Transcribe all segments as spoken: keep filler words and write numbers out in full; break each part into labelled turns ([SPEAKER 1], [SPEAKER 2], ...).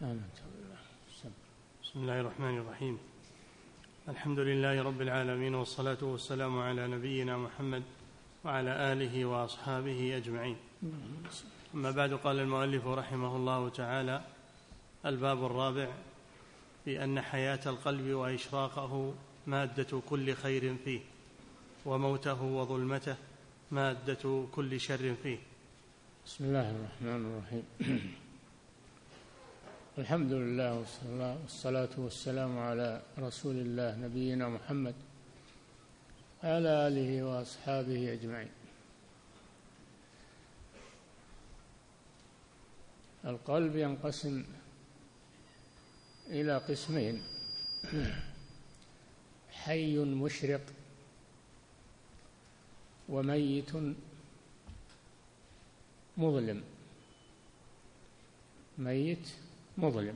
[SPEAKER 1] بسم الله الرحمن الرحيم. الحمد لله رب العالمين، والصلاة والسلام على نبينا محمد وعلى آله وأصحابه أجمعين. أما بعد، قال المؤلف رحمه الله تعالى: الباب الرابع في أن حياة القلب وإشراقه مادة كل خير فيه، وموته وظلمته مادة كل شر فيه.
[SPEAKER 2] بسم الله الرحمن الرحيم. الحمد لله والصلاة والسلام على رسول الله نبينا محمد وعلى آله وأصحابه أجمعين. القلب ينقسم إلى قسمين: حي مشرق، وميت مظلم. ميت مظلم.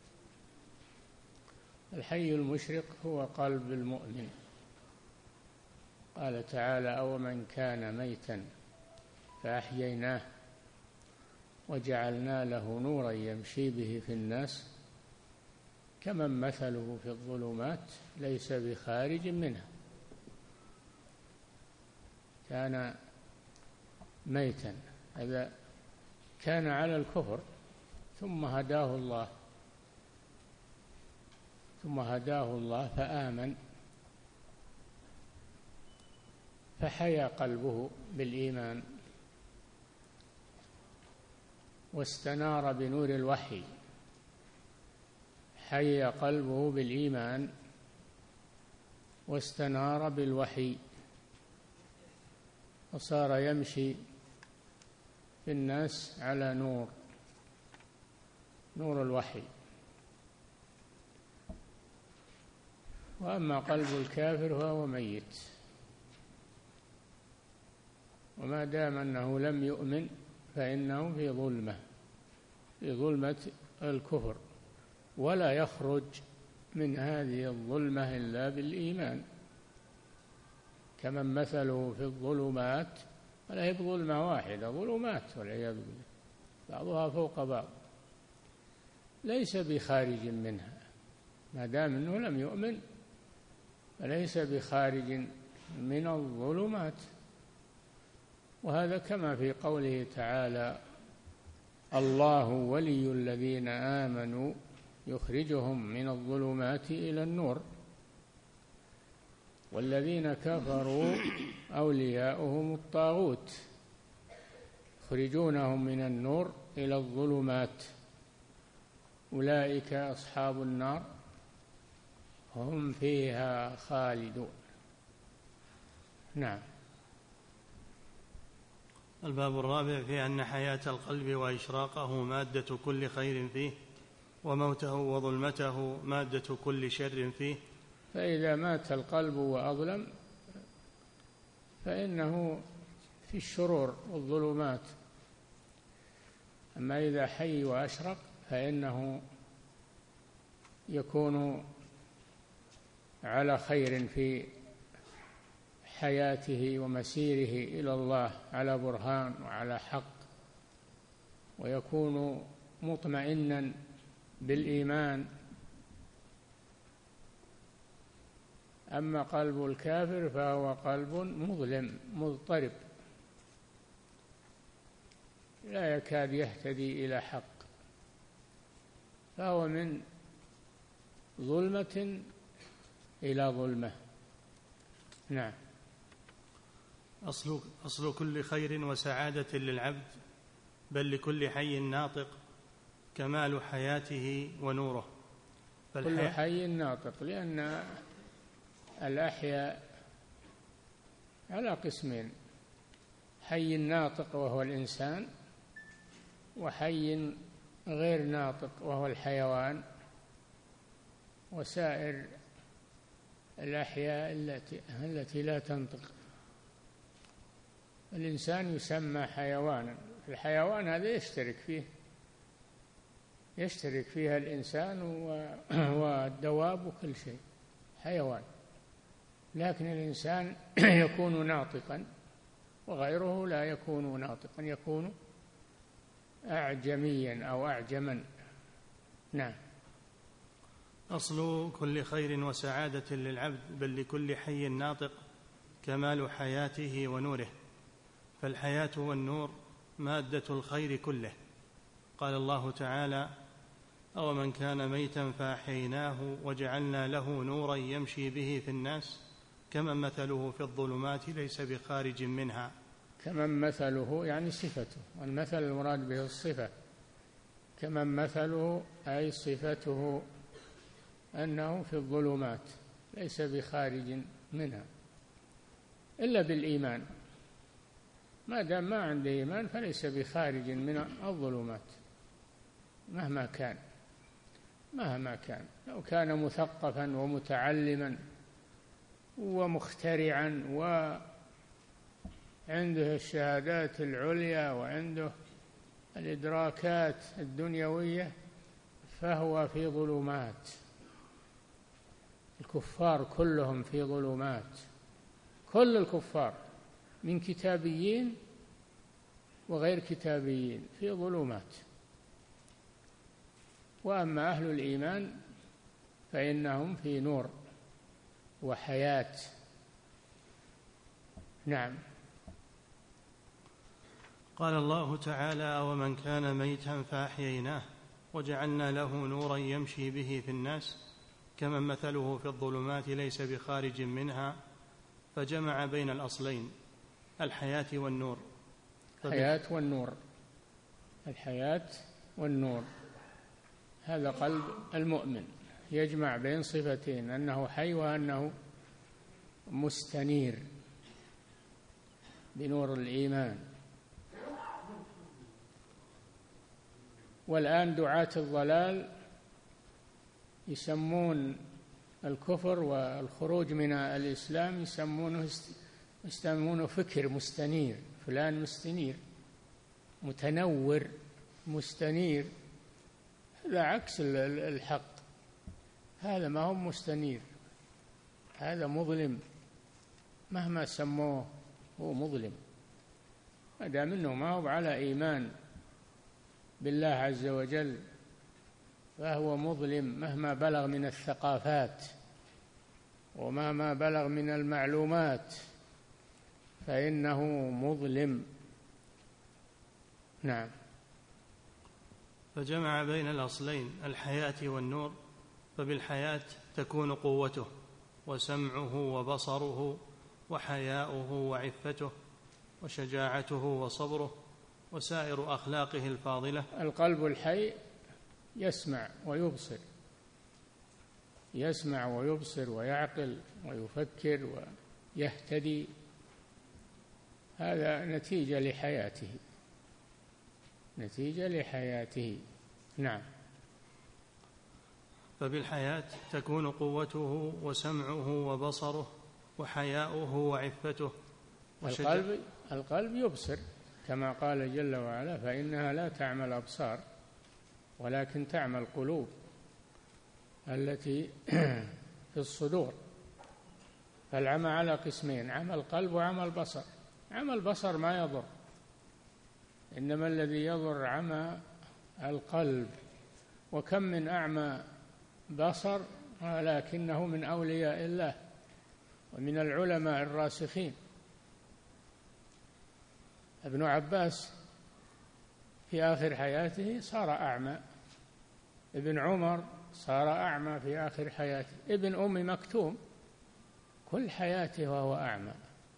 [SPEAKER 2] الحي المشرق هو قلب المؤمن. قال تعالى: أومن كان ميتا فأحييناه وجعلنا له نورا يمشي به في الناس كمن مثله في الظلمات ليس بخارج منها. كان ميتا، هذا كان على الكفر ثم هداه الله ثم هداه الله فآمن، فحيا قلبه بالإيمان واستنار بنور الوحي. حيا قلبه بالإيمان واستنار بالوحي، وصار يمشي في الناس على نور نور الوحي. وأما قلب الكافر فهو ميت، وما دام أنه لم يؤمن فإنه في ظلمة في ظلمة الكفر، ولا يخرج من هذه الظلمة إلا بالإيمان. كمن مثله في الظلمات، ولا هي ظلمة واحدة، ظلمات والعياذ بالله، بعضها فوق بعض، ليس بخارج منها. ما دام أنه لم يؤمن فليس بخارج من الظلمات. وهذا كما في قوله تعالى: الله ولي الذين آمنوا يخرجهم من الظلمات إلى النور، والذين كفروا أولياؤهم الطاغوت يخرجونهم من النور إلى الظلمات أولئك أصحاب النار هم فيها خالدون. نعم.
[SPEAKER 1] الباب الرابع في أن حياة القلب وإشراقه مادة كل خير فيه، وموته وظلمته مادة كل شر فيه.
[SPEAKER 2] فإذا مات القلب وأظلم فإنه في الشرور والظلمات. أما إذا حي وأشرق فإنه يكون على خير في حياته ومسيره إلى الله، على برهان وعلى حق، ويكون مطمئنا بالإيمان. أما قلب الكافر فهو قلب مظلم مضطرب، لا يكاد يهتدي إلى حق، فهو من ظلمة إلى ظلمة. نعم.
[SPEAKER 1] أصل, أصل كل خير وسعادة للعبد، بل لكل حي ناطق، كمال حياته ونوره.
[SPEAKER 2] كل حي ناطق، لأن الأحياء على قسمين: حي ناطق وهو الإنسان، وحي غير ناطق وهو الحيوان وسائر الأحياء التي التي لا تنطق. الإنسان يسمى حيوانا، الحيوان هذا يشترك فيه يشترك فيها الإنسان والدواب وكل شيء حيوان، لكن الإنسان يكون ناطقا وغيره لا يكون ناطقا، يكون أعجميا أو أعجما. نعم.
[SPEAKER 1] أصل كل خير وسعادة للعبد بل لكل حي ناطق كمال حياته ونوره، فالحياة والنور مادة الخير كله. قال الله تعالى: أومن كان ميتا فأحييناه وجعلنا له نورا يمشي به في الناس كمن مثله في الظلمات ليس بخارج منها.
[SPEAKER 2] كمن مثله يعني صفته، والمثل المراد به الصفة. كمن مثله أي صفته أنه في الظلمات ليس بخارج منها إلا بالإيمان. ما دام ما عنده إيمان فليس بخارج من الظلمات مهما كان مهما كان لو كان مثقفا ومتعلما ومخترعا وعنده الشهادات العليا وعنده الإدراكات الدنيوية فهو في ظلمات. الكفار كلهم في ظلمات، كل الكفار من كتابيين وغير كتابيين في ظلمات. وأما أهل الإيمان فإنهم في نور وحياة. نعم.
[SPEAKER 1] قال الله تعالى: ومن كان ميتا فأحييناه وجعلنا له نورا يمشي به في الناس كمن مثله في الظلمات ليس بخارج منها، فجمع بين الأصلين الحياة والنور.
[SPEAKER 2] الحياة والنور، الحياة والنور، هذا قلب المؤمن يجمع بين صفتين، أنه حي وأنه مستنير بنور الإيمان. والآن دعاة الضلال يسمون الكفر والخروج من الإسلام يسمونه يسمونه فكر مستنير، فلان مستنير متنور مستنير. هذا عكس الحق، هذا ما هو مستنير، هذا مظلم مهما سموه، هو مظلم ما دام انه ما هو على ايمان بالله عز وجل فهو مظلم مهما بلغ من الثقافات ومهما بلغ من المعلومات فإنه مظلم. نعم.
[SPEAKER 1] فجمع بين الأصلين الحياة والنور، فبالحياة تكون قوته وسمعه وبصره وحياؤه وعفته وشجاعته وصبره وسائر أخلاقه الفاضلة.
[SPEAKER 2] القلب الحي يسمع ويبصر، يسمع ويبصر ويعقل ويفكر ويهتدي، هذا نتيجة لحياته، نتيجة لحياته. نعم.
[SPEAKER 1] فبالحياة تكون قوته وسمعه وبصره وحياؤه وعفته.
[SPEAKER 2] القلب القلب يبصر كما قال جل وعلا: فإنها لا تعمى الأبصار ولكن تعمى القلوب التي في الصدور. فالعمى على قسمين: عمى القلب وعمى البصر. عمى البصر ما يضر، إنما الذي يضر عمى القلب. وكم من أعمى بصر ولكنه من أولياء الله ومن العلماء الراسخين. ابن عباس في آخر حياته صار أعمى، ابن عمر صار أعمى في آخر حياته، ابن أم مكتوم كل حياته وهو أعمى،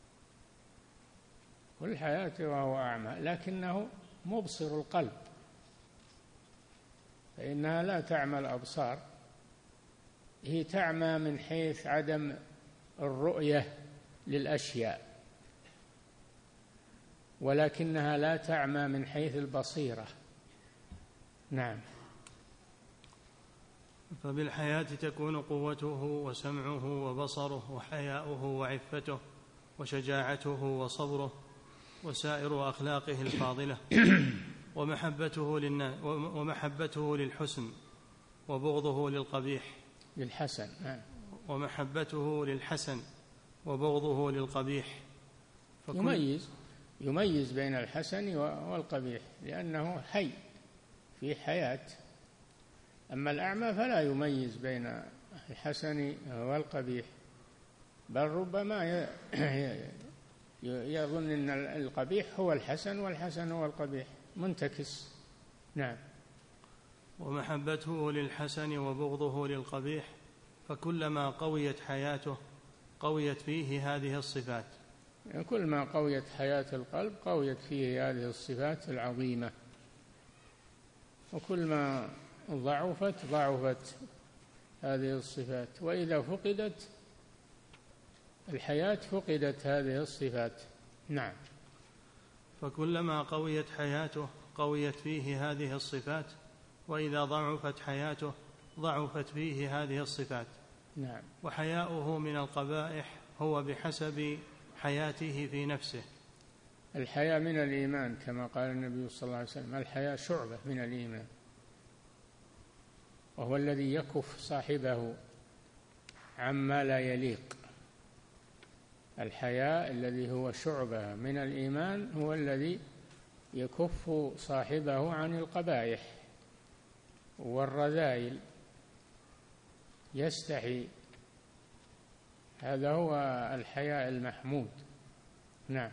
[SPEAKER 2] كل حياته وهو أعمى، لكنه مبصر القلب. فإنها لا تعمى الأبصار، هي تعمى من حيث عدم الرؤية للأشياء، ولكنها لا تعمى من حيث البصيرة. نعم.
[SPEAKER 1] فبالحياة تكون قوته وسمعه وبصره وحياؤه وعفته وشجاعته وصبره وسائر أخلاقه الفاضلة ومحبته للناس ومحبته للحسن وبغضه للقبيح
[SPEAKER 2] للحسن نعم.
[SPEAKER 1] ومحبته للحسن وبغضه للقبيح.
[SPEAKER 2] يميز يميز بين الحسن والقبيح لأنه حي في حياة، أما الأعمى فلا يميز بين الحسن والقبيح، بل ربما يظن أن القبيح هو الحسن والحسن هو القبيح، منتكس. نعم.
[SPEAKER 1] ومحبته للحسن وبغضه للقبيح، فكلما قويت حياته قويت فيه هذه الصفات.
[SPEAKER 2] يعني كل ما قويت حياة القلب قويت فيه هذه الصفات العظيمة، وكل ما ضعفت ضعفت هذه الصفات، وإذا فقدت الحياة فقدت هذه الصفات. نعم.
[SPEAKER 1] فكلما قويت حياته قويت فيه هذه الصفات، وإذا ضعفت حياته ضعفت فيه هذه الصفات.
[SPEAKER 2] نعم.
[SPEAKER 1] وحياؤه من القبائح هو بحسب حياته في نفسه.
[SPEAKER 2] الحياء من الإيمان كما قال النبي صلى الله عليه وسلم: الحياء شعبة من الإيمان، وهو الذي يكف صاحبه عما لا يليق. الحياء الذي هو شعبة من الإيمان هو الذي يكف صاحبه عن القبائح والرذائل، يستحي. هذا هو الحياء المحمود. نعم.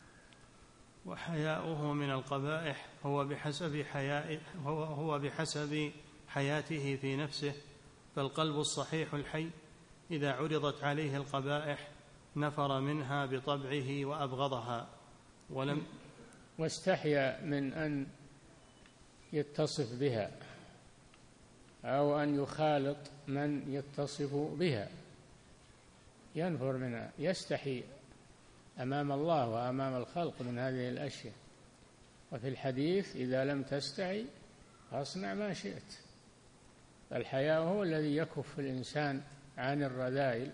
[SPEAKER 1] وحياؤه من القبائح هو بحسب حياء هو, هو بحسب حياته في نفسه. فالقلب الصحيح الحي إذا عرضت عليه القبائح نفر منها بطبعه وأبغضها، ولم
[SPEAKER 2] واستحيا من أن يتصف بها أو أن يخالط من يتصف بها، ينفر منها، يستحي أمام الله وأمام الخلق من هذه الأشياء. وفي الحديث: إذا لم تستحي فاصنع ما شئت. الحياء هو الذي يكف الإنسان عن الرذائل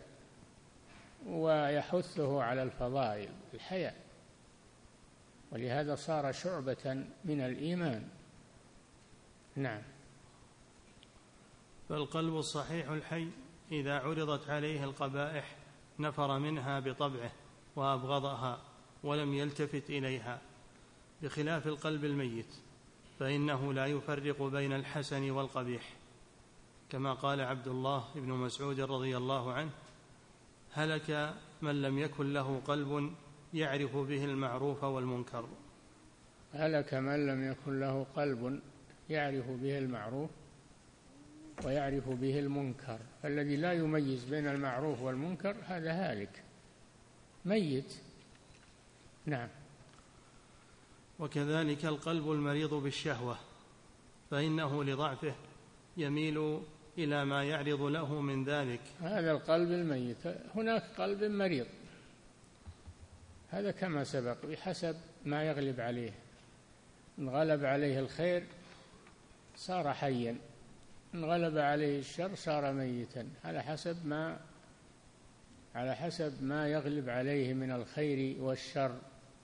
[SPEAKER 2] ويحثه على الفضائل، الحياء، ولهذا صار شعبة من الإيمان. نعم.
[SPEAKER 1] فالقلب الصحيح الحي إذا عرضت عليه القبائح نفر منها بطبعه وأبغضها ولم يلتفت إليها، بخلاف القلب الميت فإنه لا يفرق بين الحسن والقبيح، كما قال عبد الله بن مسعود رضي الله عنه: هلك من لم يكن له قلب يعرف به المعروف والمنكر.
[SPEAKER 2] هلك من لم يكن له قلب يعرف به المعروف ويعرف به المنكر. الذي لا يميز بين المعروف والمنكر هذا هالك، ميت. نعم.
[SPEAKER 1] وكذلك القلب المريض بالشهوة، فإنه لضعفه يميل إلى ما يعرض له من ذلك.
[SPEAKER 2] هذا القلب الميت. هناك قلب مريض، هذا كما سبق بحسب ما يغلب عليه. إن غلب عليه الخير صار حيا، إن غلب عليه الشر صار ميتا، على حسب ما على حسب ما يغلب عليه من الخير والشر.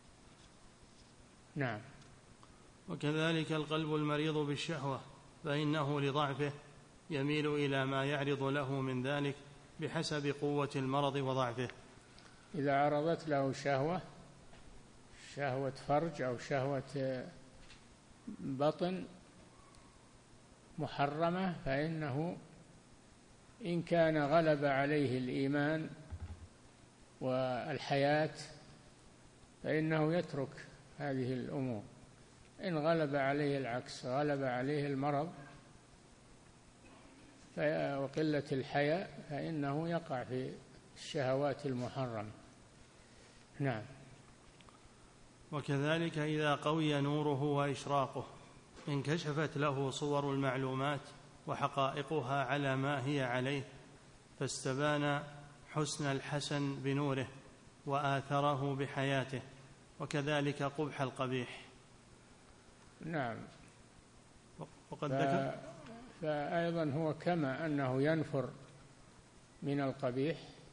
[SPEAKER 2] نعم.
[SPEAKER 1] وكذلك القلب المريض بالشهوة، فإنه لضعفه يميل إلى ما يعرض له من ذلك بحسب قوة المرض وضعفه.
[SPEAKER 2] إذا عرضت له شهوة شهوة فرج أو شهوة بطن محرمة، فإنه إن كان غلب عليه الإيمان والحياة فإنه يترك هذه الأمور. إن غلب عليه العكس، غلب عليه المرض وقلة الحياء، فإنه يقع في الشهوات المحرمة. نعم.
[SPEAKER 1] وكذلك إذا قوي نوره وإشراقه انكشفت له صور المعلومات وحقائقها على ما هي عليه، فاستبان حسن الحسن بنوره وآثره بحياته، وكذلك قبح القبيح.
[SPEAKER 2] نعم.
[SPEAKER 1] وقد ذكر
[SPEAKER 2] فأيضا هو كما أنه ينفر من القبيح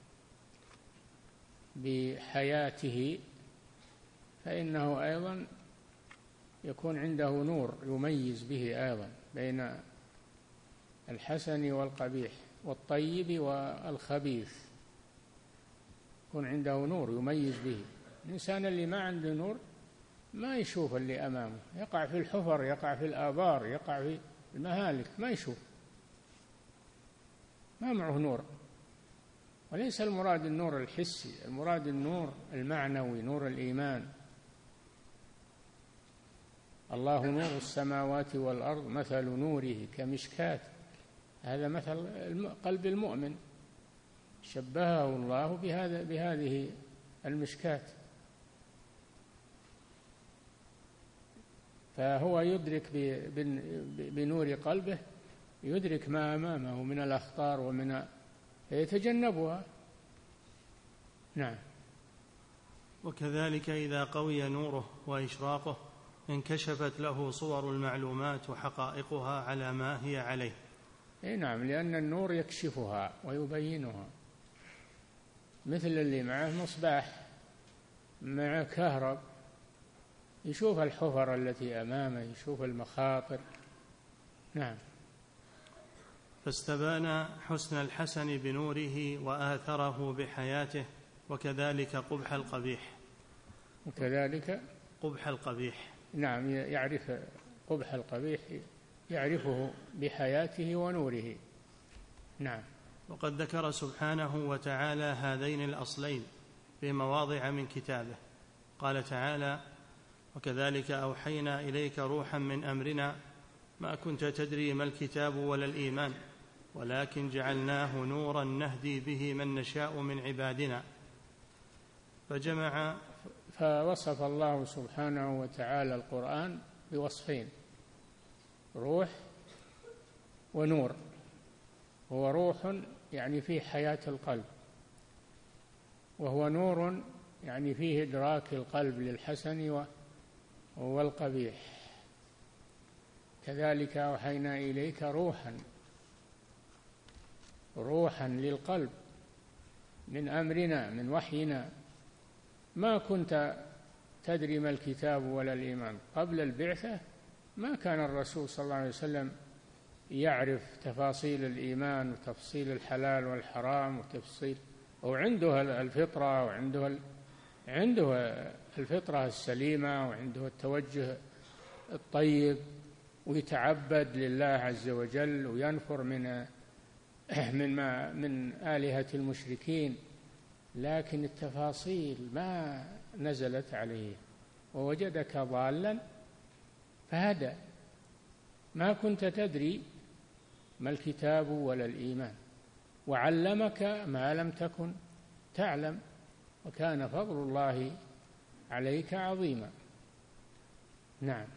[SPEAKER 2] بحياته، فإنه أيضا يكون عنده نور يميز به أيضا بين الحسن والقبيح والطيب والخبيث، يكون عنده نور يميز به. الإنسان اللي ما عنده نور ما يشوف اللي أمامه، يقع في الحفر، يقع في الآبار، يقع في المهالك، ما يشوف. ما معه نور. وليس المراد النور الحسي، المراد النور المعنوي، نور الإيمان. الله نور السماوات والأرض مثل نوره كمشكاة، هذا مثل قلب المؤمن، شبهه الله بهذا بهذه المشكاة. فهو يدرك بنور قلبه، يدرك ما أمامه من الأخطار ومن يتجنبها. نعم.
[SPEAKER 1] وكذلك إذا قوي نوره وإشراقه انكشفت له صور المعلومات وحقائقها على ما هي عليه.
[SPEAKER 2] اي نعم، لأن النور يكشفها ويبينها، مثل اللي معه مصباح مع كهرب يشوف الحفر التي أمامه، يشوف المخاطر. نعم.
[SPEAKER 1] فاستبان حسن الحسن بنوره وآثره بحياته، وكذلك قبح القبيح.
[SPEAKER 2] وكذلك
[SPEAKER 1] قبح القبيح.
[SPEAKER 2] نعم، يعرف قبح القبيح، يعرفه بحياته ونوره. نعم.
[SPEAKER 1] وقد ذكر سبحانه وتعالى هذين الأصلين في مواضع من كتابه. قال تعالى: وكذلك أوحينا إليك روحا من أمرنا ما كنت تدري ما الكتاب ولا الإيمان ولكن جعلناه نورا نهدي به من نشاء من عبادنا. فجمع
[SPEAKER 2] فوصف الله سبحانه وتعالى القرآن بوصفين: روح ونور. هو روح يعني فيه حياة القلب، وهو نور يعني فيه إدراك القلب للحسن والقبيح. كذلك أوحينا إليك روحا روحا للقلب من أمرنا، من وحينا. ما كنت تدري ما الكتاب ولا الإيمان. قبل البعثة ما كان الرسول صلى الله عليه وسلم يعرف تفاصيل الإيمان وتفصيل الحلال والحرام وتفصيل، وعنده الفطرة وعنده عنده الفطرة السليمة وعنده التوجه الطيب، ويتعبد لله عز وجل وينفر من من ما من آلهة المشركين، لكن التفاصيل ما نزلت عليه. ووجدك ضالا فهدى. ما كنت تدري ما الكتاب ولا الإيمان، وعلمك ما لم تكن تعلم، وكان فضل الله عليك عظيما. نعم.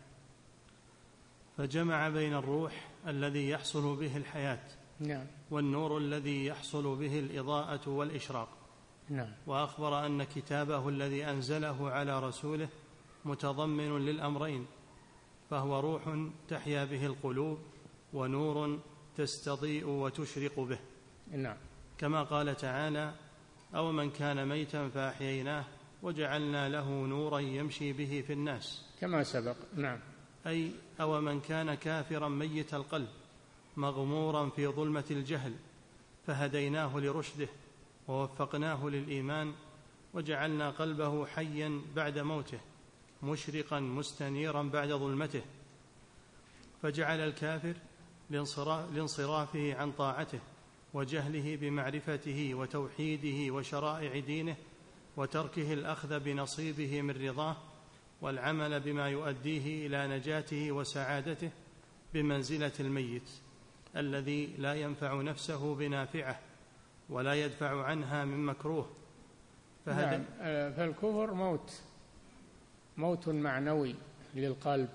[SPEAKER 1] فجمع بين الروح الذي يحصل به الحياة
[SPEAKER 2] نعم.
[SPEAKER 1] والنور الذي يحصل به الإضاءة والإشراق.
[SPEAKER 2] نعم.
[SPEAKER 1] وأخبر أن كتابه الذي أنزله على رسوله متضمن للأمرين، فهو روح تحيا به القلوب ونور تستضيء وتشرق به.
[SPEAKER 2] نعم.
[SPEAKER 1] كما قال تعالى: أو من كان ميتا فأحييناه وجعلنا له نورا يمشي به في الناس،
[SPEAKER 2] كما سبق. نعم.
[SPEAKER 1] أي أو من كان كافرا ميت القلب مغمورا في ظلمة الجهل فهديناه لرشده ووفقناه للإيمان وجعلنا قلبه حيا بعد موته مشرقا مستنيرا بعد ظلمته، فجعل الكافر لانصرافه عن طاعته وجهله بمعرفته وتوحيده وشرائع دينه وتركه الأخذ بنصيبه من رضاه والعمل بما يؤديه إلى نجاته وسعادته بمنزلة الميت الذي لا ينفع نفسه بنافعه ولا يدفع عنها من مكروه.
[SPEAKER 2] نعم. فالكفر موت موت معنوي للقلب،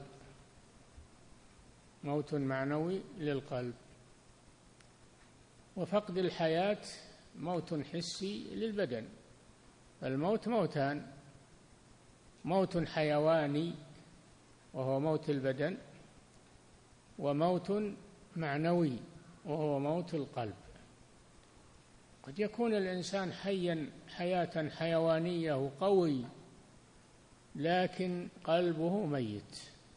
[SPEAKER 2] موت معنوي للقلب. وفقد الحياة موت حسي للبدن. الموت موتان: موت حيواني وهو موت البدن، وموت معنوي وهو موت القلب. قد يكون الإنسان حيا حياة حيوانية وقوي، لكن قلبه ميت،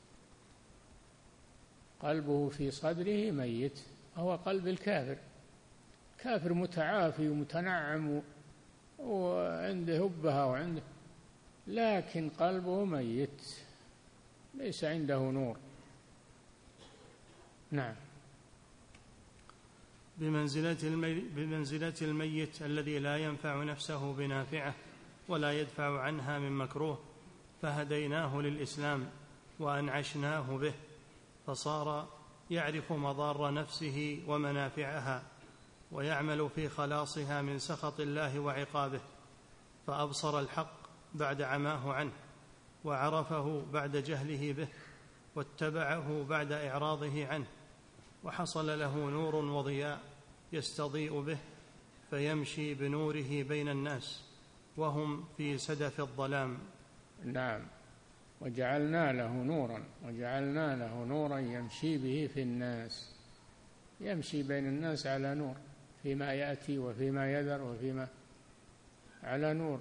[SPEAKER 2] قلبه في صدره ميت، هو قلب الكافر. كافر متعافي ومتنعم وعنده هبها وعنده، لكن قلبه ميت، ليس عنده نور. نعم.
[SPEAKER 1] بمنزلة, المي بمنزلة الميت الذي لا ينفع نفسه بنافعه ولا يدفع عنها من مكروه، فهديناه للإسلام وأنعشناه به، فصار يعرف مضار نفسه ومنافعها، ويعمل في خلاصها من سخط الله وعقابه، فأبصر الحق بعد عماه عنه، وعرفه بعد جهله به، واتبعه بعد إعراضه عنه، وحصل له نور وضياء يستضيء به، فيمشي بنوره بين الناس وهم في سدف الظلام.
[SPEAKER 2] نعم. وجعلنا له نورا وجعلنا له نورا يمشي به في الناس، يمشي بين الناس على نور، فيما يأتي وفيما يذر وفيما على نور.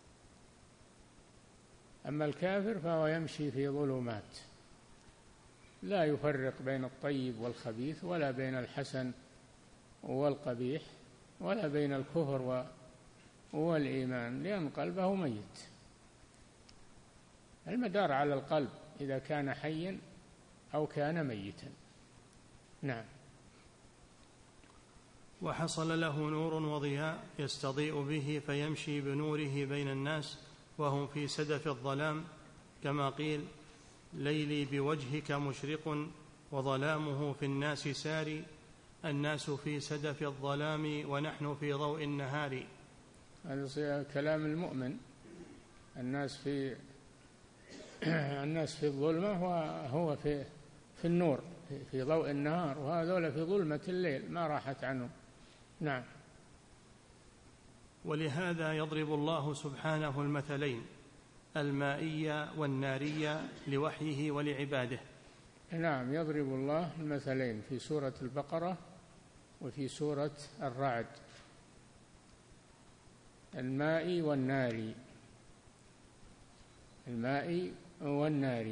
[SPEAKER 2] أما الكافر فهو يمشي في ظلمات، لا يفرق بين الطيب والخبيث، ولا بين الحسن والقبيح، ولا بين الكفر والإيمان، لأن قلبه ميت. المدار على القلب إذا كان حيا أو كان ميتا. نعم.
[SPEAKER 1] وحصل له نور وضياء يستضيء به، فيمشي بنوره بين الناس وهم في سدف الظلام، كما قيل: ليلي بوجهك مشرق وظلامه في الناس ساري، الناس في سدف الظلام ونحن في ضوء النهار.
[SPEAKER 2] هذا كلام المؤمن. الناس في الناس في الظلمة وهو في في النور، في ضوء النهار، وهذول في ظلمة الليل ما راحت عنهم. نعم.
[SPEAKER 1] ولهذا يضرب الله سبحانه المثلين المائي والناري لوحيه ولعباده.
[SPEAKER 2] نعم، يضرب الله المثلين في سورة البقرة وفي سورة الرعد، الماء والنار، الماء والنار.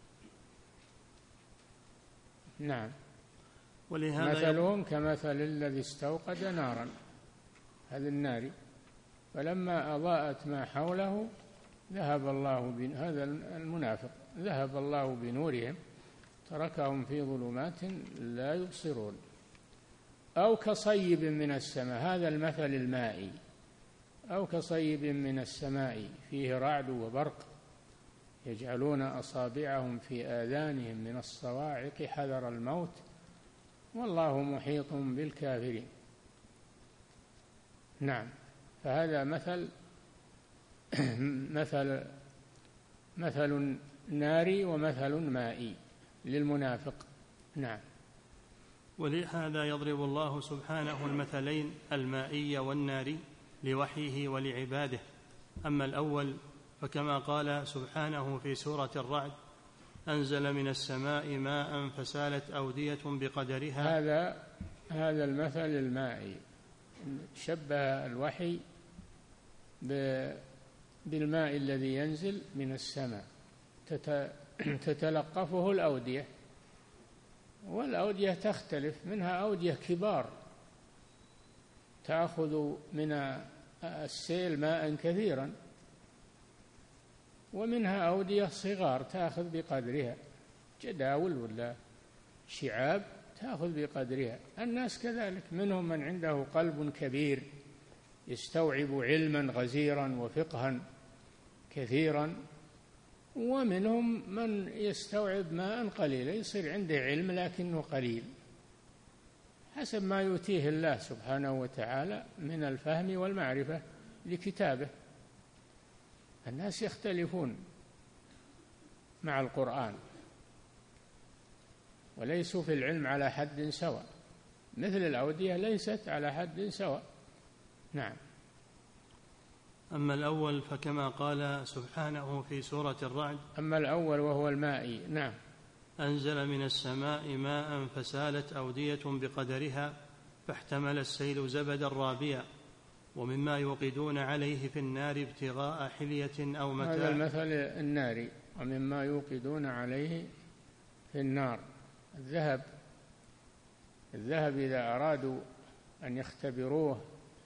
[SPEAKER 2] نعم.
[SPEAKER 1] ولهذا
[SPEAKER 2] مثلهم كمثل الذي استوقد نارا، هذا النار، فلما أضاءت ما حوله ذهب الله بن هذا المنافق ذهب الله بنورهم تركهم في ظلمات لا يبصرون. أو كصيب من السماء، هذا المثل المائي، أو كصيب من السماء فيه رعد وبرق يجعلون أصابعهم في آذانهم من الصواعق حذر الموت والله محيط بالكافرين. نعم. فهذا مثل مثل مثل ناري ومثل مائي للمنافق. نعم.
[SPEAKER 1] ولهذا يضرب الله سبحانه المثلين المائي والناري لوحيه ولعباده. أما الأول فكما قال سبحانه في سورة الرعد: أنزل من السماء ماء فسالت أودية بقدرها.
[SPEAKER 2] هذا هذا المثل المائي، شبه الوحي بالماء الذي ينزل من السماء تتلقفه الأودية، والأودية تختلف، منها أودية كبار تأخذ من السيل ماء كثيرا، ومنها أودية صغار تأخذ بقدرها، جداول ولا شعاب تأخذ بقدرها. الناس كذلك، منهم من عنده قلب كبير يستوعب علما غزيرا وفقها كثيرا، ومنهم من يستوعب ماء قليلا، يصير عنده علم لكنه قليل، حسب ما يؤتيه الله سبحانه وتعالى من الفهم والمعرفة لكتابه. الناس يختلفون مع القرآن وليسوا في العلم على حد سواء، مثل الأودية ليست على حد سواء. نعم.
[SPEAKER 1] أما الأول فكما قال سبحانه في سورة الرعد:
[SPEAKER 2] أما الأول وهو المائي. نعم.
[SPEAKER 1] أنزل من السماء ماء فسالت أودية بقدرها فاحتمل السيل زبدا رابيا ومما يوقدون عليه في النار ابتغاء حلية أو متاع.
[SPEAKER 2] هذا المثل الناري. ومما يوقدون عليه في النار الذهب. الذهب إذا أرادوا أن يختبروه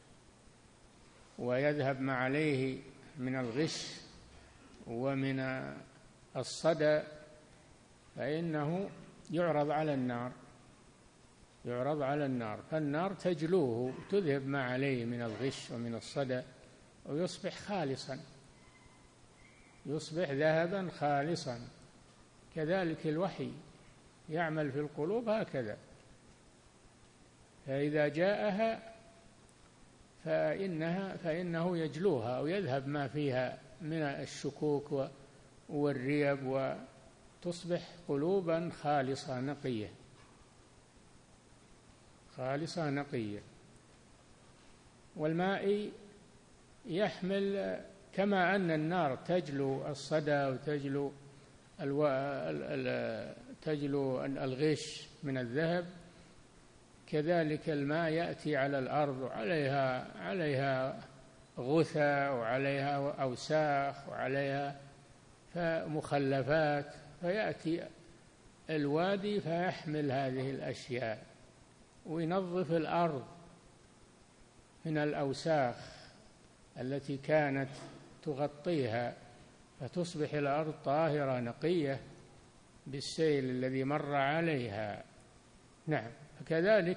[SPEAKER 2] ويذهب ما عليه من الغش ومن الصدى فإنه يعرض على النار يعرض على النار، فالنار تجلوه تذهب ما عليه من الغش ومن الصدى ويصبح خالصا، يصبح ذهبا خالصا. كذلك الوحي يعمل في القلوب هكذا، فإذا جاءها فإنها فإنه يجلوها ويذهب ما فيها من الشكوك والريب، وتصبح قلوبا خالصة نقية، خالصة نقية. والماء يحمل كما أن النار تجلو الصدى وتجلو الو... تجلو الغش من الذهب، كذلك الماء يأتي على الأرض وعليها عليها غثى وعليها أوساخ وعليها مخلفات، فيأتي الوادي فيحمل هذه الأشياء وينظف الأرض من الأوساخ التي كانت تغطيها، فتصبح الأرض طاهرة نقية بالسيل الذي مر عليها. نعم، فكذلك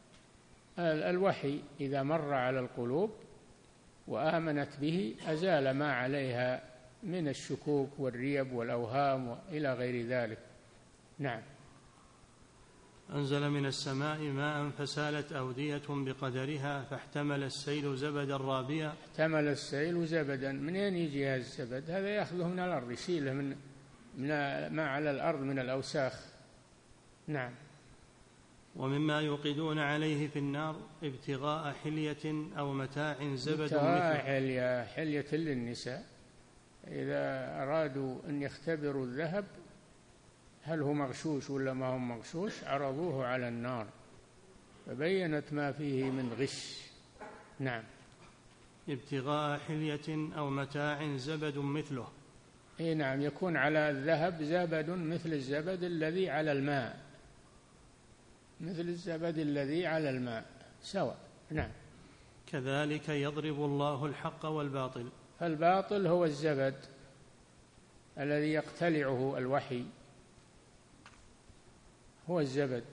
[SPEAKER 2] الوحي إذا مر على القلوب وآمنت به أزال ما عليها من الشكوك والريب والأوهام وإلى غير ذلك. نعم.
[SPEAKER 1] أنزل من السماء ماء فسالت أودية بقدرها فاحتمل السيل زبدا رابيا.
[SPEAKER 2] احتمل السيل زبدا، منين يجي هذا الزبد؟ هذا يأخذه من الأرض، يشيله من من ما على الأرض من الأوساخ. نعم.
[SPEAKER 1] ومما يوقدون عليه في النار ابتغاء حلية أو متاع زبد
[SPEAKER 2] ابتغاء حلية، حلية للنساء إذا أرادوا أن يختبروا الذهب هل هو مغشوش ولا ما هو مغشوش، عرضوه على النار فبينت ما فيه من غش. نعم.
[SPEAKER 1] ابتغاء حلية أو متاع زبد مثله.
[SPEAKER 2] اي نعم، يكون على الذهب زبد مثل الزبد الذي على الماء، مثل الزبد الذي على الماء سواء. نعم.
[SPEAKER 1] كذلك يضرب الله الحق والباطل.
[SPEAKER 2] فالباطل هو الزبد الذي يقتلعه الوحي، هو الزبد،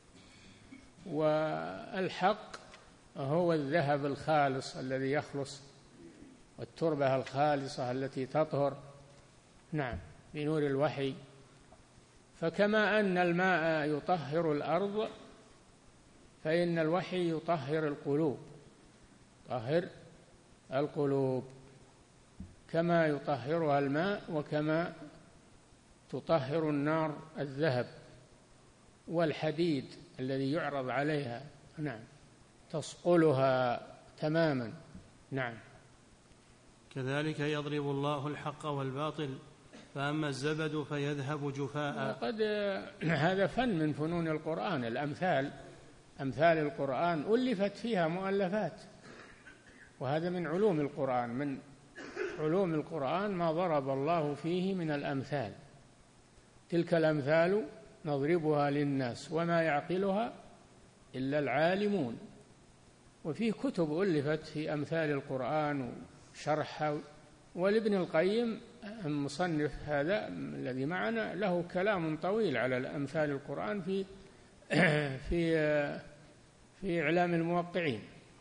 [SPEAKER 2] والحق هو الذهب الخالص الذي يخلص، والتربة الخالصة التي تطهر. نعم، بنور الوحي. فكما أن الماء يطهر الأرض فإن الوحي يطهر القلوب، يطهر القلوب كما يطهرها الماء، وكما تطهر النار الذهب والحديد الذي يعرض عليها. نعم، تصقلها تماما. نعم.
[SPEAKER 1] كذلك يضرب الله الحق والباطل فأما الزبد فيذهب جفاء.
[SPEAKER 2] وقد هذا فن من فنون القرآن، الأمثال، أمثال القرآن ألفت فيها مؤلفات، وهذا من علوم القرآن، من علوم القرآن ما ضرب الله فيه من الأمثال. تلك الأمثال نضربها للناس وما يعقلها إلا العالمون. وفيه كتب ألفت في أمثال القرآن وشرحها، ولابن القيم المصنف هذا الذي معنا له كلام طويل على الأمثال القرآن في في في إعلام الموقعين،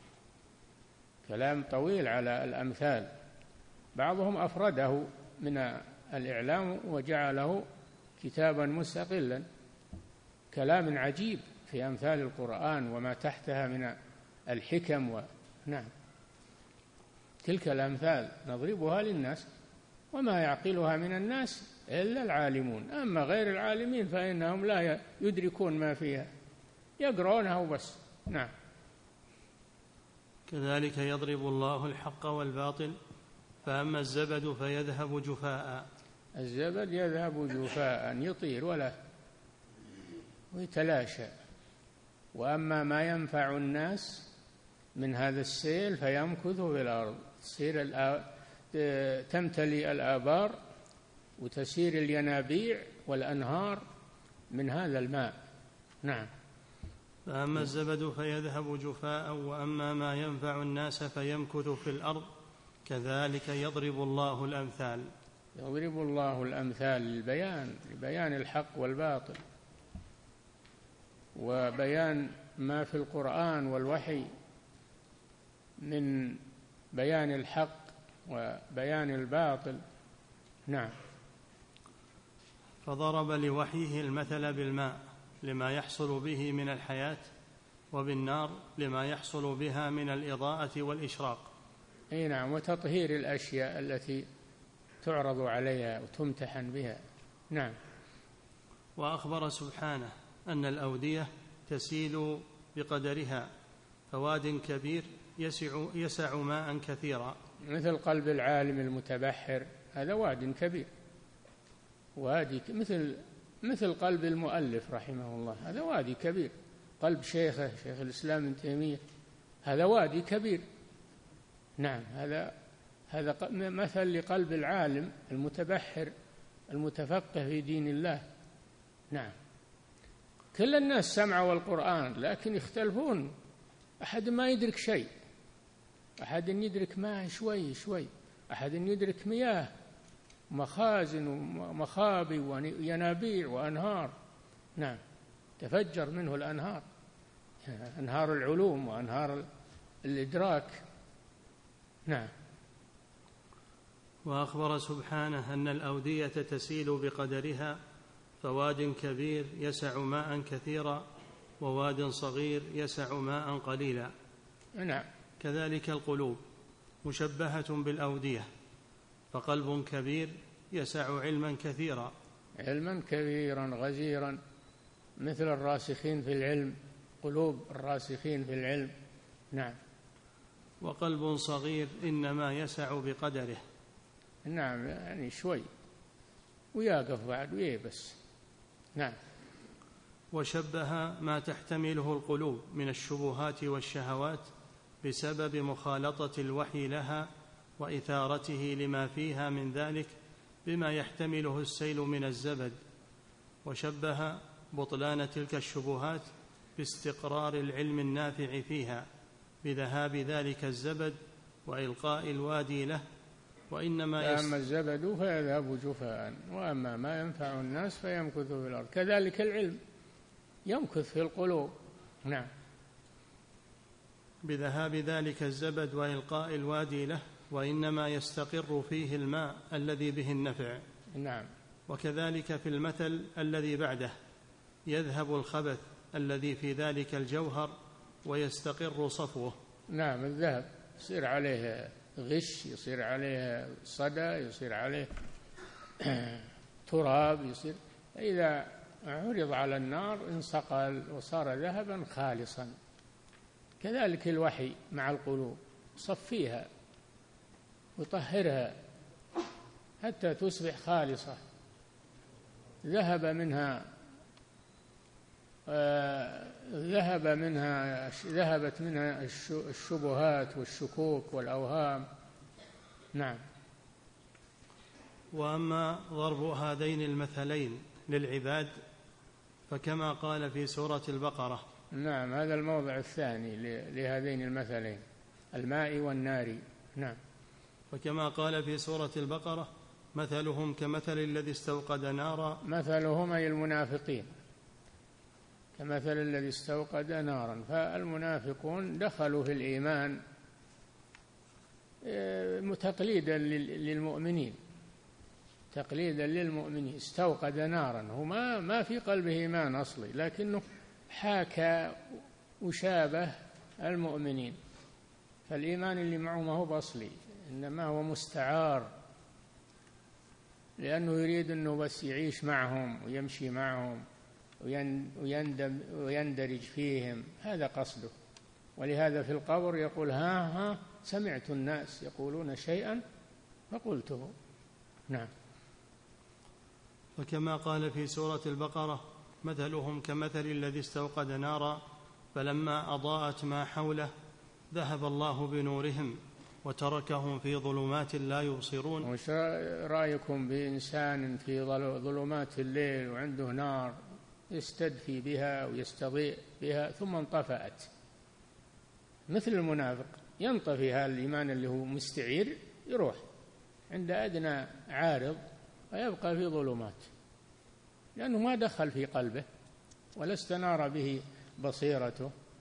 [SPEAKER 2] كلام طويل على الأمثال، بعضهم أفرده من الإعلام وجعله كتابا مستقلا، كلام عجيب في أمثال القرآن وما تحتها من الحكم. و... نعم، تلك الأمثال نضربها للناس وما يعقلها من الناس إلا العالمون، أما غير العالمين فإنهم لا يدركون ما فيها، يقرؤونها وبس. نعم.
[SPEAKER 1] كذلك يضرب الله الحق والباطل فأما الزبد فيذهب جفاء.
[SPEAKER 2] الزبد يذهب جفاء، يطير ولا ويتلاشى. وأما ما ينفع الناس من هذا السيل فيمكث في الأرض، تصير تمتلئ الآبار وتسير الينابيع والأنهار من هذا الماء. نعم.
[SPEAKER 1] فأما الزبد فيذهب جفاء وأما ما ينفع الناس فيمكث في الأرض كذلك يضرب الله الأمثال.
[SPEAKER 2] يضرب الله الأمثال للبيان، لبيان الحق والباطل وبيان ما في القرآن والوحي من بيان الحق وبيان الباطل. نعم.
[SPEAKER 1] فضرب لوحيه المثل بالماء لما يحصل به من الحياة، وبالنار لما يحصل بها من الإضاءة والإشراق.
[SPEAKER 2] أي نعم، وتطهير الأشياء التي تعرض عليها وتمتحن بها. نعم.
[SPEAKER 1] وأخبر سبحانه أن الأودية تسيل بقدرها، فواد كبير يسع, يسع ماء كثيرا.
[SPEAKER 2] مثل قلب العالم المتبحر، هذا واد كبير، وادي مثل مثل قلب المؤلف رحمه الله، هذا وادي كبير. قلب شيخه شيخ الإسلام ابن تيمية، هذا وادي كبير. نعم، هذا هذا مثل لقلب العالم المتبحر المتفقه في دين الله. نعم. كل الناس سمعوا القرآن لكن يختلفون، أحد ما يدرك شيء، أحد يدرك ماء شوي شوي، أحد يدرك مياه، مخازن ومخابي وينابيع وأنهار. نعم، تفجر منه الأنهار، أنهار العلوم وأنهار الإدراك. نعم.
[SPEAKER 1] وأخبر سبحانه أن الأودية تسيل بقدرها، فواد كبير يسع ماء كثيرا، وواد صغير يسع ماء قليلا.
[SPEAKER 2] نعم.
[SPEAKER 1] كذلك القلوب مشبهة بالأودية، فقلب كبير يسع علما كثيرا،
[SPEAKER 2] علما كبيرا غزيرا، مثل الراسخين في العلم، قلوب الراسخين في العلم. نعم.
[SPEAKER 1] وقلب صغير إنما يسع بقدره.
[SPEAKER 2] نعم، يعني شوي ويقف بعد ويبس. نعم.
[SPEAKER 1] وشبه ما تحتمله القلوب من الشبهات والشهوات بسبب مخالطة الوحي لها وإثارته لما فيها من ذلك بما يحتمله السيل من الزبد. وشبه بطلان تلك الشبهات باستقرار العلم النافع فيها بذهاب ذلك الزبد وإلقاء الوادي له. وإنما يست...
[SPEAKER 2] أما الزبد فيذهب جفاء، وأما ما ينفع الناس فيمكث في الأرض. كذلك العلم يمكث في القلوب. نعم.
[SPEAKER 1] بذهاب ذلك الزبد وإلقاء الوادي له، وإنما يستقر فيه الماء الذي به النفع.
[SPEAKER 2] نعم.
[SPEAKER 1] وكذلك في المثل الذي بعده يذهب الخبث الذي في ذلك الجوهر ويستقر صفوه.
[SPEAKER 2] نعم، الذهب يصير عليه غش، يصير عليه صدى، يصير عليه تراب، يصير إذا عرض على النار انصقل وصار ذهبا خالصا. كذلك الوحي مع القلوب صفيها وطهرها حتى تصبح خالصة. ذهب منها آه ذهب منها ذهبت منها الشبهات والشكوك والأوهام. نعم.
[SPEAKER 1] وأما ضرب هذين المثلين للعباد فكما قال في سورة البقرة.
[SPEAKER 2] نعم، هذا الموضع الثاني لهذين المثلين، الماء والنار. نعم.
[SPEAKER 1] فكما قال في سورة البقرة مثلهم كمثل الذي استوقد نارا.
[SPEAKER 2] مثلهم أي المنافقين كمثل الذي استوقد نارا. فالمنافقون دخلوا في الإيمان تقليدا للمؤمنين، تقليدا للمؤمنين. استوقد نارا، هو ما ما في قلبه إيمان أصلي، لكنه حاكى وشابه المؤمنين. فالإيمان اللي معه ما هو بأصلي، إنما هو مستعار، لأنه يريد أنه بس يعيش معهم ويمشي معهم ويندم ويندرج فيهم، هذا قصده. ولهذا في القبر يقول ها ها سمعت الناس يقولون شيئا فقلته. نعم.
[SPEAKER 1] وكما قال في سورة البقرة مثلهم كمثل الذي استوقد نارا فلما أضاءت ما حوله ذهب الله بنورهم وتركهم في ظلمات لا يبصرون.
[SPEAKER 2] وش رأيكم بإنسان في ظلمات الليل وعنده نار يستدفي بها ويستضيء بها ثم انطفأت؟ مثل المنافق، ينطفي هذا الإيمان اللي هو مستعير، يروح عند أدنى عارض ويبقى في ظلمات، لأنه ما دخل في قلبه ولا استنار به بصيرته.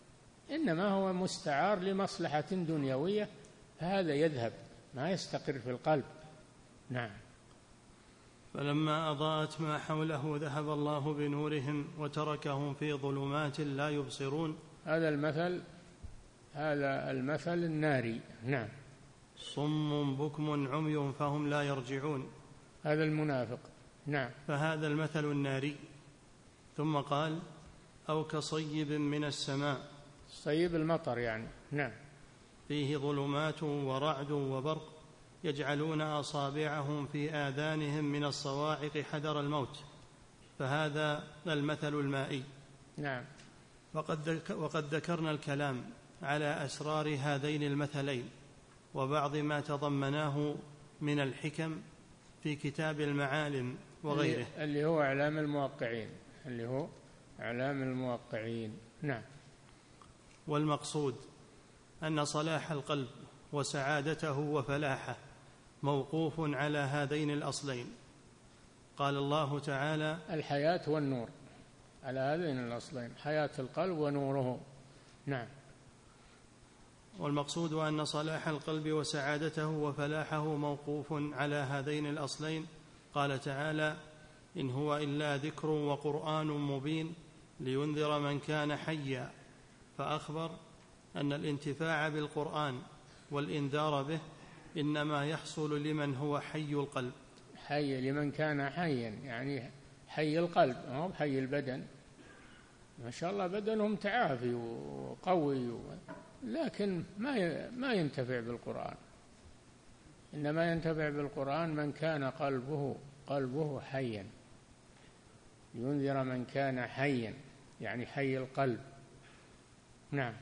[SPEAKER 2] إنما هو مستعار لمصلحة دنيوية، فهذا يذهب ما يستقر في القلب. نعم.
[SPEAKER 1] فلما أضاءت ما حوله ذهب الله بنورهم وتركهم في ظلمات لا يبصرون.
[SPEAKER 2] هذا المثل هذا المثل الناري. نعم.
[SPEAKER 1] صم بكم عمي فهم لا يرجعون.
[SPEAKER 2] هذا المنافق. نعم.
[SPEAKER 1] فهذا المثل الناري. ثم قال أو كصيب من السماء،
[SPEAKER 2] صيب المطر يعني. نعم.
[SPEAKER 1] فيه ظلمات ورعد وبرق يجعلون أصابعهم في آذانهم من الصواعق حذر الموت، فهذا المثل المائي.
[SPEAKER 2] نعم.
[SPEAKER 1] وقد وقد ذكرنا الكلام على أسرار هذين المثلين وبعض ما تضمناه من الحكم في كتاب المعالم وغيره،
[SPEAKER 2] اللي هو إعلام الموقعين اللي هو إعلام الموقعين. نعم.
[SPEAKER 1] والمقصود أن صلاح القلب وسعادته وفلاحه موقوف على هذين الأصلين. قال الله تعالى
[SPEAKER 2] الحياة والنور، على هذين الأصلين، حياة القلب ونوره. نعم.
[SPEAKER 1] والمقصود أن صلاح القلب وسعادته وفلاحه موقوف على هذين الأصلين. قال تعالى إن هو إلا ذكر وقرآن مبين لينذر من كان حيا، فأخبر أن الانتفاع بالقرآن والإنذار به إنما يحصل لمن هو حي القلب.
[SPEAKER 2] حي لمن كان حيا، يعني حي القلب، ما هو حي البدن. ما شاء الله بدنهم تعافي وقوي، لكن ما ما ينتفع بالقرآن. إنما ينتفع بالقرآن من كان قلبه قلبه حيا، ينذر من كان حيا يعني حي القلب. نعم.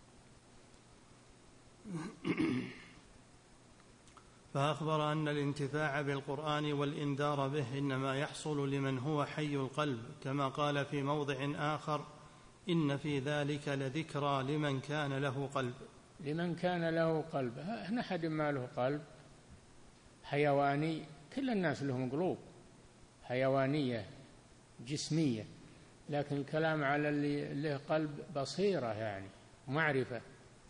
[SPEAKER 1] فأخبر أن الانتفاع بالقرآن والإنذار به إنما يحصل لمن هو حي القلب، كما قال في موضع آخر إن في ذلك لذكرى لمن كان له قلب.
[SPEAKER 2] لمن كان له قلب، هنا أحد ما له قلب حيواني، كل الناس لهم قلوب حيوانية جسمية، لكن الكلام على اللي له قلب بصيرة يعني معرفة،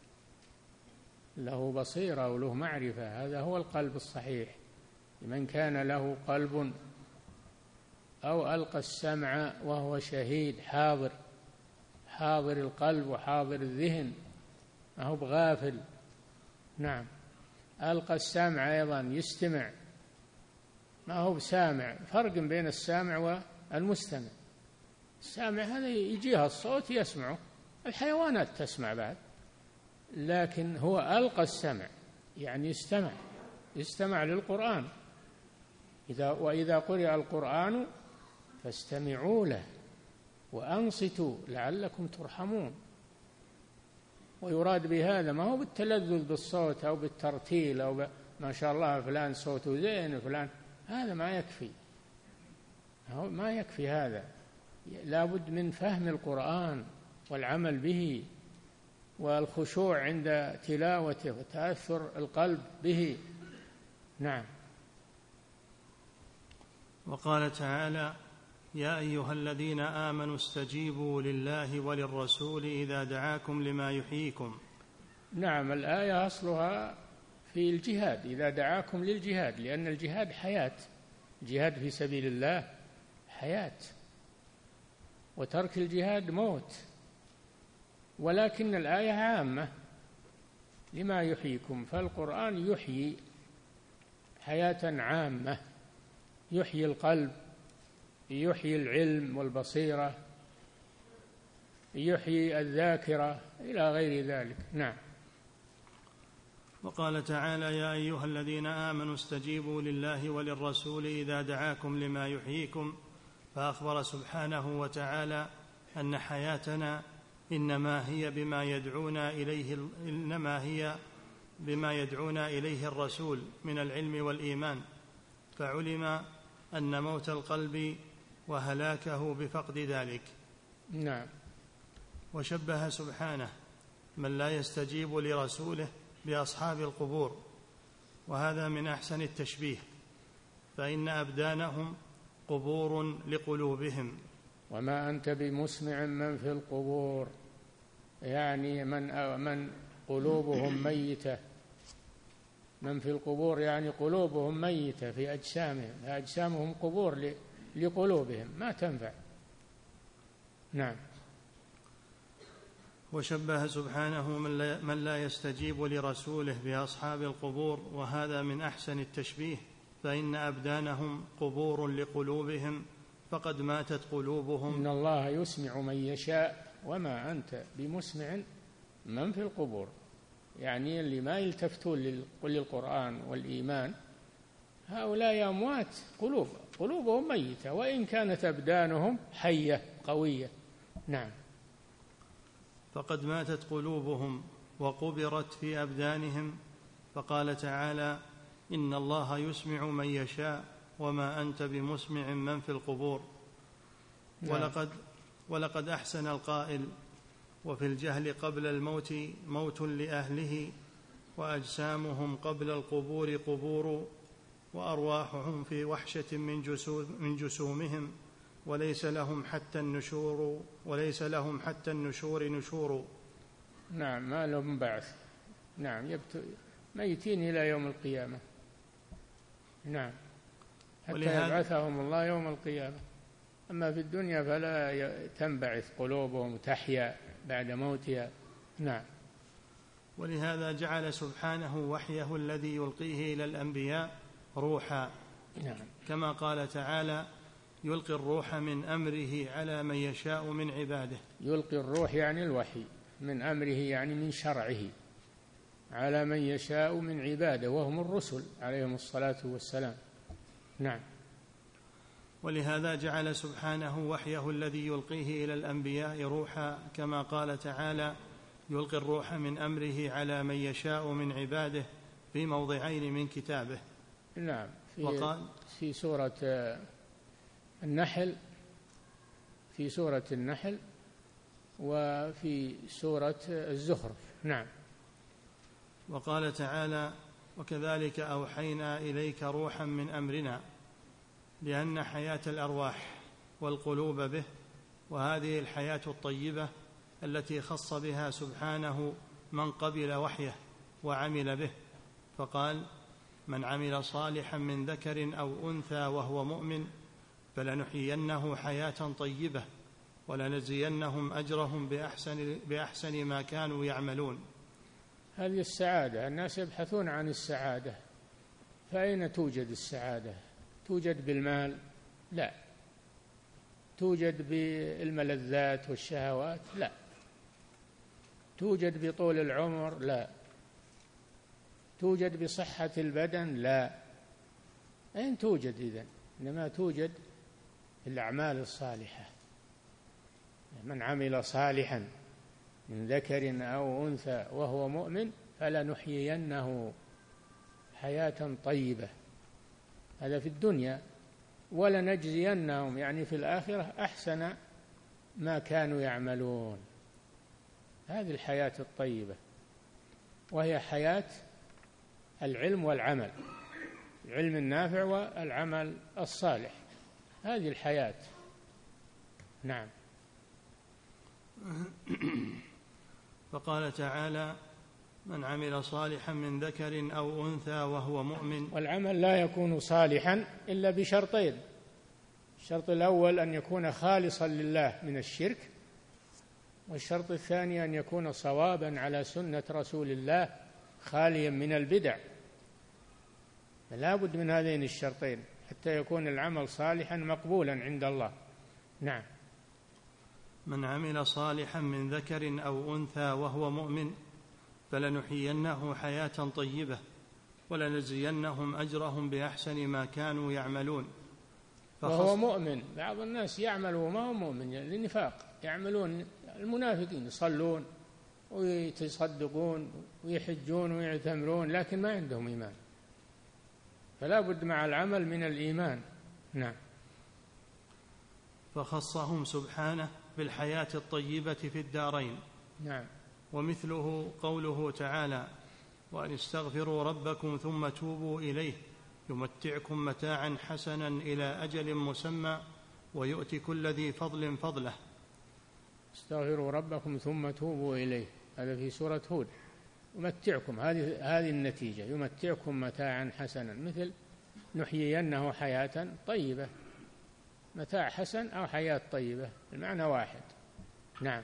[SPEAKER 2] له بصيرة وله معرفة، هذا هو القلب الصحيح. لمن كان له قلب أو ألقى السمع وهو شهيد، حاضر حاضر القلب وحاضر الذهن، ما هو بغافل. نعم. ألقى السمع أيضا يستمع، ما هو بسامع. فرق بين السامع والمستمع. السامع هذا يجيها الصوت يسمعه، الحيوانات تسمع بعد، لكن هو ألقى السمع يعني يستمع يستمع للقرآن. إذا وإذا قرئ القرآن فاستمعوا له وأنصتوا لعلكم ترحمون. ويراد بهذا ما هو بالتلذذ بالصوت أو بالترتيل أو ما شاء الله فلان صوته زين فلان، هذا ما يكفي، ما يكفي هذا. لا بد من فهم القرآن والعمل به والخشوع عند تلاوته وتأثر القلب به. نعم.
[SPEAKER 1] وقال تعالى يا أيها الذين آمنوا استجيبوا لله وللرسول إذا دعاكم لما يحييكم.
[SPEAKER 2] نعم. الآية أصلها في الجهاد، إذا دعاكم للجهاد، لأن الجهاد حياة، الجهاد في سبيل الله حياة، وترك الجهاد موت. ولكن الآية عامة لما يحييكم، فالقرآن يحيي حياة عامة، يحيي القلب، يحيي العلم والبصيرة، يحيي الذاكرة إلى غير ذلك. نعم.
[SPEAKER 1] وقال تعالى يا أيها الذين آمنوا استجيبوا لله وللرسول إذا دعاكم لما يحييكم، فأخبر سبحانه وتعالى أن حياتنا إنما هي بما يدعونا إليه إنما هي بما يدعونا إليه الرسول من العلم والإيمان، فعلم أن موت القلب وهلاكه بفقد ذلك.
[SPEAKER 2] نعم.
[SPEAKER 1] وشبه سبحانه من لا يستجيب لرسوله بأصحاب القبور، وهذا من أحسن التشبيه، فإن أبدانهم قبور لقلوبهم.
[SPEAKER 2] وما أنت بمسمع من في القبور. يعني من من قلوبهم ميتة، من في القبور يعني قلوبهم ميتة في أجسامهم، أجسامهم قبور لقلوبهم ما تنفع. نعم.
[SPEAKER 1] وشبه سبحانه من لا يستجيب لرسوله بأصحاب القبور، وهذا من أحسن التشبيه، فإن أبدانهم قبور لقلوبهم فقد ماتت قلوبهم.
[SPEAKER 2] إن الله يسمع من يشاء وما أنت بمسمع من في القبور، يعني اللي ما يلتفتون للقرآن والإيمان هؤلاء أموات، قلوب قلوبهم ميتة وإن كانت أبدانهم حية قوية. نعم.
[SPEAKER 1] فقد ماتت قلوبهم وقبرت في أبدانهم، فقال تعالى: إن الله يسمع من يشاء وما أنت بمسمع من في القبور. نعم. ولقد, ولقد أحسن القائل: وفي الجهل قبل الموت موت لأهله، وأجسامهم قبل القبور قبور، وأرواحهم في وحشة من جسومهم، وليس لهم حتى النشور وليس لهم حتى النشور نشور.
[SPEAKER 2] نعم، ما لهم بعث. نعم، يبت... ميتين إلى يوم القيامة. نعم، حتى ولهذا... يبعثهم الله يوم القيامة. أما في الدنيا فلا تنبعث قلوبهم تحيا بعد موتها. نعم.
[SPEAKER 1] ولهذا جعل سبحانه وحيه الذي يلقيه إلى الأنبياء روحا.
[SPEAKER 2] نعم.
[SPEAKER 1] كما قال تعالى: يلقي الروح من أمره على من يشاء من عباده.
[SPEAKER 2] يلقي الروح يعني الوحي، من أمره يعني من شرعه، على من يشاء من عباده وهم الرسل عليهم الصلاة والسلام. نعم.
[SPEAKER 1] ولهذا جعل سبحانه وحيه الذي يلقيه إلى الأنبياء روحا، كما قال تعالى: يلقي الروح من أمره على من يشاء من عباده، في موضعين من كتابه.
[SPEAKER 2] نعم. في,
[SPEAKER 1] وقال
[SPEAKER 2] في سورة النحل في سورة النحل وفي سورة الزخرف. نعم.
[SPEAKER 1] وقال تعالى: وكذلك أوحينا إليك روحا من أمرنا، لأن حياة الأرواح والقلوب به، وهذه الحياة الطيبة التي خص بها سبحانه من قبل وحيه وعمل به، فقال: من عمل صالحا من ذكر أو أنثى وهو مؤمن فلنحيينه حياة طيبة ولنجزينهم أجرهم بأحسن, بأحسن ما كانوا يعملون.
[SPEAKER 2] هذه السعادة، الناس يبحثون عن السعادة، فأين توجد السعادة؟ توجد بالمال؟ لا. توجد بالملذات والشهوات؟ لا. توجد بطول العمر؟ لا. توجد بصحة البدن؟ لا. أين توجد إذن؟ إنما توجد الأعمال الصالحة. من عمل صالحا من ذكر أو أنثى وهو مؤمن فلنحيينه حياة طيبة، هذا في الدنيا، ولنجزينهم يعني في الآخرة أحسن ما كانوا يعملون. هذه الحياة الطيبة، وهي حياة العلم والعمل، العلم النافع والعمل الصالح، هذه الحياة. نعم.
[SPEAKER 1] فقال تعالى: من عمل صالحا من ذكر أو أنثى وهو مؤمن.
[SPEAKER 2] والعمل لا يكون صالحا إلا بشرطين: الشرط الأول أن يكون خالصا لله من الشرك، والشرط الثاني أن يكون صوابا على سنة رسول الله خاليا من البدع. لا بد من هذين الشرطين حتى يكون العمل صالحا مقبولا عند الله. نعم.
[SPEAKER 1] من عمل صالحا من ذكر أو أنثى وهو مؤمن فلنحيينه حياة طيبة ولنجزينهم أجرهم بأحسن ما كانوا يعملون.
[SPEAKER 2] وهو مؤمن. بعض الناس يعمل وما هو مؤمن للنفاق، يعملون المنافقين، يصلون ويتصدقون ويحجون ويعتمرون لكن ما عندهم إيمان، فلا بد مع العمل من الإيمان. نعم.
[SPEAKER 1] فخصهم سبحانه بالحياة الطيبة في الدارين.
[SPEAKER 2] نعم.
[SPEAKER 1] ومثله قوله تعالى: وأن استغفروا ربكم ثم توبوا إليه يمتعكم متاعا حسنا إلى أجل مسمى ويؤتي كل ذي فضل فضله.
[SPEAKER 2] استغفروا ربكم ثم توبوا إليه، هذا في سورة هود. يمتعكم، هذه هذه النتيجة، يمتعكم متاعا حسنا، مثل نحيينه حياة طيبة، متاع حسن أو حياة طيبة، المعنى واحد. نعم.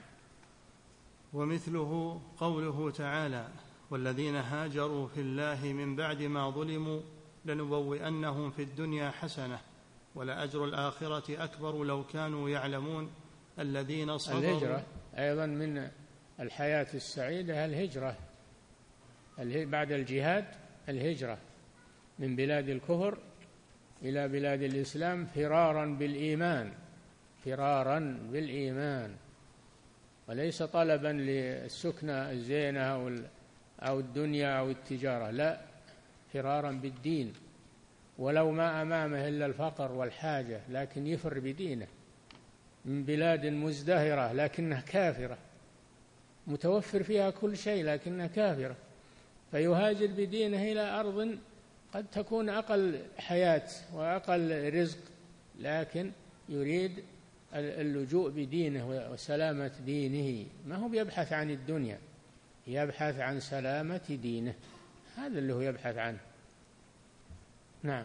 [SPEAKER 1] ومثله قوله تعالى: والذين هاجروا في الله من بعد ما ظلموا لنبوئنهم في الدنيا حسنة ولأجر الآخرة أكبر لو كانوا يعلمون الذين صبروا.
[SPEAKER 2] الهجرة أيضا من الحياة السعيدة، الهجرة بعد الجهاد، الهجرة من بلاد الكفر إلى بلاد الإسلام فرارا بالإيمان، فرارا بالإيمان، وليس طلبا للسكنة الزينة أو الدنيا أو التجارة، لا، فرارا بالدين، ولو ما أمامه إلا الفقر والحاجة، لكن يفر بدينه، من بلاد مزدهرة لكنها كافرة، متوفر فيها كل شيء لكنها كافرة، فيهاجر بدينه إلى أرض قد تكون أقل حياة وأقل رزق، لكن يريد اللجوء بدينه وسلامة دينه، ما هو يبحث عن الدنيا، يبحث عن سلامة دينه، هذا اللي هو يبحث عنه. نعم.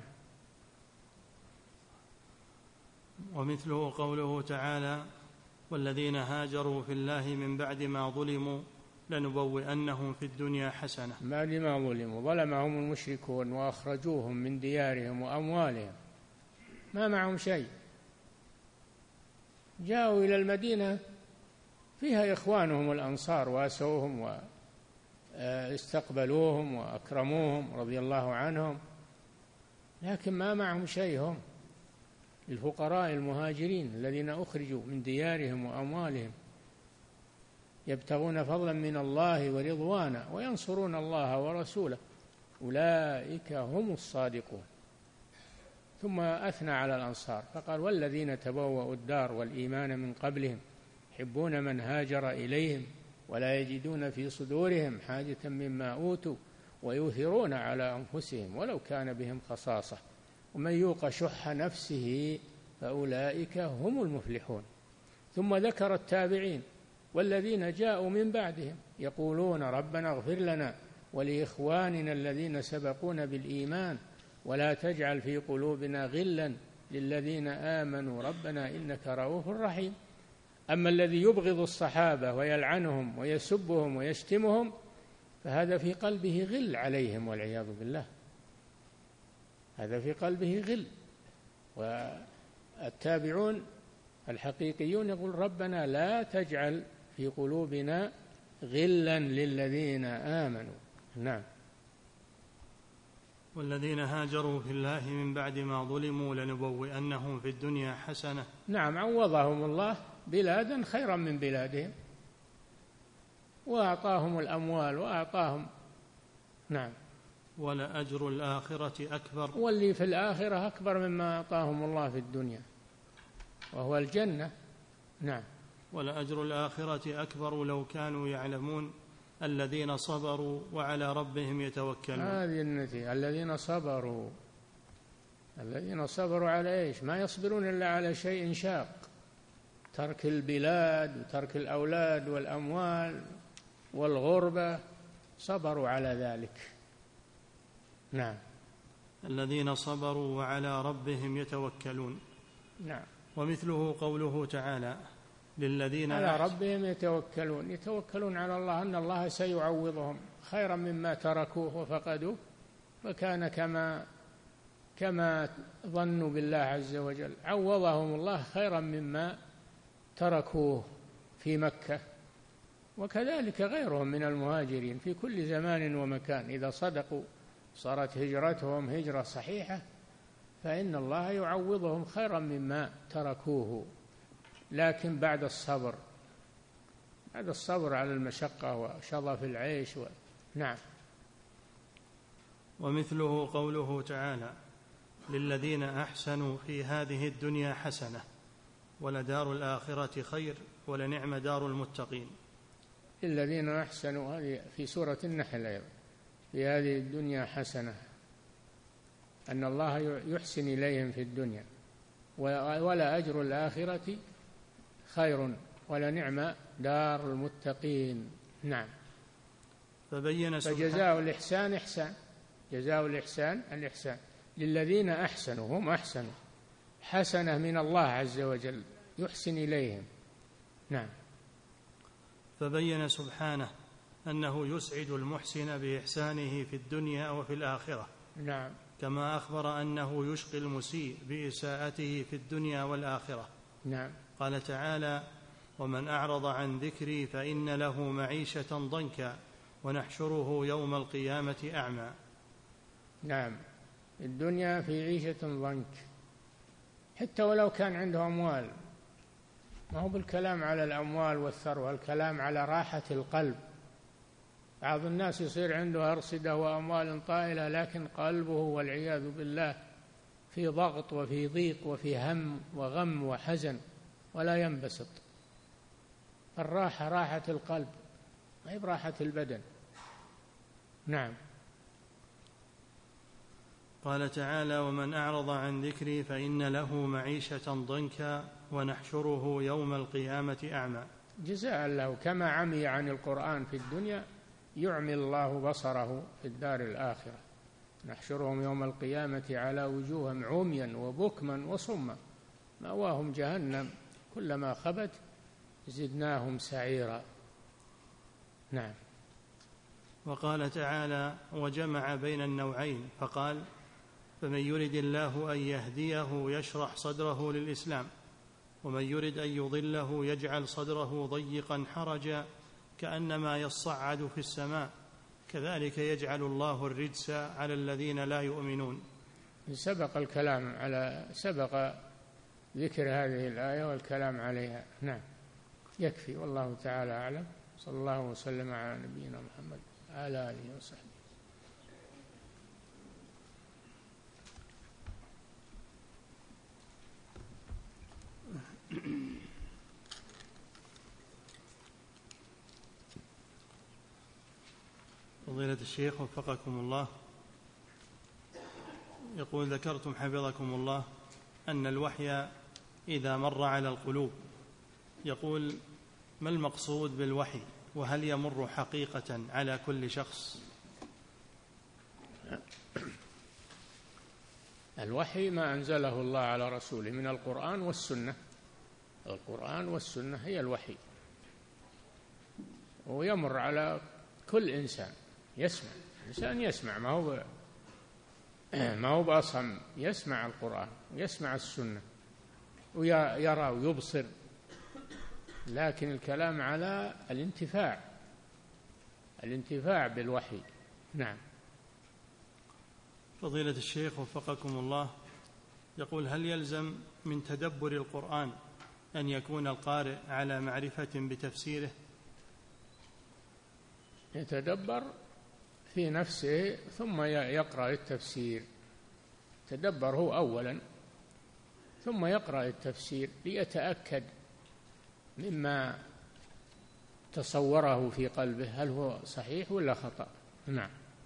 [SPEAKER 1] ومثله قوله تعالى: والذين هاجروا في الله من بعد ما ظلموا لنبوئنهم في الدنيا حسنة.
[SPEAKER 2] بعد ما ظلموا، ظلمهم المشركون وأخرجوهم من ديارهم وأموالهم، ما معهم شيء، جاءوا إلى المدينة فيها إخوانهم الأنصار واسوهم واستقبلوهم وأكرموهم رضي الله عنهم، لكن ما معهم شيء، هم الفقراء المهاجرين الذين أخرجوا من ديارهم وأموالهم يبتغون فضلا من الله ورضوانا وينصرون الله ورسوله، أولئك هم الصادقون. ثم أثنى على الأنصار فقال: والذين تبوأوا الدار والإيمان من قبلهم يحبون من هاجر إليهم ولا يجدون في صدورهم حاجة مما أوتوا ويؤثرون على أنفسهم ولو كان بهم خصاصة ومن يوق شح نفسه فأولئك هم المفلحون. ثم ذكر التابعين والذين جاءوا من بعدهم يقولون: ربنا اغفر لنا ولإخواننا الذين سبقونا بالإيمان ولا تجعل في قلوبنا غلا للذين آمنوا ربنا إنك رؤوف رحيم. أما الذي يبغض الصحابة ويلعنهم ويسبهم ويشتمهم فهذا في قلبه غل عليهم والعياذ بالله، هذا في قلبه غل. والتابعون الحقيقيون يقول: ربنا لا تجعل في قلوبنا غلا للذين آمنوا. نعم.
[SPEAKER 1] والذين هاجروا في الله من بعد ما ظلموا لنبوئنهم في الدنيا حسنة.
[SPEAKER 2] نعم، عوضهم الله بلادا خيرا من بلادهم وأعطاهم الأموال وأعطاهم. نعم.
[SPEAKER 1] ولأجر الآخرة أكبر،
[SPEAKER 2] واللي في الآخرة أكبر مما أعطاهم الله في الدنيا وهو الجنة. نعم.
[SPEAKER 1] ولأجر الآخرة أكبر لو كانوا يعلمون الذين صبروا وعلى ربهم يتوكلون.
[SPEAKER 2] هذه النتيجة، الذين صبروا، الذين صبروا على إيش؟ ما يصبرون إلا على شيء شاق، ترك البلاد وترك الأولاد والأموال والغربة، صبروا على ذلك. نعم.
[SPEAKER 1] الذين صبروا وعلى ربهم يتوكلون.
[SPEAKER 2] نعم.
[SPEAKER 1] ومثله قوله تعالى: للذين
[SPEAKER 2] على ربهم يتوكلون، يتوكلون على الله أن الله سيعوضهم خيرا مما تركوه وفقدوه، فكان كما كما ظنوا بالله عز وجل، عوضهم الله خيرا مما تركوه في مكة. وكذلك غيرهم من المهاجرين في كل زمان ومكان إذا صدقوا صارت هجرتهم هجرة صحيحة فإن الله يعوضهم خيرا مما تركوه، لكن بعد الصبر، بعد الصبر على المشقة وشظف العيش و... نعم.
[SPEAKER 1] ومثله قوله تعالى: للذين أحسنوا في هذه الدنيا حسنة ولدار الآخرة خير ولنعم دار المتقين.
[SPEAKER 2] للذين أحسنوا، هذه في سورة النحل أيضا، في هذه الدنيا حسنة، أن الله يحسن إليهم في الدنيا، ولا أجر الآخرة خير ولنعم دار المتقين. نعم.
[SPEAKER 1] فبين
[SPEAKER 2] فجزاء الإحسان إحسان، جزاء الإحسان الإحسان للذين أحسنوا، هم أحسنوا حسنة من الله عز وجل يحسن إليهم. نعم.
[SPEAKER 1] فبين سبحانه أنه يسعد المحسن بإحسانه في الدنيا وفي الآخرة.
[SPEAKER 2] نعم.
[SPEAKER 1] كما أخبر أنه يشقي المسيء بإساءته في الدنيا والآخرة.
[SPEAKER 2] نعم.
[SPEAKER 1] قال تعالى: ومن أعرض عن ذكري فإن له معيشة ضنكا ونحشره يوم القيامة أعمى.
[SPEAKER 2] نعم. الدنيا في عيشة ضنك، حتى ولو كان عنده أموال، ما هو بالكلام على الأموال والثروة، الكلام على راحة القلب. بعض الناس يصير عنده أرصدة وأموال طائلة، لكن قلبه والعياذ بالله في ضغط وفي ضيق وفي هم وغم وحزن ولا ينبسط. الراحة راحة القلب، ما هي براحة البدن. نعم.
[SPEAKER 1] قال تعالى: ومن أعرض عن ذكري فإن له معيشة ضنكا ونحشره يوم القيامة أعمى.
[SPEAKER 2] جزاء له، كما عمي عن القرآن في الدنيا يعمي الله بصره في الدار الآخرة. نحشرهم يوم القيامة على وجوههم عميا وبكما وصما مأواهم جهنم كلما خبت زدناهم سعيرا. نعم.
[SPEAKER 1] وقال تعالى: وجمع بين النوعين فقال: فمن يرد الله أن يهديه يشرح صدره للإسلام، ومن يرد أن يضله يجعل صدره ضيقا حرجا كأنما يصعد في السماء، كذلك يجعل الله الرجس على الذين لا يؤمنون.
[SPEAKER 2] سبق الكلام على سبق ذكر هذه الآية والكلام عليها. نعم. يكفي، والله تعالى أعلم. صلى الله وسلم على نبينا محمد وعلى آله وصحبه.
[SPEAKER 1] فضيلة الشيخ وفقكم الله، يقول: ذكرتم حفظكم الله أن الوحي إذا مر على القلوب، يقول: ما المقصود بالوحي؟ وهل يمر حقيقة على كل شخص؟
[SPEAKER 2] الوحي ما أنزله الله على رسوله من القرآن والسنة. القرآن والسنة هي الوحي، ويمر على كل إنسان يسمع. إنسان يسمع، ما هو ما هو بأصم، يسمع القرآن ويسمع السنة ويرى ويبصر، لكن الكلام على الانتفاع الانتفاع بالوحي. نعم.
[SPEAKER 1] فضيلة الشيخ وفقكم الله، يقول: هل يلزم من تدبر القرآن أن يكون القارئ على معرفة بتفسيره؟
[SPEAKER 2] يتدبر في نفسه ثم يقرأ التفسير. تدبر هو أولا ثم يقرأ التفسير ليتأكد مما تصوره في قلبه هل هو صحيح ولا خطأ. نعم.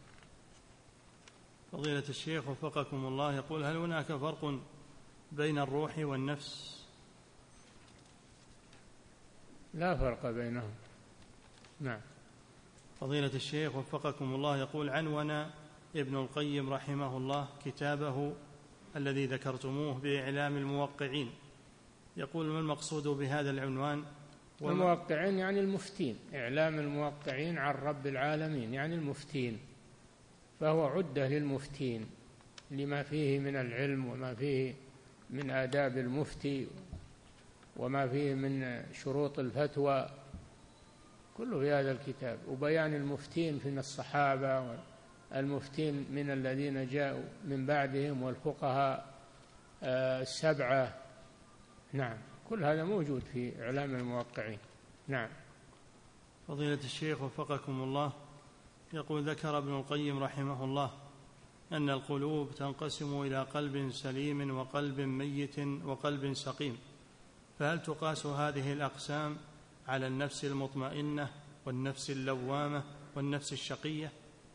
[SPEAKER 1] فضيلة الشيخ وفقكم الله، يقول: هل هناك فرق بين الروح والنفس؟
[SPEAKER 2] لا فرق بينهم. نعم.
[SPEAKER 1] فضيلة الشيخ وفقكم الله، يقول: عنون ابن القيم رحمه الله كتابه الذي ذكرتموه بإعلام الموقعين، يقول: ما المقصود بهذا العنوان؟
[SPEAKER 2] الموقعين يعني المفتين، إعلام الموقعين عن رب العالمين يعني المفتين، فهو عدة للمفتين لما فيه من العلم وما فيه من آداب المفتي وما فيه من شروط الفتوى، كله في هذا الكتاب، وبيان المفتين من الصحابة والمفتين من الذين جاءوا من بعدهم والفقهاء السبعة. نعم. كل هذا موجود في إعلام الموقعين. نعم.
[SPEAKER 1] فضيلة الشيخ وفقكم الله، يقول: ذكر ابن القيم رحمه الله أن القلوب تنقسم إلى قلب سليم وقلب ميت وقلب سقيم، فهل تقاس هذه الأقسام على النفس المطمئنة والنفس اللوامة والنفس الشقية؟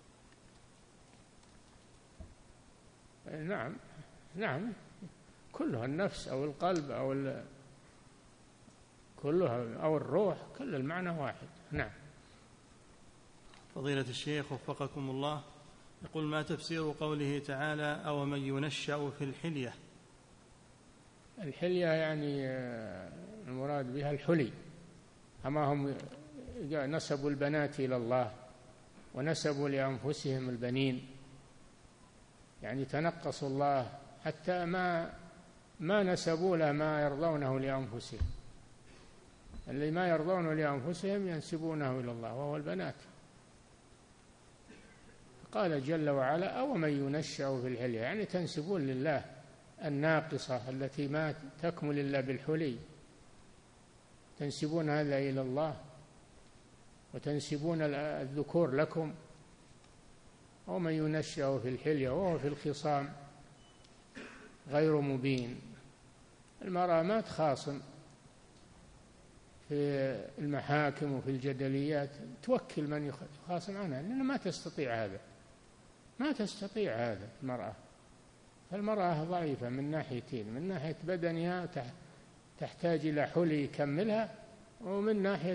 [SPEAKER 2] نعم. نعم. كلها النفس أو القلب أو كلها أو الروح، كل المعنى واحد. نعم.
[SPEAKER 1] فضيلة الشيخ وفقكم الله، يقول: ما تفسير قوله تعالى: أو من ينشأ في الحلية؟
[SPEAKER 2] الحلية يعني المراد بها الحلي. أما هم نسبوا البنات إلى الله ونسبوا لأنفسهم البنين، يعني تنقصوا الله حتى ما ما نسبوا له ما يرضونه لأنفسهم. اللي ما يرضونه لأنفسهم ينسبونه إلى الله وهو البنات. قال جل وعلا: أو من ينشأ في الحلية، يعني تنسبون لله الناقصة التي ما تكمل إلا بالحلي، تنسبون هذا إلى الله وتنسبون الذكور لكم. ومن ينشأ في الحلية وهو في الخصام غير مبين. المرأة ما تخاصم في المحاكم وفي الجدليات، توكل من يخاصم عنها، لأنها ما تستطيع هذا، ما تستطيع هذا المرأة. فالمرأة ضعيفة من ناحيتين: من ناحية بدنها تحتاج إلى حلي يكملها، ومن ناحية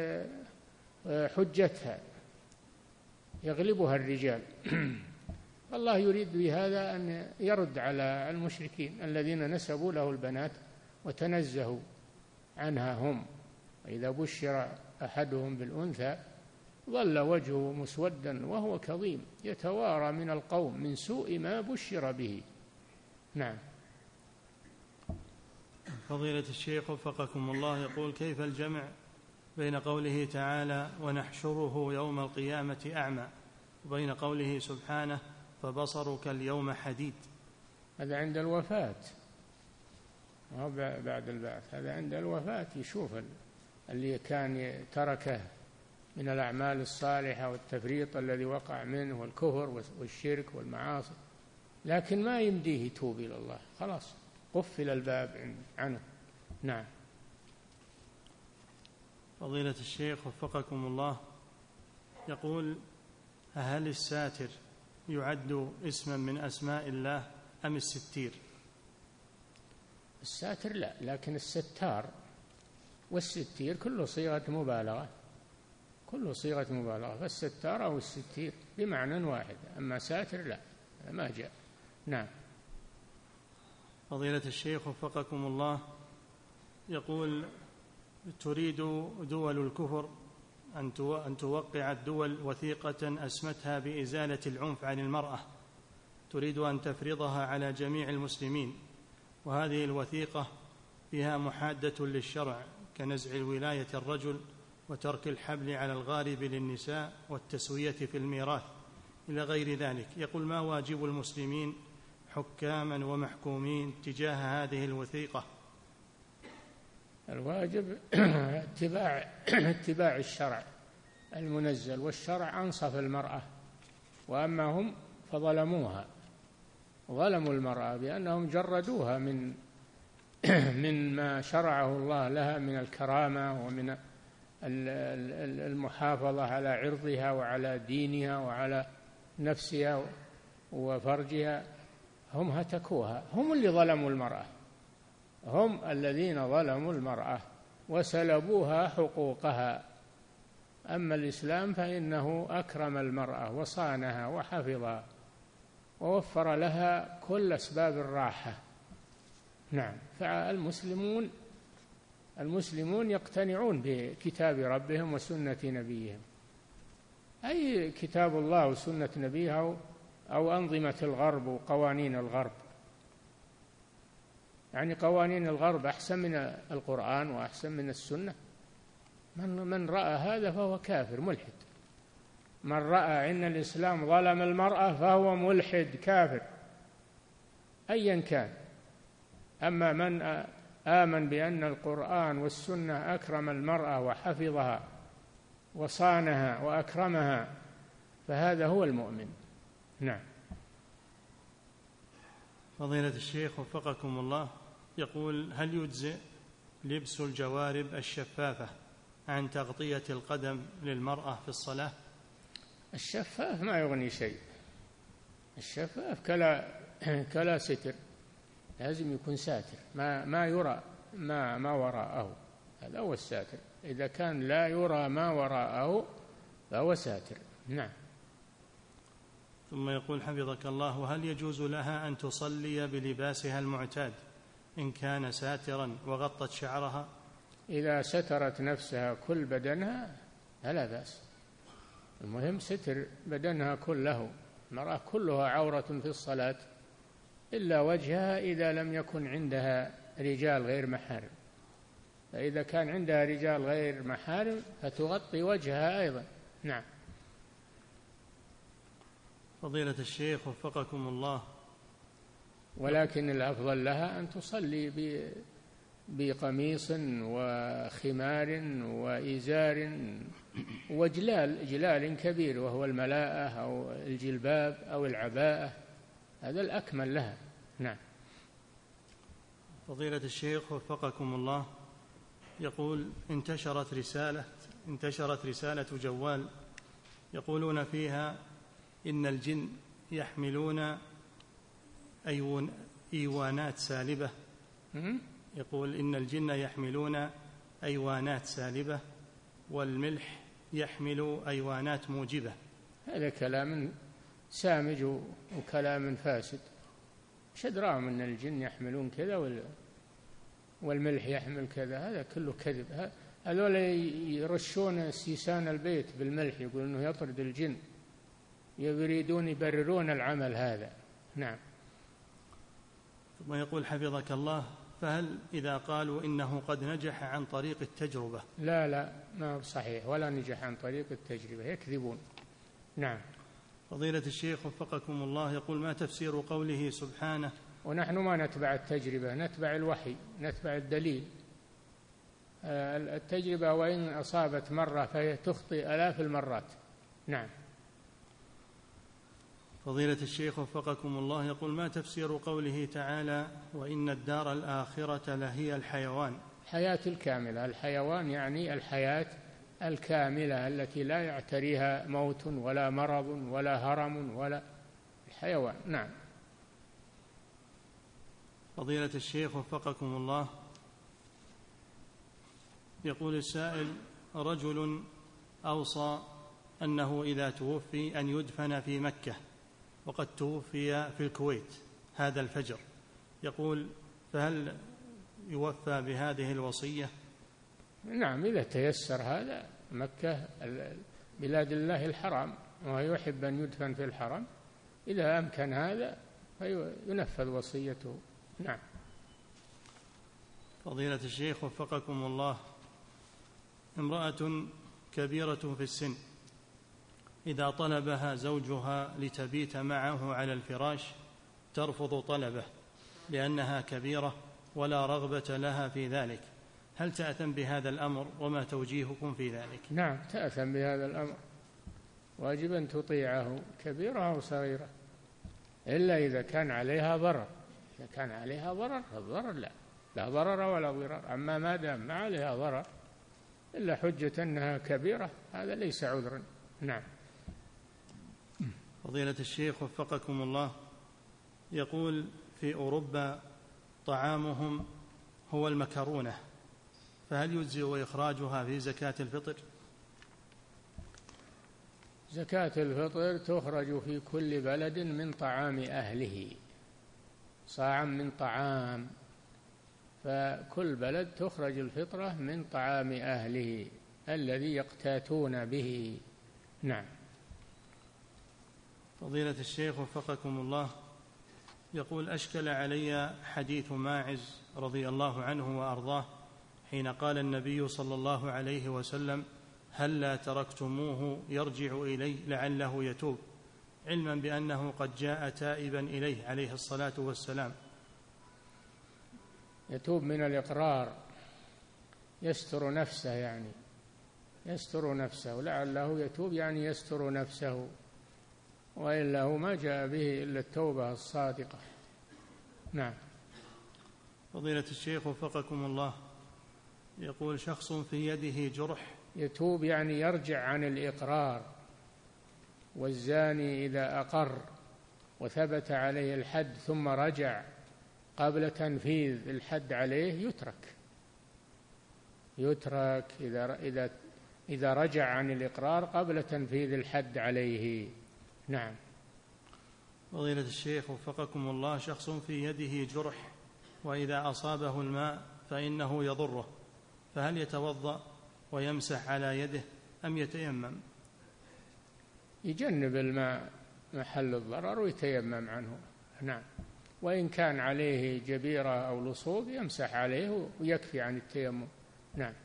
[SPEAKER 2] حجتها يغلبها الرجال. الله يريد بهذا أن يرد على المشركين الذين نسبوا له البنات وتنزهوا عنها هم. وإذا بشر أحدهم بالأنثى ظل وجهه مسودا وهو كظيم يتوارى من القوم من سوء ما بشر به. نعم.
[SPEAKER 1] فضيلة الشيخ وفقكم الله، يقول: كيف الجمع بين قوله تعالى: ونحشره يوم القيامة أعمى، وبين قوله سبحانه: فبصرك اليوم حديد؟
[SPEAKER 2] هذا عند الوفاة، ما هو بعد البعث، هذا عند الوفاة يشوف اللي كان تركه من الأعمال الصالحة والتفريط الذي وقع منه والكفر والشرك والمعاصي، لكن ما يمديه يتوب إلى الله، خلاص قفل الباب عنه. نعم.
[SPEAKER 1] فضيلة الشيخ وفقكم الله، يقول: هل الساتر يعد اسما من أسماء الله أم الستير؟
[SPEAKER 2] الساتر لا، لكن الستار والستير كله صيغة مبالغة، كله صيغة مبالغة، فالستار أو الستير بمعنى واحد، أما ساتر لا، ما جاء. نعم.
[SPEAKER 1] فضيلة الشيخ وفقكم الله، يقول: تريد دول الكفر أن توقع الدول وثيقة أسمتها بإزالة العنف عن المرأة، تريد أن تفرضها على جميع المسلمين، وهذه الوثيقة فيها محادة للشرع كنزع الولاية الرجل وترك الحبل على الغارب للنساء والتسوية في الميراث إلى غير ذلك. يقول: ما واجب المسلمين حكاما ومحكومين تجاه هذه الوثيقة؟
[SPEAKER 2] الواجب اتباع اتباع الشرع المنزل، والشرع أنصف المرأة، وأما هم فظلموها، ظلموا المرأة بأنهم جردوها من من ما شرعه الله لها من الكرامة ومن المحافظة على عرضها وعلى دينها وعلى نفسها وفرجها. هم هتكوها، هم اللي ظلموا المرأة، هم الذين ظلموا المرأة وسلبوها حقوقها. أما الإسلام فإنه أكرم المرأة وصانها وحفظها ووفر لها كل أسباب الراحة. نعم. فالمسلمون المسلمون يقتنعون بكتاب ربهم وسنة نبيهم، أي كتاب الله وسنة نبيه أو أنظمة الغرب وقوانين الغرب. يعني قوانين الغرب أحسن من القرآن وأحسن من السنة. من من رأى هذا فهو كافر ملحد. من رأى أن الإسلام ظلم المرأة فهو ملحد كافر أيا كان. أما من آمن بأن القرآن والسنة أكرم المرأة وحفظها وصانها وأكرمها فهذا هو المؤمن. نعم.
[SPEAKER 1] فضيلة الشيخ وفقكم الله، يقول: هل يجزئ لبس الجوارب الشفافة عن تغطية القدم للمرأة في الصلاة؟
[SPEAKER 2] الشفاف ما يغني شيء، الشفاف كلا كلا ستر، لازم يكون ساتر، ما ما يرى ما ما وراءه، هذا هو الساتر. إذا كان لا يرى ما وراءه فهو ساتر. نعم.
[SPEAKER 1] ثم يقول حفظك الله: وهل يجوز لها أن تصلي بلباسها المعتاد إن كان ساترا وغطت شعرها؟
[SPEAKER 2] إذا سترت نفسها كل بدنها فلا بأس، المهم ستر بدنها كله. المرأة كلها عورة في الصلاة إلا وجهها إذا لم يكن عندها رجال غير محارم، فإذا كان عندها رجال غير محارم فتغطي وجهها أيضا. نعم.
[SPEAKER 1] فضيلة الشيخ وفقكم الله،
[SPEAKER 2] ولكن الأفضل لها أن تصلي بقميص وخمار وإزار وجلال، جلال كبير وهو الملاءة أو الجلباب أو العباءة، هذا الأكمل لها. نعم.
[SPEAKER 1] فضيلة الشيخ وفقكم الله، يقول: انتشرت رسالة انتشرت رسالة جوال يقولون فيها إن الجن يحملون أيوان إيوانات سالبة. يقول إن الجن يحملون أيوانات سالبة والملح يحمل أيوانات موجبة.
[SPEAKER 2] هذا كلام سامج وكلام فاسد. ايش أدراهم أن الجن يحملون كذا والملح يحمل كذا؟ هذا كله كذب. هذول يرشون سيسان البيت بالملح، يقول أنه يطرد الجن، يريدون يبررون العمل هذا. نعم.
[SPEAKER 1] ثم يقول حفظك الله: فهل إذا قالوا إنه قد نجح عن طريق التجربة؟
[SPEAKER 2] لا لا، ما صحيح، ولا نجح عن طريق التجربة، يكذبون. نعم.
[SPEAKER 1] فضيلة الشيخ وفقكم الله، يقول: ما تفسير قوله سبحانه:
[SPEAKER 2] ونحن ما نتبع التجربة، نتبع الوحي، نتبع الدليل. التجربة وإن أصابت مرة فهي تخطئ آلاف المرات. نعم.
[SPEAKER 1] فضيلة الشيخ وفقكم الله، يقول: ما تفسير قوله تعالى: وإن الدار الآخرة لهي الحيوان؟
[SPEAKER 2] الحياة الكاملة. الحيوان يعني الحياة الكاملة التي لا يعتريها موت ولا مرض ولا هرم ولا الحيوان. نعم.
[SPEAKER 1] فضيلة الشيخ وفقكم الله، يقول السائل: رجل أوصى أنه إذا توفي أن يدفن في مكة وقد توفي في الكويت هذا الفجر، يقول: فهل يوفى بهذه الوصية؟
[SPEAKER 2] نعم، إذا تيسر هذا. مكة بلاد الله الحرام ويحب أن يدفن في الحرم، إذا أمكن هذا فينفذ وصيته. نعم.
[SPEAKER 1] فضيلة الشيخ وفقكم الله، امرأة كبيرة في السن إذا طلبها زوجها لتبيت معه على الفراش ترفض طلبه لأنها كبيرة ولا رغبة لها في ذلك، هل تأثم بهذا الأمر وما توجيهكم في ذلك؟
[SPEAKER 2] نعم، تأثم بهذا الأمر، واجب أن تطيعه كبيرة أو صغيرة، إلا إذا كان عليها ضرر. إذا كان عليها ضرر فالضرر لا لا ضرر ولا ضرر. أما ما دام ما عليها ضرر إلا حجة أنها كبيرة، هذا ليس عذرا. نعم.
[SPEAKER 1] فضيلة الشيخ وفقكم الله، يقول: في أوروبا طعامهم هو المكرونة، فهل يجزئ إخراجها في زكاة الفطر؟
[SPEAKER 2] زكاة الفطر تخرج في كل بلد من طعام أهله، صاعا من طعام، فكل بلد تخرج الفطرة من طعام أهله الذي يقتاتون به. نعم.
[SPEAKER 1] فضيلة الشيخ وفقكم الله، يقول: أشكل علي حديث ماعز رضي الله عنه وأرضاه حين قال النبي صلى الله عليه وسلم: هلا تركتموه يرجع إليه لعله يتوب، علما بأنه قد جاء تائبا إليه عليه الصلاة والسلام.
[SPEAKER 2] يتوب من الإقرار، يستر نفسه، يعني يستر نفسه، لعله يتوب يعني يستر نفسه، وإلا هو ما جاء به إلا التوبة الصادقة. نعم.
[SPEAKER 1] فضيلة الشيخ وفقكم الله، يقول: شخص في يده جرح.
[SPEAKER 2] يتوب يعني يرجع عن الإقرار، والزاني إذا أقر وثبت عليه الحد ثم رجع قبل تنفيذ الحد عليه يترك، يترك إذا إذا إذا رجع عن الإقرار قبل تنفيذ الحد عليه. نعم.
[SPEAKER 1] فضيلة الشيخ وفقكم الله، شخص في يده جرح وإذا أصابه الماء فإنه يضره، فهل يتوضأ ويمسح على يده أم يتيمم؟
[SPEAKER 2] يجنب الماء محل الضرر ويتيمم عنه. نعم. وإن كان عليه جبيرة أو لصوق يمسح عليه ويكفي عن التيمم. نعم.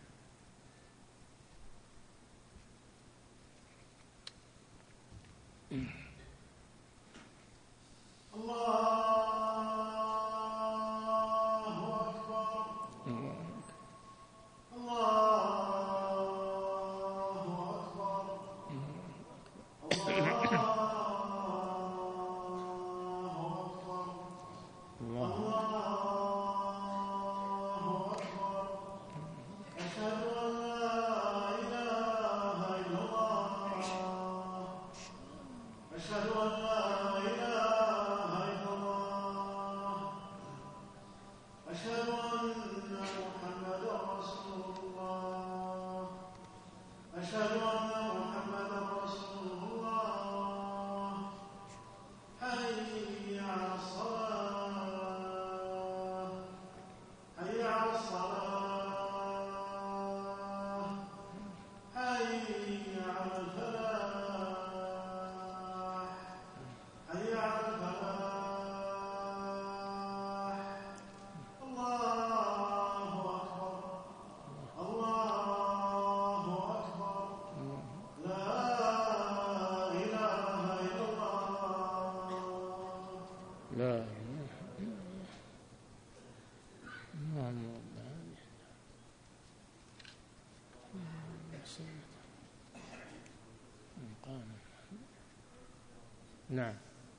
[SPEAKER 2] لا. نعم.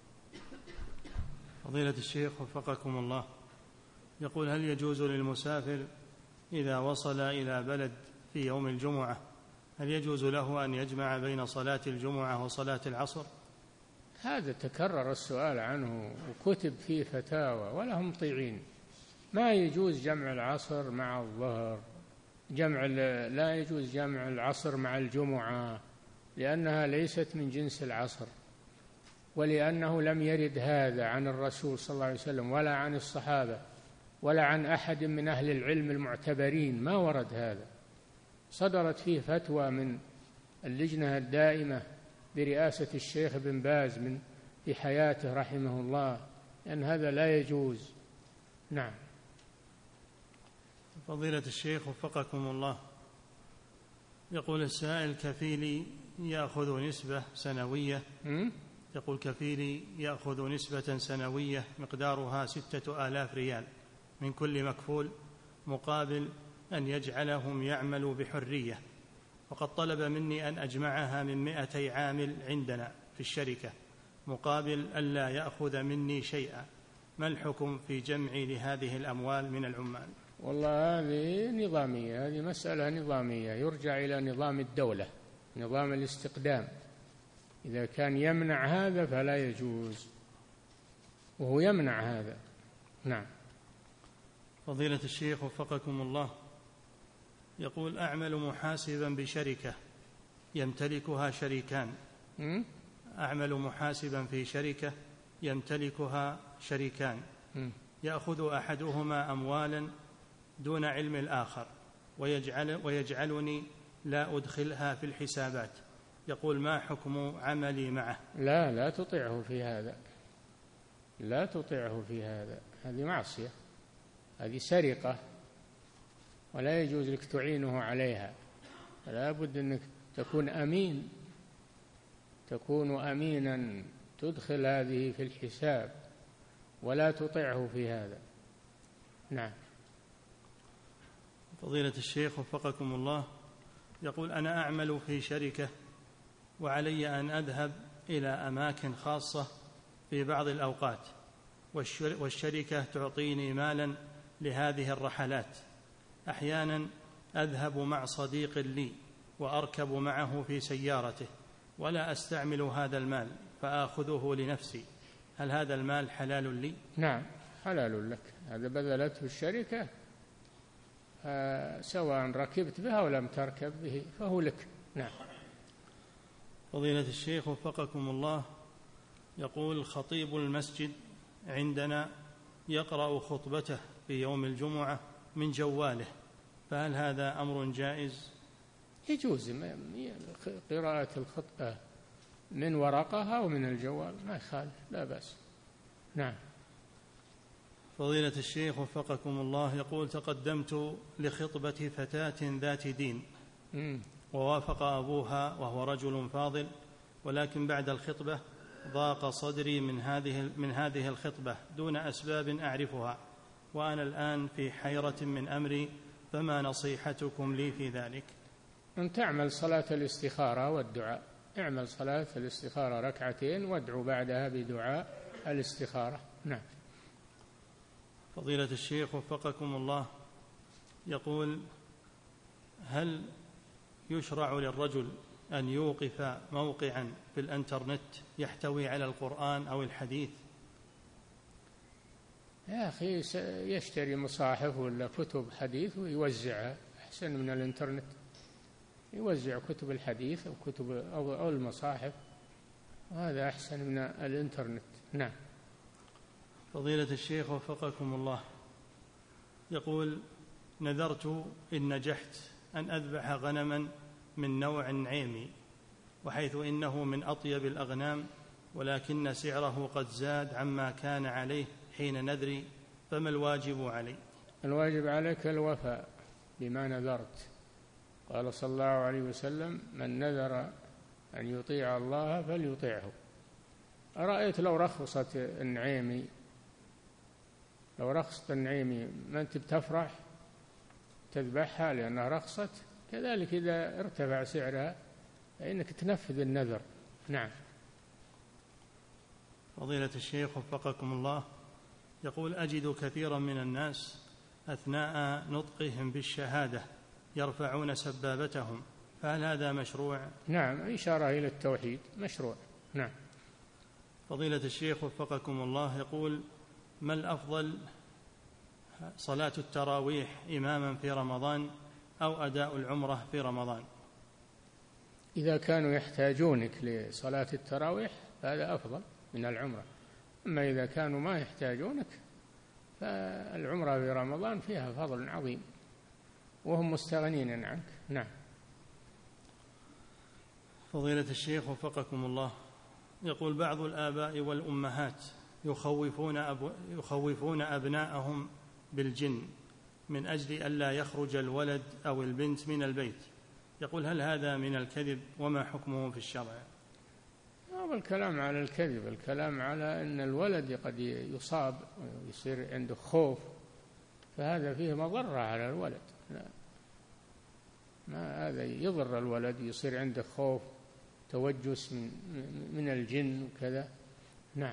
[SPEAKER 1] فضيلة الشيخ وفقكم الله، يقول: هل يجوز للمسافر إذا وصل إلى بلد في يوم الجمعة هل يجوز له أن يجمع بين صلاة الجمعة وصلاة العصر؟
[SPEAKER 2] هذا تكرر السؤال عنه وكتب فيه فتاوى ولا هم مطيعين. ما يجوز جمع العصر مع الظهر، جمع لا يجوز جمع العصر مع الجمعة لأنها ليست من جنس العصر، ولأنه لم يرد هذا عن الرسول صلى الله عليه وسلم ولا عن الصحابة ولا عن أحد من أهل العلم المعتبرين، ما ورد هذا. صدرت فيه فتوى من اللجنة الدائمة برئاسة الشيخ بن باز من في حياته رحمه الله أن هذا لا يجوز. نعم.
[SPEAKER 1] فضيلة الشيخ وفقكم الله، يقول السائل: كفيلي يأخذ نسبة سنوية يقول كفيلي يأخذ نسبة سنوية مقدارها ستة آلاف ريال من كل مكفول مقابل أن يجعلهم يعملوا بحرية، وقد طلب مني أن أجمعها من مئتي عامل عندنا في الشركة مقابل ألا يأخذ مني شيئا، ما الحكم في جمعي لهذه الأموال من العمال؟
[SPEAKER 2] والله هذه نظامية، هذه مسألة نظامية يرجع إلى نظام الدولة، نظام الاستقدام. إذا كان يمنع هذا فلا يجوز، وهو يمنع هذا. نعم.
[SPEAKER 1] فضيلة الشيخ وفقكم الله، يقول: أعمل محاسبا بشركة يمتلكها شريكان
[SPEAKER 2] م?
[SPEAKER 1] أعمل محاسبا في شركة يمتلكها شريكان
[SPEAKER 2] م?
[SPEAKER 1] يأخذ أحدهما أموالا دون علم الآخر ويجعل ويجعلني لا أدخلها في الحسابات، يقول: ما حكم عملي معه؟
[SPEAKER 2] لا لا تطيعه في هذا، لا تطيعه في هذا، هذه معصية، هذه سرقة، ولا يجوز لك تعينه عليها. لا بد أنك تكون أمين، تكون أمينا تدخل هذه في الحساب ولا تطيعه في هذا. نعم.
[SPEAKER 1] فضيلة الشيخ وفقكم الله، يقول: أنا أعمل في شركة وعلي أن أذهب إلى أماكن خاصة في بعض الأوقات، والشركة تعطيني مالا لهذه الرحلات. أحيانا أذهب مع صديق لي وأركب معه في سيارته ولا أستعمل هذا المال فآخذه لنفسي، هل هذا المال حلال لي؟
[SPEAKER 2] نعم حلال لك، هذا بذلته الشركة سواء ركبت به أو لم تركب به فهو لك. نعم.
[SPEAKER 1] فضيلة الشيخ وفقكم الله، يقول خطيب المسجد عندنا يقرأ خطبته في يوم الجمعة من جواله، فهل هذا أمر جائز؟
[SPEAKER 2] يجوز قراءة الخطبة من ورقها أو من الجوال، ما يخالف، لا بأس. نعم.
[SPEAKER 1] فضيلة الشيخ وفقكم الله، يقول تقدمت لخطبة فتاة ذات دين م. ووافق أبوها وهو رجل فاضل، ولكن بعد الخطبة ضاق صدري من هذه من هذه الخطبة دون أسباب أعرفها، وأنا الآن في حيرة من أمري، فما نصيحتكم لي في ذلك؟
[SPEAKER 2] أن تعمل صلاة الاستخارة والدعاء، اعمل صلاة الاستخارة ركعتين وادعو بعدها بدعاء الاستخارة. نعم.
[SPEAKER 1] فضيلة الشيخ وفقكم الله، يقول هل يشرع للرجل أن يوقف موقعا في الانترنت يحتوي على القرآن أو الحديث؟
[SPEAKER 2] يا أخي يشتري مصاحف ولا كتب حديث ويوزعها، أحسن من الانترنت. يوزع كتب الحديث أو كتب أو المصاحف، وهذا أحسن من الانترنت. نعم.
[SPEAKER 1] فضيلة الشيخ وفقكم الله، يقول نذرت إن نجحت أن أذبح غنما من نوع نعيمي، وحيث إنه من أطيب الأغنام، ولكن سعره قد زاد عما كان عليه حين نذري، فما الواجب علي؟
[SPEAKER 2] الواجب عليك الوفاء بما نذرت. قال صلى الله عليه وسلم من نذر أن يطيع الله فليطيعه. أرأيت لو رخصت النعيمي لو رخصت النعيمي ما أنت بتفرح تذبحها لأنها رخصت؟ كذلك إذا ارتفع سعرها فإنك تنفذ النذر. نعم.
[SPEAKER 1] فضيلة الشيخ وفقكم الله، يقول أجد كثيرا من الناس أثناء نطقهم بالشهادة يرفعون سبابتهم، فهل هذا مشروع؟
[SPEAKER 2] نعم، إشارة إلى التوحيد، مشروع. نعم.
[SPEAKER 1] فضيلة الشيخ وفقكم الله، يقول ما الأفضل، صلاة التراويح إماما في رمضان أو أداء العمرة في رمضان؟
[SPEAKER 2] إذا كانوا يحتاجونك لصلاة التراويح فهذا أفضل من العمرة، أما إذا كانوا ما يحتاجونك فالعمرة في رمضان فيها فضل عظيم وهم مستغنين عنك. نعم.
[SPEAKER 1] فضيلة الشيخ وفقكم الله، يقول بعض الآباء والأمهات يخوفون, أب... يخوفون أبناءهم بالجن من أجل ألا يخرج الولد أو البنت من البيت، يقول هل هذا من الكذب وما حكمه في الشرع؟
[SPEAKER 2] هذا الكلام على الكذب، الكلام على أن الولد قد يصاب ويصير عنده خوف، فهذا فيه مضرة على الولد. لا، ما هذا يضر الولد، يصير عنده خوف توجس من, من الجن وكذا. نعم.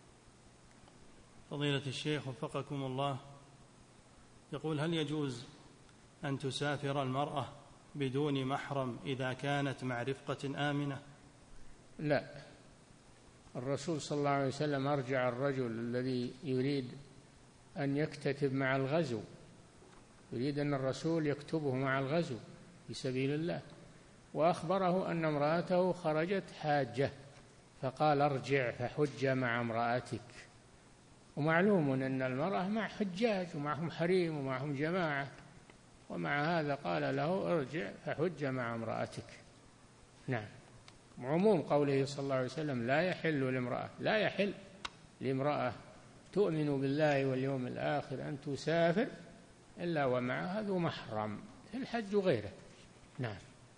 [SPEAKER 1] فضيلة الشيخ وفقكم الله، يقول هل يجوز أن تسافر المرأة بدون محرم إذا كانت مع رفقة آمنة؟
[SPEAKER 2] لا، الرسول صلى الله عليه وسلم أرجع الرجل الذي يريد أن يكتتب مع الغزو، يريد أن الرسول يكتبه مع الغزو في سبيل الله، وأخبره أن امرأته خرجت حاجة فقال ارجع فحج مع امرأتك. ومعلوم أن المرأة مع حجاج ومعهم حريم ومعهم جماعة، ومع هذا قال له ارجع فحج مع امرأتك. نعم. عموم قوله صلى الله عليه وسلم لا يحل لامرأة لا يحل لامرأة تؤمن بالله واليوم الآخر أن تسافر إلا ومعها ذو محرم في الحج وغيره. نعم.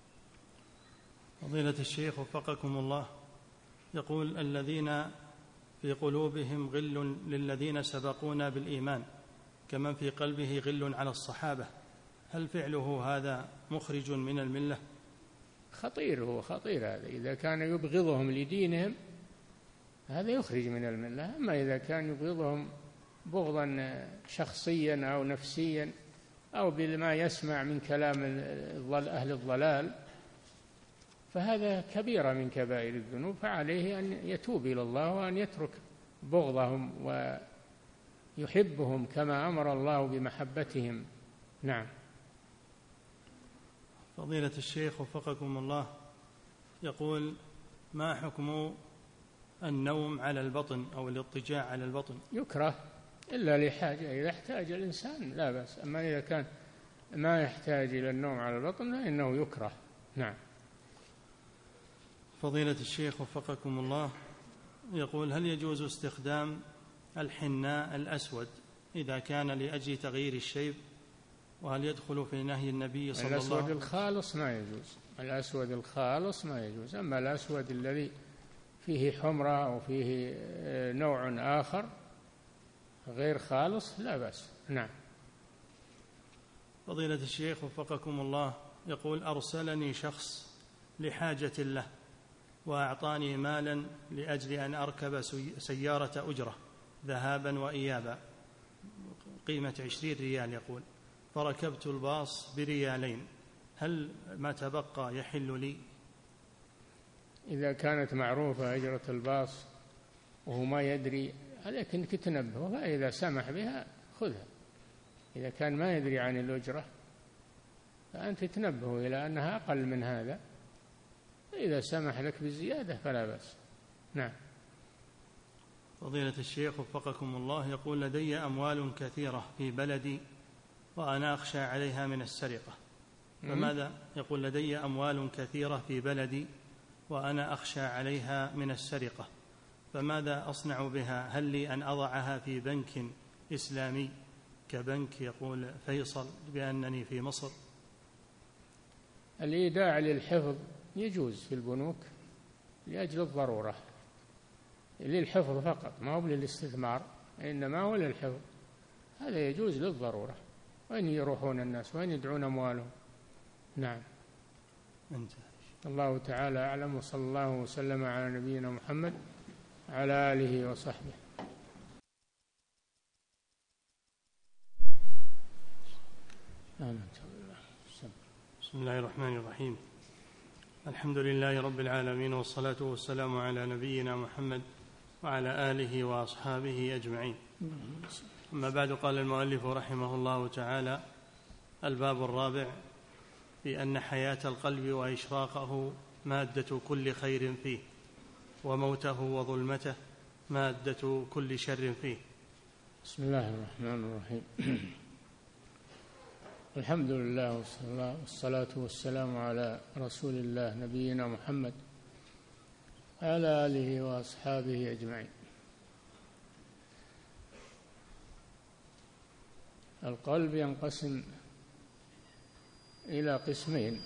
[SPEAKER 1] فضيلة الشيخ وفقكم الله، يقول الذين في قلوبهم غل للذين سبقونا بالإيمان كمن في قلبه غل على الصحابة، هل فعله هذا مخرج من الملة؟
[SPEAKER 2] خطير، هو خطير هذا. إذا كان يبغضهم لدينهم هذا يخرج من الملة، أما إذا كان يبغضهم بغضا شخصيا أو نفسيا أو بما يسمع من كلام أهل الضلال فهذا كبيرة من كبائر الذنوب، فعليه أن يتوب إلى الله وأن يترك بغضهم ويحبهم كما أمر الله بمحبتهم. نعم.
[SPEAKER 1] فضيلة الشيخ وفقكم الله، يقول: ما حكم النوم على البطن أو الاضطجاع على البطن؟
[SPEAKER 2] يكره إلا لحاجة، إذا احتاج الإنسان لا بأس، أما إذا كان ما يحتاج إلى النوم على البطن فإنه يكره. نعم.
[SPEAKER 1] فضيلة الشيخ وفقكم الله، يقول: هل يجوز استخدام الحناء الأسود إذا كان لأجل تغيير الشيب؟ وهل يدخل في نهي النبي صلى الله عليه وسلم؟
[SPEAKER 2] الأسود الخالص ما يجوز، الأسود الخالص ما يجوز، أما الأسود الذي فيه حمرة أو فيه نوع آخر غير خالص لا بأس. نعم.
[SPEAKER 1] فضيلة الشيخ وفقكم الله، يقول: أرسلني شخص لحاجة له وأعطاني مالا لأجل أن أركب سيارة أجرة ذهابا وإيابا قيمة عشرين ريال، يقول: فركبت الباص بريالين، هل ما تبقى يحل لي؟
[SPEAKER 2] إذا كانت معروفة أجرة الباص وهو ما يدري عليك أنك تنبهه، فإذا سمح بها خذها. إذا كان ما يدري عن الأجرة فأنت تنبهه إلى أنها أقل من هذا، إذا سمح لك بالزيادة فلا بأس. نعم.
[SPEAKER 1] فضيلة الشيخ وفقكم الله، يقول: لدي أموال كثيرة في بلدي وأنا أخشى عليها من السرقة، فماذا؟ يقول: لدي أموال كثيرة في بلدي وأنا أخشى عليها من السرقة، فماذا أصنع بها؟ هل لي أن أضعها في بنك إسلامي كبنك يقول فيصل بأنني في مصر؟
[SPEAKER 2] الإيداع للحفظ يجوز في البنوك لأجل الضرورة، للحفظ فقط، ما هو للاستثمار، إنما هو للحفظ، هذا يجوز للضرورة. وين يروحون الناس؟ وين يدعون أموالهم؟ نعم.
[SPEAKER 1] أنت.
[SPEAKER 2] الله تعالى أعلم، وصلى الله وسلم على نبينا محمد على آله وصحبه. آمين.
[SPEAKER 1] بسم الله الرحمن الرحيم. الحمد لله رب العالمين، والصلاة والسلام على نبينا محمد وعلى آله وأصحابه أجمعين. أما بعد، قال المؤلف رحمه الله تعالى: الباب الرابع في أن حياة القلب وإشراقه مادة كل خير فيه، وموته وظلمته مادة كل شر فيه.
[SPEAKER 2] بسم الله الرحمن الرحيم. الحمد لله والصلاة والسلام على رسول الله نبينا محمد على آله وأصحابه أجمعين. القلب ينقسم إلى قسمين: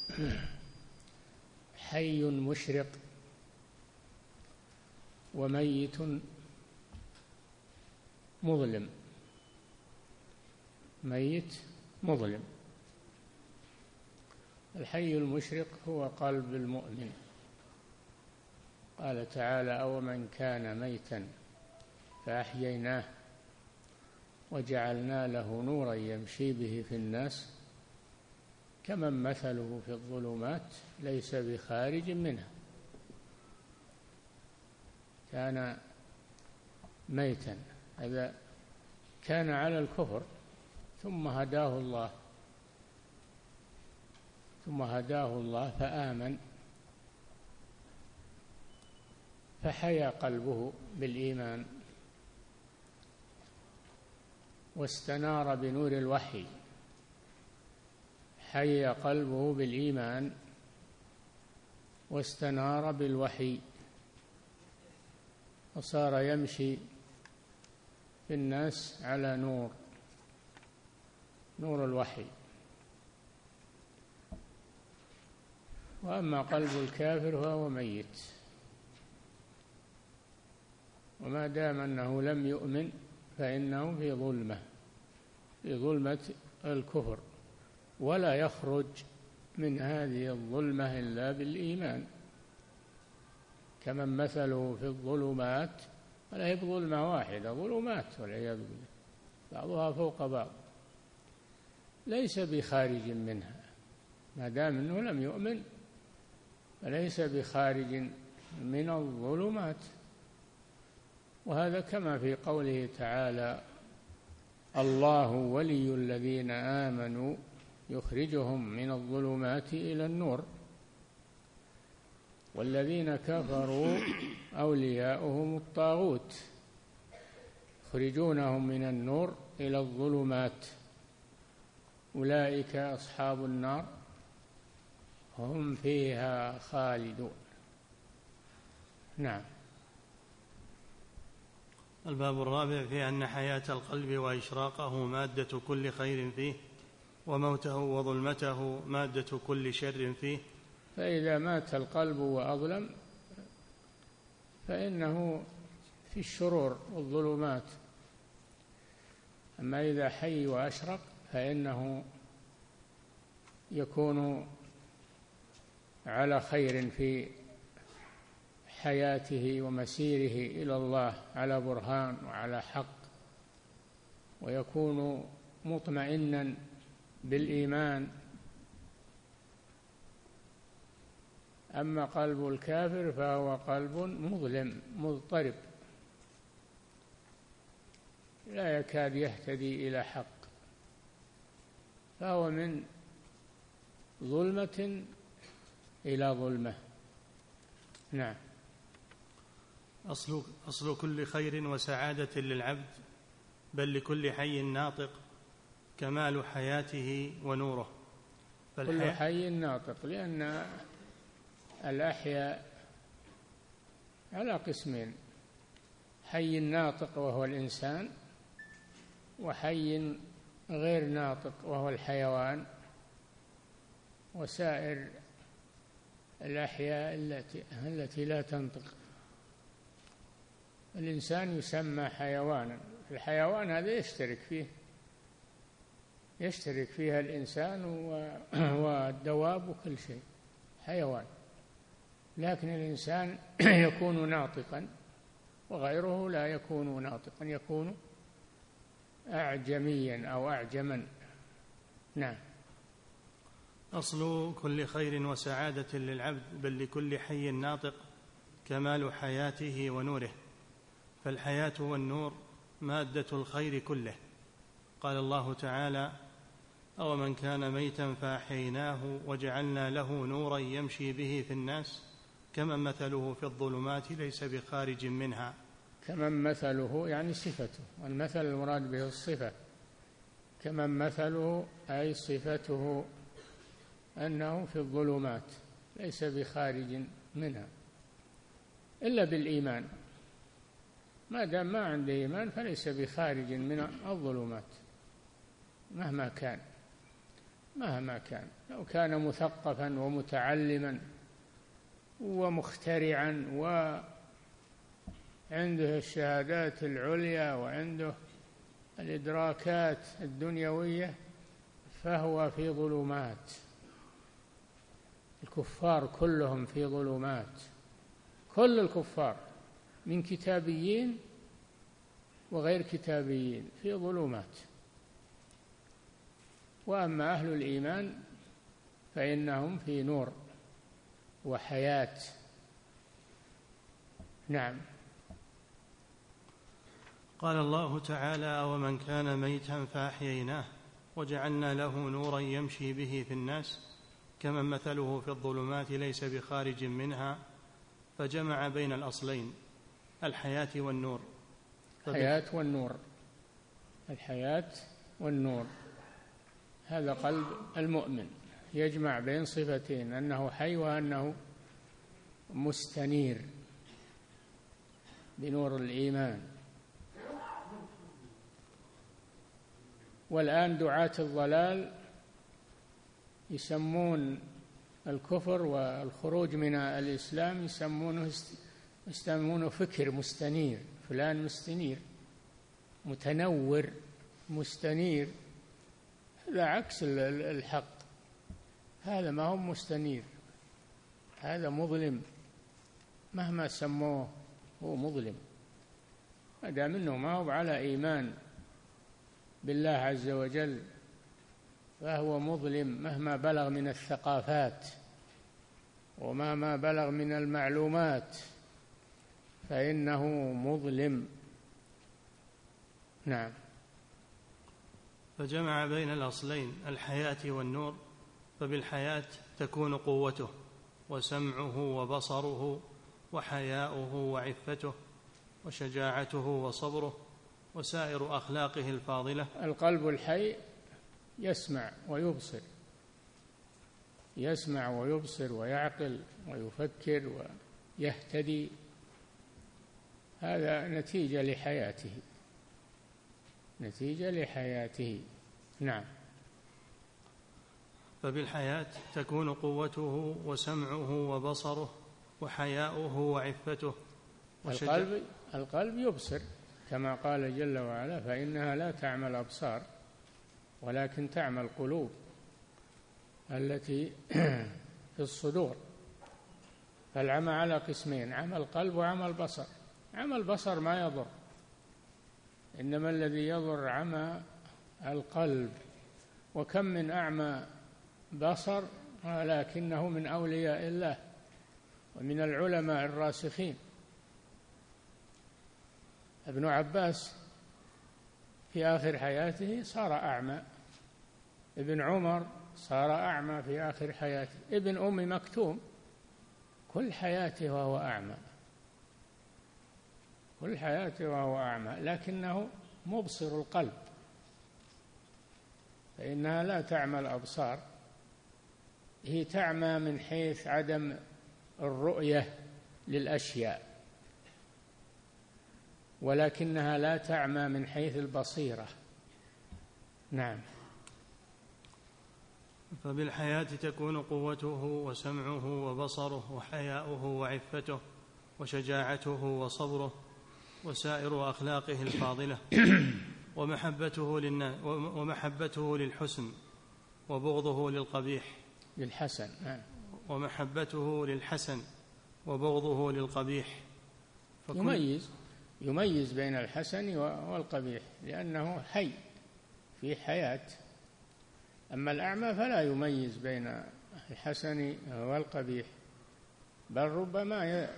[SPEAKER 2] حي مشرق، وميت مظلم. ميت مظلم. الحي المشرق هو قلب المؤمن، قال تعالى: أومن كان ميتا فأحييناه وجعلنا له نورا يمشي به في الناس كمن مثله في الظلمات ليس بخارج منها. كان ميتا، هذا كان على الكفر ثم هداه الله ثم هداه الله فآمن، فحيا قلبه بالإيمان واستنار بنور الوحي. حيا قلبه بالإيمان واستنار بالوحي، وصار يمشي في الناس على نور نور الوحي. وأما قلب الكافر فهو ميت، وما دام أنه لم يؤمن فإنه في ظلمة في ظلمة الكفر، ولا يخرج من هذه الظلمة إلا بالإيمان. كمن مثله في الظلمات، ولا هي بظلمة واحدة، ظلمات والعياذ بالله بعضها فوق بعض، ليس بخارج منها ما دام أنه لم يؤمن، فليس بخارج من الظلمات. وهذا كما في قوله تعالى: الله ولي الذين آمنوا يخرجهم من الظلمات إلى النور. والذين كفروا أولياؤهم الطاغوت يخرجونهم من النور إلى الظلمات أولئك أصحاب النار هم فيها خالدون. نعم.
[SPEAKER 1] الباب الرابع في أن حياة القلب وإشراقه مادة كل خير فيه، وموته وظلمته مادة كل شر فيه.
[SPEAKER 2] فإذا مات القلب وأظلم فإنه في الشرور والظلمات، أما إذا حي وأشرق فإنه يكون على خير في حياته ومسيره إلى الله، على برهان وعلى حق، ويكون مطمئنا بالإيمان. أما قلب الكافر فهو قلب مظلم مضطرب لا يكاد يهتدي إلى حق، فهو من ظلمة إلى ظلمة. نعم.
[SPEAKER 1] أصل, أصل كل خير وسعادة للعبد، بل لكل حي ناطق، كمال حياته ونوره.
[SPEAKER 2] كل حي ناطق، لأن الأحياء على قسمين: حي ناطق وهو الإنسان، وحي غير ناطق وهو الحيوان وسائر الأحياء التي التي لا تنطق. الإنسان يسمى حيوانا، الحيوان هذا يشترك فيه يشترك فيها الإنسان والدواب وكل شيء حيوان، لكن الإنسان يكون ناطقا وغيره لا يكون ناطقا، يكون أعجميا أو أعجما. نعم.
[SPEAKER 1] أصل كل خير وسعادة للعبد، بل لكل حي ناطق، كمال حياته ونوره. فالحياة والنور مادة الخير كله. قال الله تعالى: أومن كان ميتا فأحييناه وجعلنا له نورا يمشي به في الناس كمن مثله في الظلمات ليس بخارج منها.
[SPEAKER 2] كمن مثله يعني صفته، والمثل المراد به الصفة. كمن مثله أي صفته أنه في الظلمات ليس بخارج منها إلا بالإيمان. ما دام ما عنده إيمان فليس بخارج من الظلمات مهما كان مهما كان لو كان مثقفا ومتعلما ومخترعا وعنده الشهادات العليا وعنده الإدراكات الدنيوية فهو في ظلمات. الكفار كلهم في ظلمات، كل الكفار من كتابيين وغير كتابيين في ظلمات. وأما أهل الإيمان فإنهم في نور وحياة. نعم.
[SPEAKER 1] قال الله تعالى: ومن كان ميتا فأحييناه وجعلنا له نورا يمشي به في الناس كمن مثله في الظلمات ليس بخارج منها. فجمع بين الأصلين، الحياة والنور.
[SPEAKER 2] الحياة والنور الحياة والنور هذا قلب المؤمن، يجمع بين صفتين: أنه حي وأنه مستنير بنور الإيمان. والآن دعاة الضلال يسمون الكفر والخروج من الإسلام يسمونه يسمونه فكر مستنير، فلان مستنير متنور مستنير. هذا عكس الحق، هذا ما هو مستنير، هذا مظلم مهما سموه، هو مظلم ما دام انه ما هو على إيمان بالله عز وجل فهو مظلم مهما بلغ من الثقافات ومهما بلغ من المعلومات فإنه مظلم. نعم.
[SPEAKER 1] فجمع بين الأصلين الحياة والنور، فبالحياة تكون قوته وسمعه وبصره وحياؤه وعفته وشجاعته وصبره وسائر أخلاقه الفاضلة.
[SPEAKER 2] القلب الحي يسمع ويبصر، يسمع ويبصر ويعقل ويفكر ويهتدي، هذا نتيجة لحياته، نتيجة لحياته. نعم.
[SPEAKER 1] فبالحياة تكون قوته وسمعه وبصره وحياؤه وعفته.
[SPEAKER 2] القلب القلب يبصر كما قال جل وعلا: فإنها لا تعمى الأبصار ولكن تعمى القلوب التي في الصدور. فالعمى على قسمين: عمى القلب وعمى البصر. عمى البصر ما يضر، إنما الذي يضر عمى القلب. وكم من أعمى بصر ولكنه من أولياء الله ومن العلماء الراسخين. ابن عباس في آخر حياته صار أعمى، ابن عمر صار أعمى في آخر حياته، ابن أم مكتوم كل حياته وهو أعمى، كل حياته وهو أعمى، لكنه مبصر القلب، فإنها لا تعمى الأبصار، هي تعمى من حيث عدم الرؤية للأشياء، ولكنها لا تعمى من حيث البصيرة. نعم.
[SPEAKER 1] فبالحياة تكون قوته وسمعه وبصره وحياؤه وعفته وشجاعته وصبره وسائر أخلاقه الفاضلة ومحبته للناس ومحبته للحسن وبغضه للقبيح
[SPEAKER 2] للحسن نعم.
[SPEAKER 1] ومحبته للحسن وبغضه للقبيح.
[SPEAKER 2] يميز يميز بين الحسن والقبيح لأنه حي في حياة. أما الأعمى فلا يميز بين الحسن والقبيح، بل ربما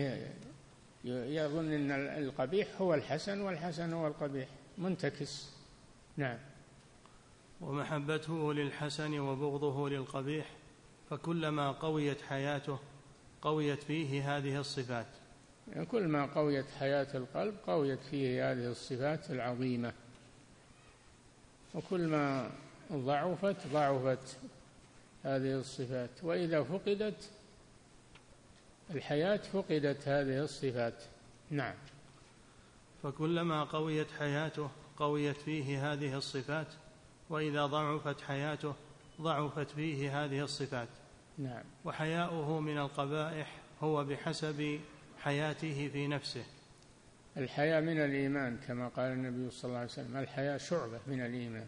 [SPEAKER 2] يظن أن القبيح هو الحسن والحسن هو القبيح، منتكس. نعم.
[SPEAKER 1] ومحبته للحسن وبغضه للقبيح، فكلما قويت حياته قويت فيه هذه الصفات.
[SPEAKER 2] كل ما قويت حياة القلب قويت فيه هذه الصفات العظيمة، وكل ما ضعفت ضعفت هذه الصفات، وإذا فقدت الحياة فقدت هذه الصفات. نعم.
[SPEAKER 1] فكلما قويت حياته قويت فيه هذه الصفات، وإذا ضعفت حياته ضعفت فيه هذه الصفات.
[SPEAKER 2] نعم.
[SPEAKER 1] وحياؤه من القبائح هو بحسب حياته في نفسه.
[SPEAKER 2] الحياء من الإيمان كما قال النبي صلى الله عليه وسلم: الحياء شعبة من الإيمان،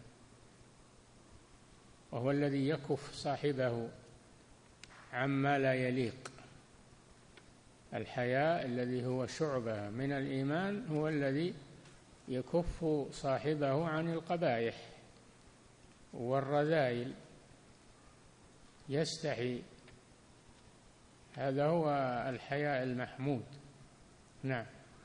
[SPEAKER 2] وهو الذي يكف صاحبه عما لا يليق. الحياء الذي هو شعبة من الإيمان هو الذي يكف صاحبه عن القبائح والرذائل، يستحي. هذا هو الحياء المحمود. نعم.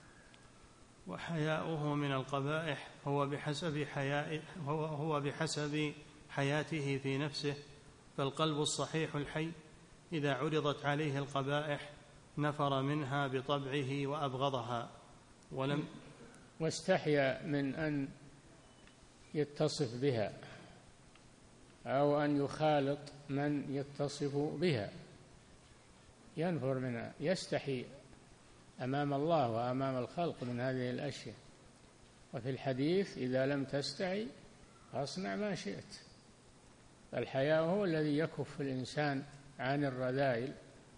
[SPEAKER 1] وحياؤه من القبائح هو بحسب حياء هو هو بحسب حياته في نفسه. فالقلب الصحيح الحي إذا عرضت عليه القبائح نفر منها بطبعه وأبغضها، ولم
[SPEAKER 2] واستحيا من أن يتصف بها أو أن يخالط من يتصف بها، ينفر منها، يستحي أمام الله وأمام الخلق من هذه الأشياء. وفي الحديث: إذا لم تستحي فاصنع ما شئت. الحياء هو الذي يكف الإنسان عن الرذائل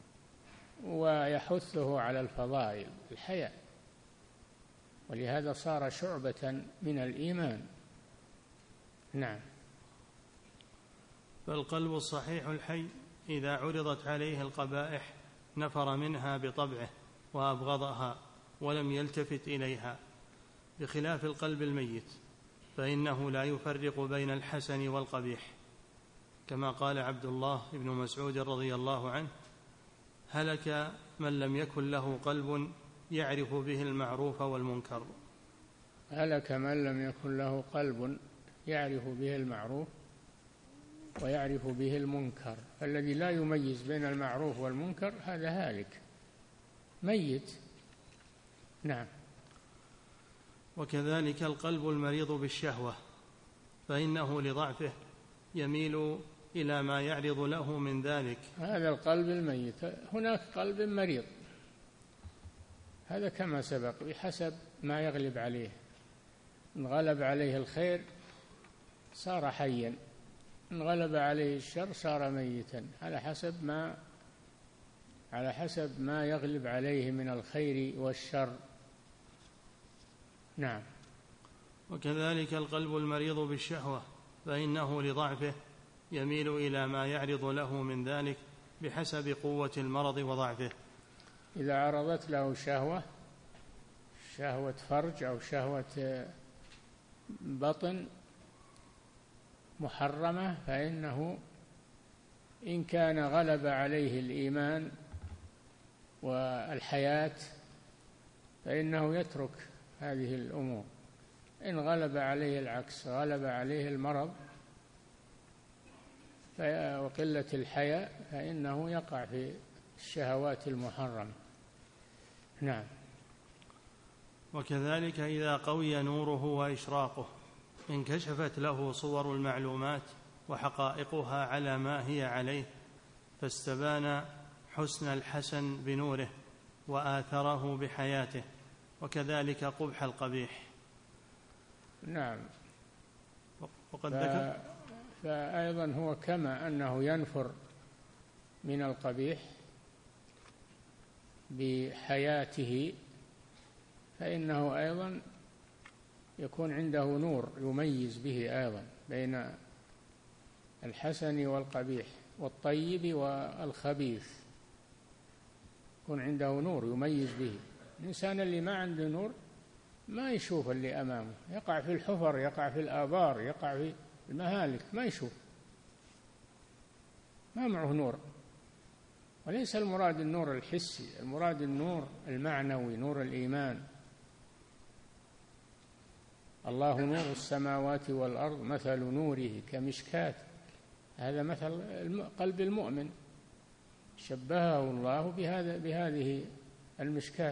[SPEAKER 2] ويحثه على الفضائل، الحياء، ولهذا صار شعبة من الإيمان. نعم.
[SPEAKER 1] فالقلب الصحيح الحي إذا عرضت عليه القبائح نفر منها بطبعه وأبغضها ولم يلتفت إليها، بخلاف القلب الميت فإنه لا يفرق بين الحسن والقبيح، كما قال عبد الله بن مسعود رضي الله عنه: هلك من لم يكن له قلب يعرف به المعروف والمنكر.
[SPEAKER 2] هلك من لم يكن له قلب يعرف به المعروف ويعرف به المنكر. الذي لا يميز بين المعروف والمنكر هذا هالك ميت. نعم.
[SPEAKER 1] وكذلك القلب المريض بالشهوة فإنه لضعفه يميل إلى ما يعرض له من ذلك.
[SPEAKER 2] هذا القلب الميت. هناك قلب مريض، هذا كما سبق بحسب ما يغلب عليه. إن غلب عليه الخير صار حيا، إن غلب عليه الشر صار ميتا، على حسب ما على حسب ما يغلب عليه من الخير والشر. نعم.
[SPEAKER 1] وكذلك القلب المريض بالشهوة فإنه لضعفه يميل إلى ما يعرض له من ذلك بحسب قوة المرض وضعفه.
[SPEAKER 2] إذا عرضت له شهوة شهوة فرج أو شهوة بطن محرمة فإنه إن كان غلب عليه الإيمان والحياة فإنه يترك هذه الأمور. إن غلب عليه العكس، غلب عليه المرض وقلة الحياة، فإنه يقع في الشهوات المحرمة. نعم.
[SPEAKER 1] وكذلك إذا قوي نوره وإشراقه انكشفت له صور المعلومات وحقائقها على ما هي عليه، فاستبان حسن الحسن بنوره وآثره بحياته، وكذلك قبح القبيح.
[SPEAKER 2] نعم.
[SPEAKER 1] وقد ذكر
[SPEAKER 2] فأيضا هو كما أنه ينفر من القبيح بحياته، فإنه أيضا يكون عنده نور يميز به أيضا بين الحسن والقبيح والطيب والخبيث، يكون عنده نور يميز به. الإنسان اللي ما عنده نور ما يشوف اللي أمامه، يقع في الحفر، يقع في الآبار، يقع في المهالك، ما يشوف، ما معه نور. وليس المراد النور الحسي، المراد النور المعنوي، نور الإيمان. الله نور السماوات والأرض مثل نوره كمشكاة، هذا مثل قلب المؤمن، شبهه الله بهذا بهذه المشكاة.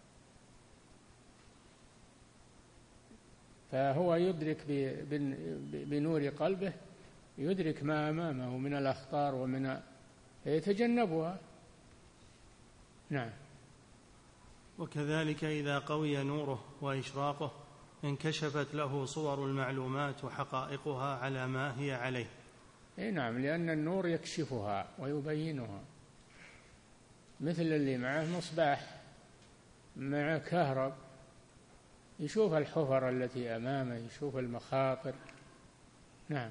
[SPEAKER 2] فهو يدرك بنور قلبه، يدرك ما أمامه من الأخطار ومن يتجنبها. نعم.
[SPEAKER 1] وكذلك إذا قوي نوره وإشراقه انكشفت له صور المعلومات وحقائقها على ما هي عليه.
[SPEAKER 2] أي نعم، لأن النور يكشفها ويبينها، مثل اللي معه مصباح مع كهرب يشوف الحفر التي أمامه، يشوف المخاطر. نعم.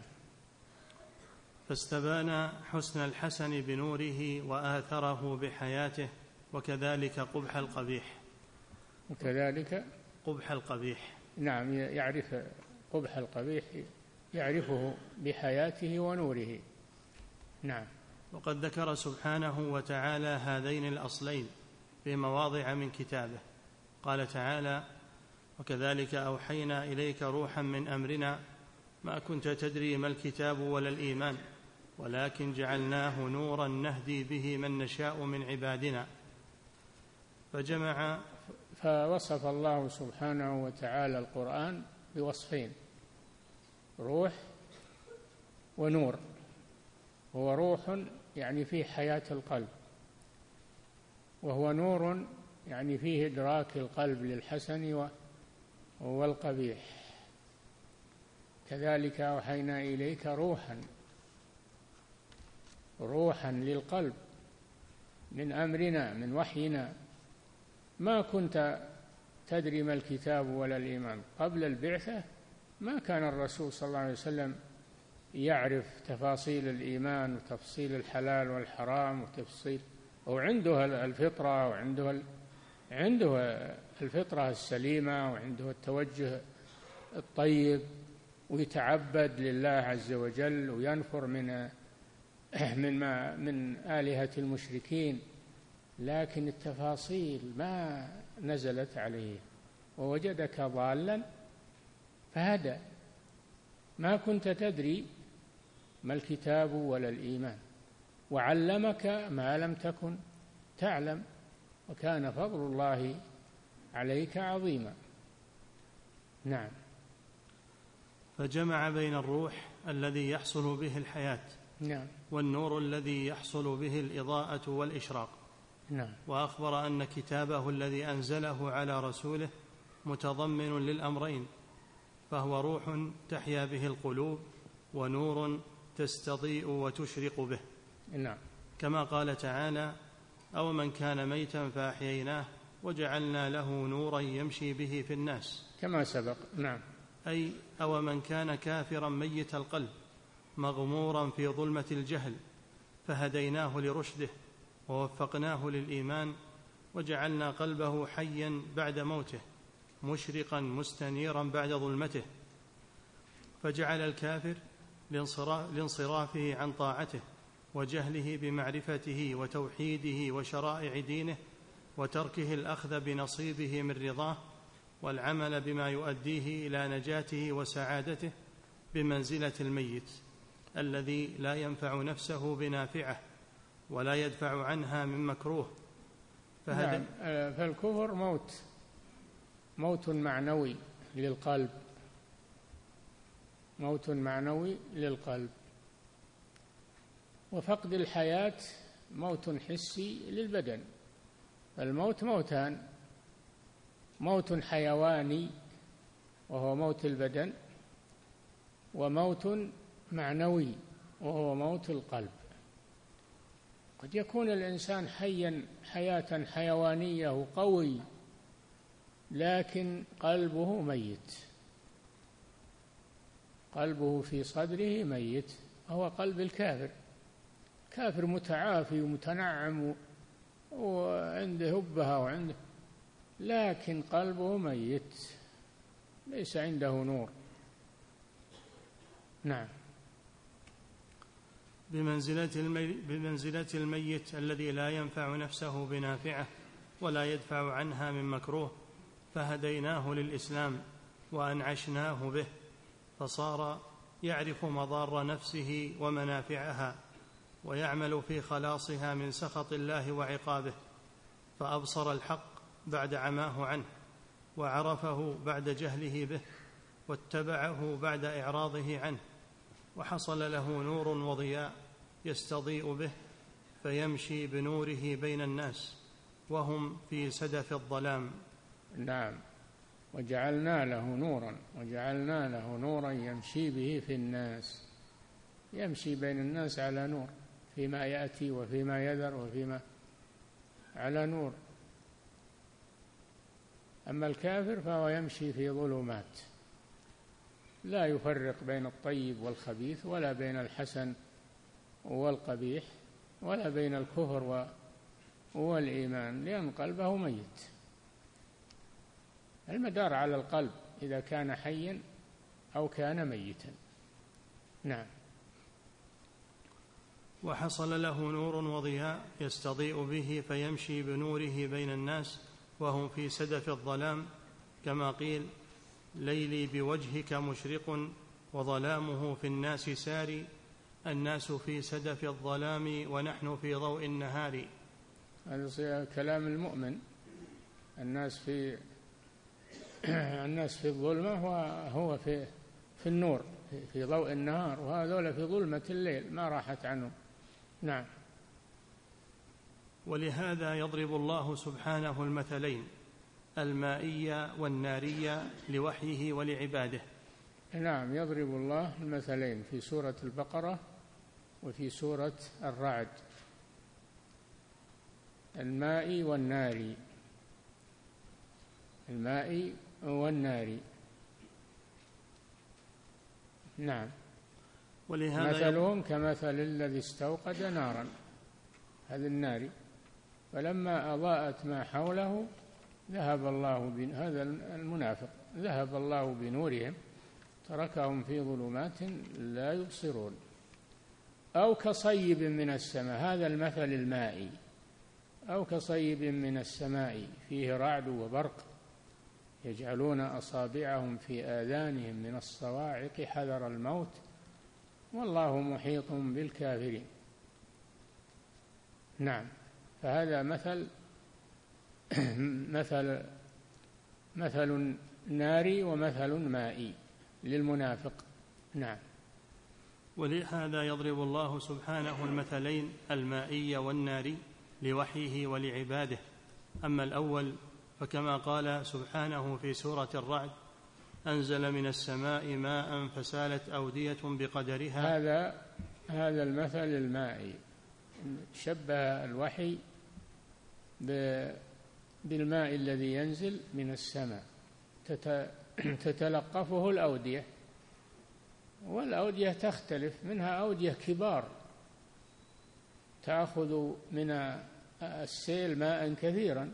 [SPEAKER 1] فاستبان حسن الحسن بنوره وآثره بحياته، وكذلك قبح القبيح.
[SPEAKER 2] وكذلك
[SPEAKER 1] قبح القبيح.
[SPEAKER 2] نعم، يعرف قبح القبيح، يعرفه بحياته ونوره. نعم.
[SPEAKER 1] وقد ذكر سبحانه وتعالى هذين الأصلين في مواضع من كتابه. قال تعالى: وكذلك أوحينا إليك روحا من أمرنا ما كنت تدري ما الكتاب ولا الإيمان ولكن جعلناه نورا نهدي به من نشاء من عبادنا. فجمع
[SPEAKER 2] فوصف الله سبحانه وتعالى القرآن بوصفين: روح ونور. هو روح يعني فيه حياة القلب، وهو نور يعني فيه إدراك القلب للحسن والقبيح. كذلك أوحينا إليك روحا روحا للقلب من أمرنا، من وحينا. ما كنت تدري ما الكتاب ولا الإيمان. قبل البعثة ما كان الرسول صلى الله عليه وسلم يعرف تفاصيل الإيمان وتفصيل الحلال والحرام وتفصيل، وعنده الفطرة وعنده عنده الفطرة السليمة وعنده التوجه الطيب، ويتعبد لله عز وجل وينفر من من ما من آلهة المشركين، لكن التفاصيل ما نزلت عليه. ووجدك ضالا فهدى، ما كنت تدري ما الكتاب ولا الإيمان، وعلمك ما لم تكن تعلم، وكان فضل الله عليك عظيما. نعم.
[SPEAKER 1] فجمع بين الروح الذي يحصل به الحياة
[SPEAKER 2] نعم.
[SPEAKER 1] والنور الذي يحصل به الإضاءة والإشراق.
[SPEAKER 2] نعم.
[SPEAKER 1] وأخبر أن كتابه الذي أنزله على رسوله متضمن للأمرين، فهو روح تحيا به القلوب، ونور تستضيء وتشرق به.
[SPEAKER 2] نعم.
[SPEAKER 1] كما قال تعالى: أو من كان ميتا فأحييناه وجعلنا له نورا يمشي به في الناس،
[SPEAKER 2] كما سبق. نعم.
[SPEAKER 1] أي أو من كان كافرا ميت القلب مغمورا في ظلمة الجهل، فهديناه لرشده ووفقناه للإيمان، وجعلنا قلبه حيا بعد موته مشرقا مستنيرا بعد ظلمته، فجعل الكافر لانصرافه عن طاعته وجهله بمعرفته وتوحيده وشرائع دينه وتركه الأخذ بنصيبه من رضاه والعمل بما يؤديه إلى نجاته وسعادته بمنزلة الميت الذي لا ينفع نفسه بنافعه ولا يدفع عنها من مكروه.
[SPEAKER 2] نعم. فالكفر موت موت معنوي للقلب، موت معنوي للقلب، وفقد الحياة موت حسي للبدن. الموت موتان: موت حيواني وهو موت البدن، وموت معنوي وهو موت القلب. قد يكون الإنسان حيا حياة حيوانية قوي، لكن قلبه ميت، قلبه في صدره ميت، هو قلب الكافر. كافر متعافي ومتنعم وعنده هبها وعنده، لكن قلبه ميت، ليس عنده نور. نعم.
[SPEAKER 1] بمنزلة, المي... بمنزلة الميت الذي لا ينفع نفسه بنافعه ولا يدفع عنها من مكروه، فهديناه للإسلام وأنعشناه به، فصار يعرف مضار نفسه ومنافعها ويعمل في خلاصها من سخط الله وعقابه، فأبصر الحق بعد عماه عنه، وعرفه بعد جهله به، واتبعه بعد إعراضه عنه، وحصل له نور وضياء يستضيء به، فيمشي بنوره بين الناس وهم في سدف الظلام.
[SPEAKER 2] نعم. وجعلنا له نورا وجعلنا له نورا يمشي به في الناس، يمشي بين الناس على نور، فيما يأتي وفيما يذر وفيما على نور. أما الكافر فهو يمشي في ظلمات، لا يفرق بين الطيب والخبيث، ولا بين الحسن والقبيح، ولا بين الكفر والإيمان، لأن قلبه ميت. المدار على القلب إذا كان حيا أو كان ميتا. نعم.
[SPEAKER 1] وحصل له نور وضياء يستضيء به، فيمشي بنوره بين الناس وهم في سدف الظلام، كما قيل: ليلي بوجهك مشرق وظلامه في الناس ساري، الناس في سدف الظلام ونحن في ضوء النهار.
[SPEAKER 2] هذا كلام المؤمن. الناس في الناس في الظلمة وهو في في النور في ضوء النهار، وهذول في ظلمة الليل ما راحت عنهم. نعم.
[SPEAKER 1] ولهذا يضرب الله سبحانه المثلين المائية والنارية لوحيه ولعباده.
[SPEAKER 2] نعم. يضرب الله المثلين في سورة البقرة وفي سورة الرعد، الماء والنار، الماء والنار. نعم.
[SPEAKER 1] ولهذا
[SPEAKER 2] مثلهم كمثل الذي استوقد نارا، هذا النار، فلما أضاءت ما حوله ذهب الله بن هذا المنافق ذهب الله بنورهم تركهم في ظلمات لا يبصرون. أو كصيب من السماء، هذا المثل المائي، أو كصيب من السماء فيه رعد وبرق يجعلون أصابعهم في آذانهم من الصواعق حذر الموت والله محيط بالكافرين. نعم. فهذا مثل مثل مثل ناري ومثل مائي للمنافق. نعم.
[SPEAKER 1] ولهذا يضرب الله سبحانه المثلين المائي والناري لوحيه ولعباده. أما الأول فكما قال سبحانه في سورة الرعد: أنزل من السماء ماء فسالت أودية بقدرها.
[SPEAKER 2] هذا هذا المثل المائي شبه الوحي بالماء الذي ينزل من السماء تتلقفه الأودية، والأودية تختلف، منها أودية كبار تأخذ من السيل ماء كثيرا،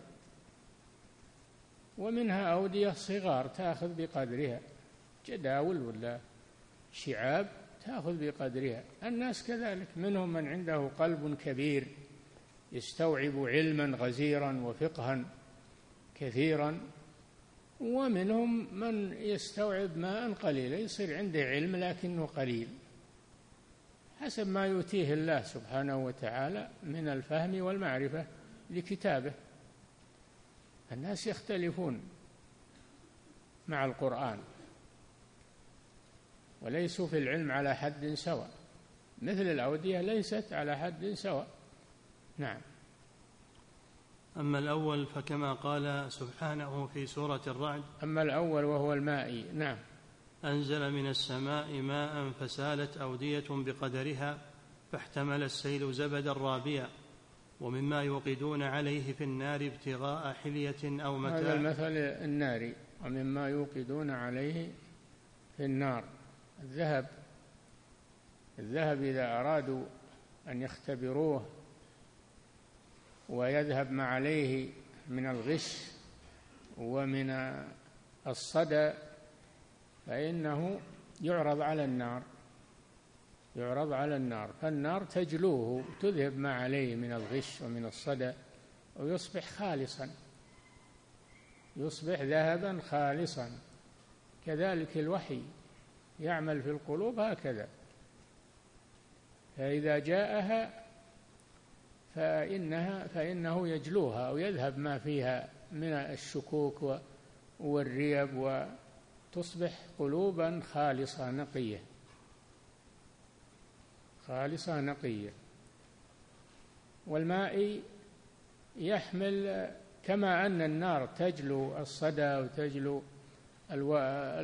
[SPEAKER 2] ومنها أودية صغار تأخذ بقدرها، جداول ولا شعاب تأخذ بقدرها. الناس كذلك، منهم من عنده قلب كبير يستوعب علما غزيرا وفقها كثيرا، ومنهم من يستوعب ماء قليلا، يصير عنده علم لكنه قليل، حسب ما يؤتيه الله سبحانه وتعالى من الفهم والمعرفة لكتابه. الناس يختلفون مع القرآن وليسوا في العلم على حد سواء، مثل الأودية ليست على حد سواء. نعم.
[SPEAKER 1] أما الأول فكما قال سبحانه في سورة الرعد:
[SPEAKER 2] أما الأول وهو المائي. نعم.
[SPEAKER 1] أنزل من السماء ماء فسالت أودية بقدرها فاحتمل السيل زبدا رابيا ومما يوقدون عليه في النار ابتغاء حلية أو متاع.
[SPEAKER 2] هذا المثل الناري. ومما يوقدون عليه في النار الذهب. الذهب إذا أرادوا أن يختبروه ويذهب ما عليه من الغش ومن الصدى فإنه يعرض على النار يعرض على النار فالنار تجلوه تذهب ما عليه من الغش ومن الصدى ويصبح خالصا، يصبح ذهبا خالصا. كذلك الوحي يعمل في القلوب هكذا، فإذا جاءها فإنها فإنه يجلوها ويذهب ما فيها من الشكوك والريب وتصبح قلوبا خالصة نقية خالصة نقية. والماء يحمل كما أن النار تجلو الصدى وتجلو الو...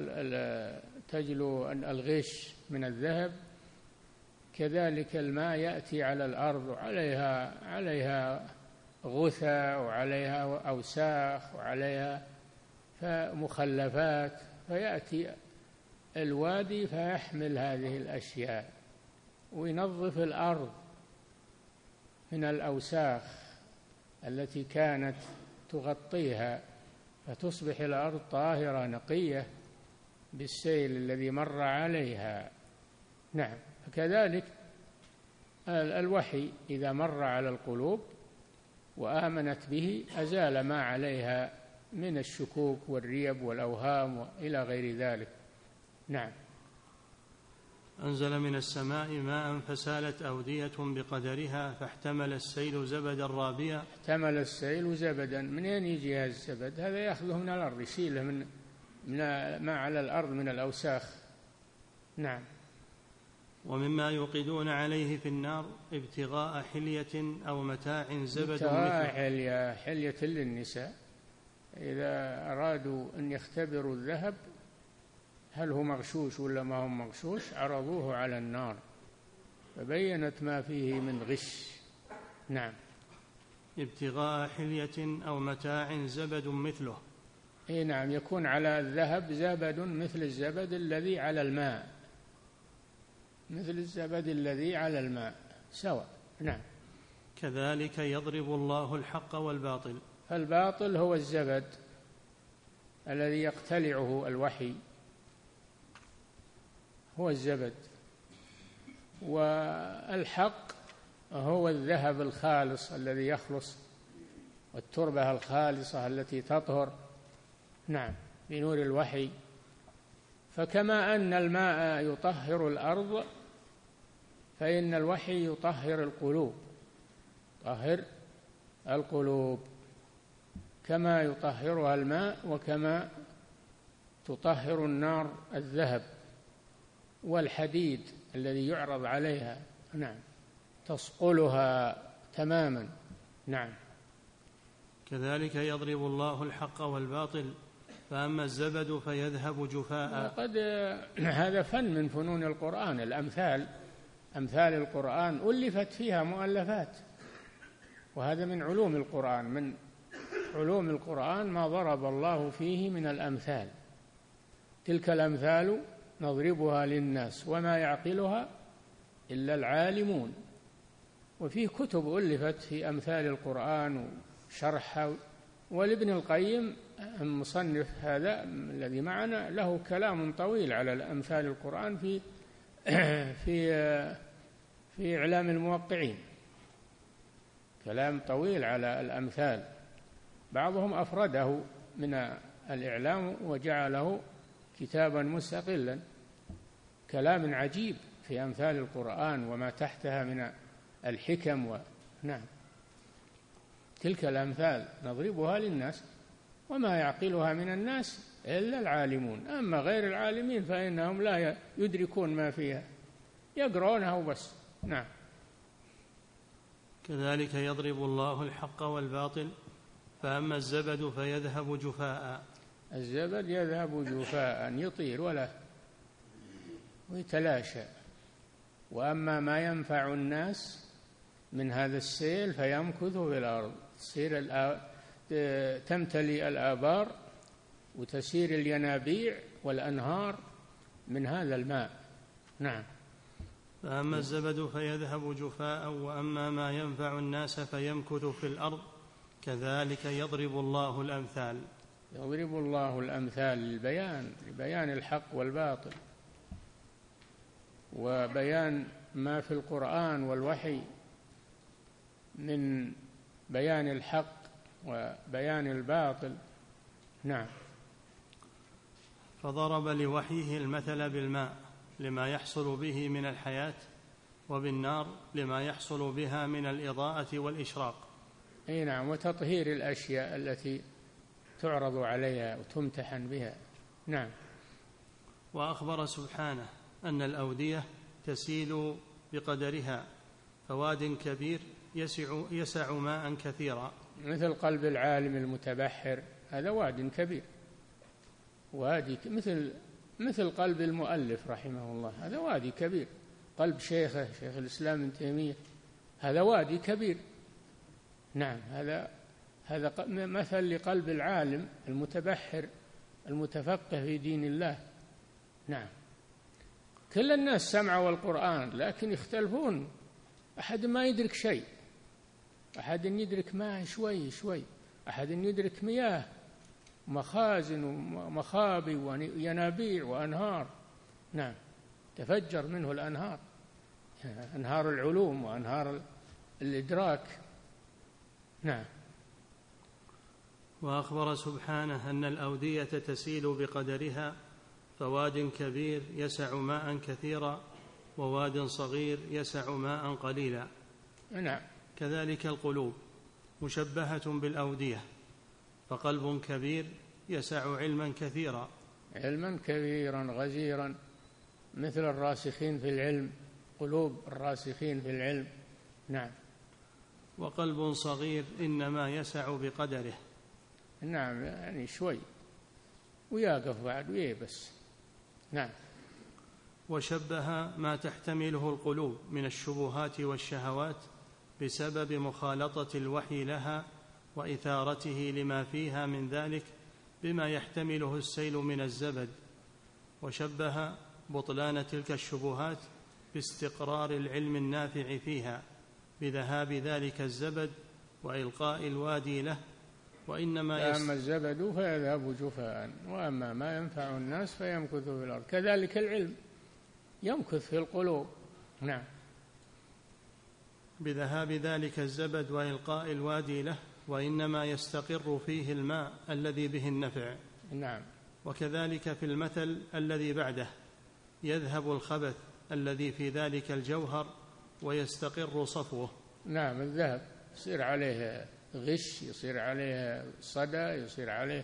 [SPEAKER 2] تجلو الغش من الذهب، كذلك الماء يأتي على الأرض وعليها عليها غثى وعليها أوساخ وعليها مخلفات، فيأتي الوادي فيحمل هذه الأشياء وينظف الأرض من الأوساخ التي كانت تغطيها، فتصبح الأرض طاهرة نقية بالسيل الذي مر عليها. نعم. فكذلك الوحي إذا مر على القلوب وآمنت به أزال ما عليها من الشكوك والريب والأوهام وإلى غير ذلك. نعم.
[SPEAKER 1] أنزل من السماء ماء فسالت أودية بقدرها فاحتمل السيل زبدا رابيا.
[SPEAKER 2] احتمل السيل زبدا. منين يجي هذا الزبد؟ هذا يأخذه من الأرض، يشيله من من ما على الأرض من الأوساخ. نعم.
[SPEAKER 1] ومما يوقدون عليه في النار ابتغاء حلية أو متاع زبد
[SPEAKER 2] ابتغاء حلية حلية للنساء. إذا أرادوا أن يختبروا الذهب هل هو مغشوش ولا ما هو مغشوش عرضوه على النار فبينت ما فيه من غش. نعم.
[SPEAKER 1] ابتغاء حلية أو متاع زبد مثله.
[SPEAKER 2] اي نعم، يكون على الذهب زبد مثل الزبد الذي على الماء، مثل الزبد الذي على الماء سواء. نعم.
[SPEAKER 1] كذلك يضرب الله الحق والباطل.
[SPEAKER 2] فالباطل هو الزبد الذي يقتلعه الوحي، هو الزبد، والحق هو الذهب الخالص الذي يخلص والتربة الخالصة التي تطهر. نعم. بنور الوحي. فكما أن الماء يطهر الأرض فإن الوحي يطهر القلوب، يطهر القلوب كما يطهرها الماء، وكما تطهر النار الذهب والحديد الذي يعرض عليها، نعم، تصقلها تماما. نعم.
[SPEAKER 1] كذلك يضرب الله الحق والباطل فأما الزبد فيذهب جفاء.
[SPEAKER 2] وقد هذا فن من فنون القرآن، الأمثال، أمثال القرآن ألفت فيها مؤلفات، وهذا من علوم القرآن، من علوم القرآن ما ضرب الله فيه من الأمثال. تلك الأمثال نضربها للناس وما يعقلها إلا العالمون. وفيه كتب ألفت في أمثال القرآن وشرحها، والابن القيم المصنف هذا الذي معنا له كلام طويل على الأمثال القرآن في في في إعلام الموقعين، كلام طويل على الأمثال، بعضهم أفرده من الإعلام وجعله كتابا مستقلا، كلام عجيب في أمثال القرآن وما تحتها من الحكم و... نعم. تلك الأمثال نضربها للناس وما يعقلها من الناس إلا العالمون، أما غير العالمين فإنهم لا يدركون ما فيها، يقرؤونها بس. نعم.
[SPEAKER 1] كذلك يضرب الله الحق والباطل فأما الزبد فيذهب جفاء.
[SPEAKER 2] الزبد يذهب جفاء، يطير ولا ويتلاشى. وأما ما ينفع الناس من هذا السيل فيمكث في الأرض، تسير تمتلئ الآبار وتسير الينابيع والأنهار من هذا الماء. نعم.
[SPEAKER 1] فأما الزبد فيذهب جفاء وأما ما ينفع الناس فيمكث في الأرض كذلك يضرب الله الأمثال.
[SPEAKER 2] يضرب الله الأمثال للبيان، لبيان الحق والباطل وبيان ما في القرآن والوحي من بيان الحق وبيان الباطل. نعم.
[SPEAKER 1] فضرب لوحيه المثل بالماء لما يحصل به من الحياة، وبالنار لما يحصل بها من الإضاءة والإشراق.
[SPEAKER 2] أي نعم، وتطهير الأشياء التي تعرض عليها وتمتحن بها. نعم.
[SPEAKER 1] وأخبر سبحانه أن الأودية تسيل بقدرها، فواد كبير يسع, يسع ماء كثيرا.
[SPEAKER 2] مثل قلب العالم المتبحر، هذا واد كبير، وادي مثل مثل قلب المؤلف رحمه الله، هذا وادي كبير. قلب شيخه شيخ الإسلام ابن تيمية، هذا وادي كبير. نعم. هذا هذا مثل لقلب العالم المتبحر المتفقه في دين الله. نعم. كل الناس سمعوا القرآن لكن يختلفون، أحد ما يدرك شيء، أحد يدرك ماء شوي شوي، أحد يدرك مياه، مخازن ومخابي وينابيع وأنهار. نعم. تفجر منه الأنهار، أنهار العلوم وأنهار الإدراك. نعم.
[SPEAKER 1] وأخبر سبحانه أن الأودية تسيل بقدرها، فواد كبير يسع ماء كثيرا وواد صغير يسع ماء قليلا.
[SPEAKER 2] نعم.
[SPEAKER 1] كذلك القلوب مشبهة بالأودية، فقلب كبير يسع علما كثيرا،
[SPEAKER 2] علما كبيرا غزيرا، مثل الراسخين في العلم، قلوب الراسخين في العلم. نعم.
[SPEAKER 1] وقلب صغير إنما يسع بقدره.
[SPEAKER 2] نعم، يعني شوي ويقف بعد ويبس. نعم.
[SPEAKER 1] وشبه ما تحتمله القلوب من الشبهات والشهوات بسبب مخالطة الوحي لها وإثارته لما فيها من ذلك بما يحتمله السيل من الزبد، وشبه بطلان تلك الشبهات باستقرار العلم النافع فيها بذهاب ذلك الزبد وإلقاء الوادي له. وإنما يست...
[SPEAKER 2] أما الزبد فيذهب جفاء وأما ما ينفع الناس فيمكث في الأرض. كذلك العلم يمكث في القلوب. نعم.
[SPEAKER 1] بذهاب ذلك الزبد وإلقاء الوادي له، وإنما يستقر فيه الماء الذي به النفع.
[SPEAKER 2] نعم.
[SPEAKER 1] وكذلك في المثل الذي بعده: يذهب الخبث الذي في ذلك الجوهر ويستقر صفوه.
[SPEAKER 2] نعم، الذهب يصير عليه غش، يصير عليه صدى، يصير عليه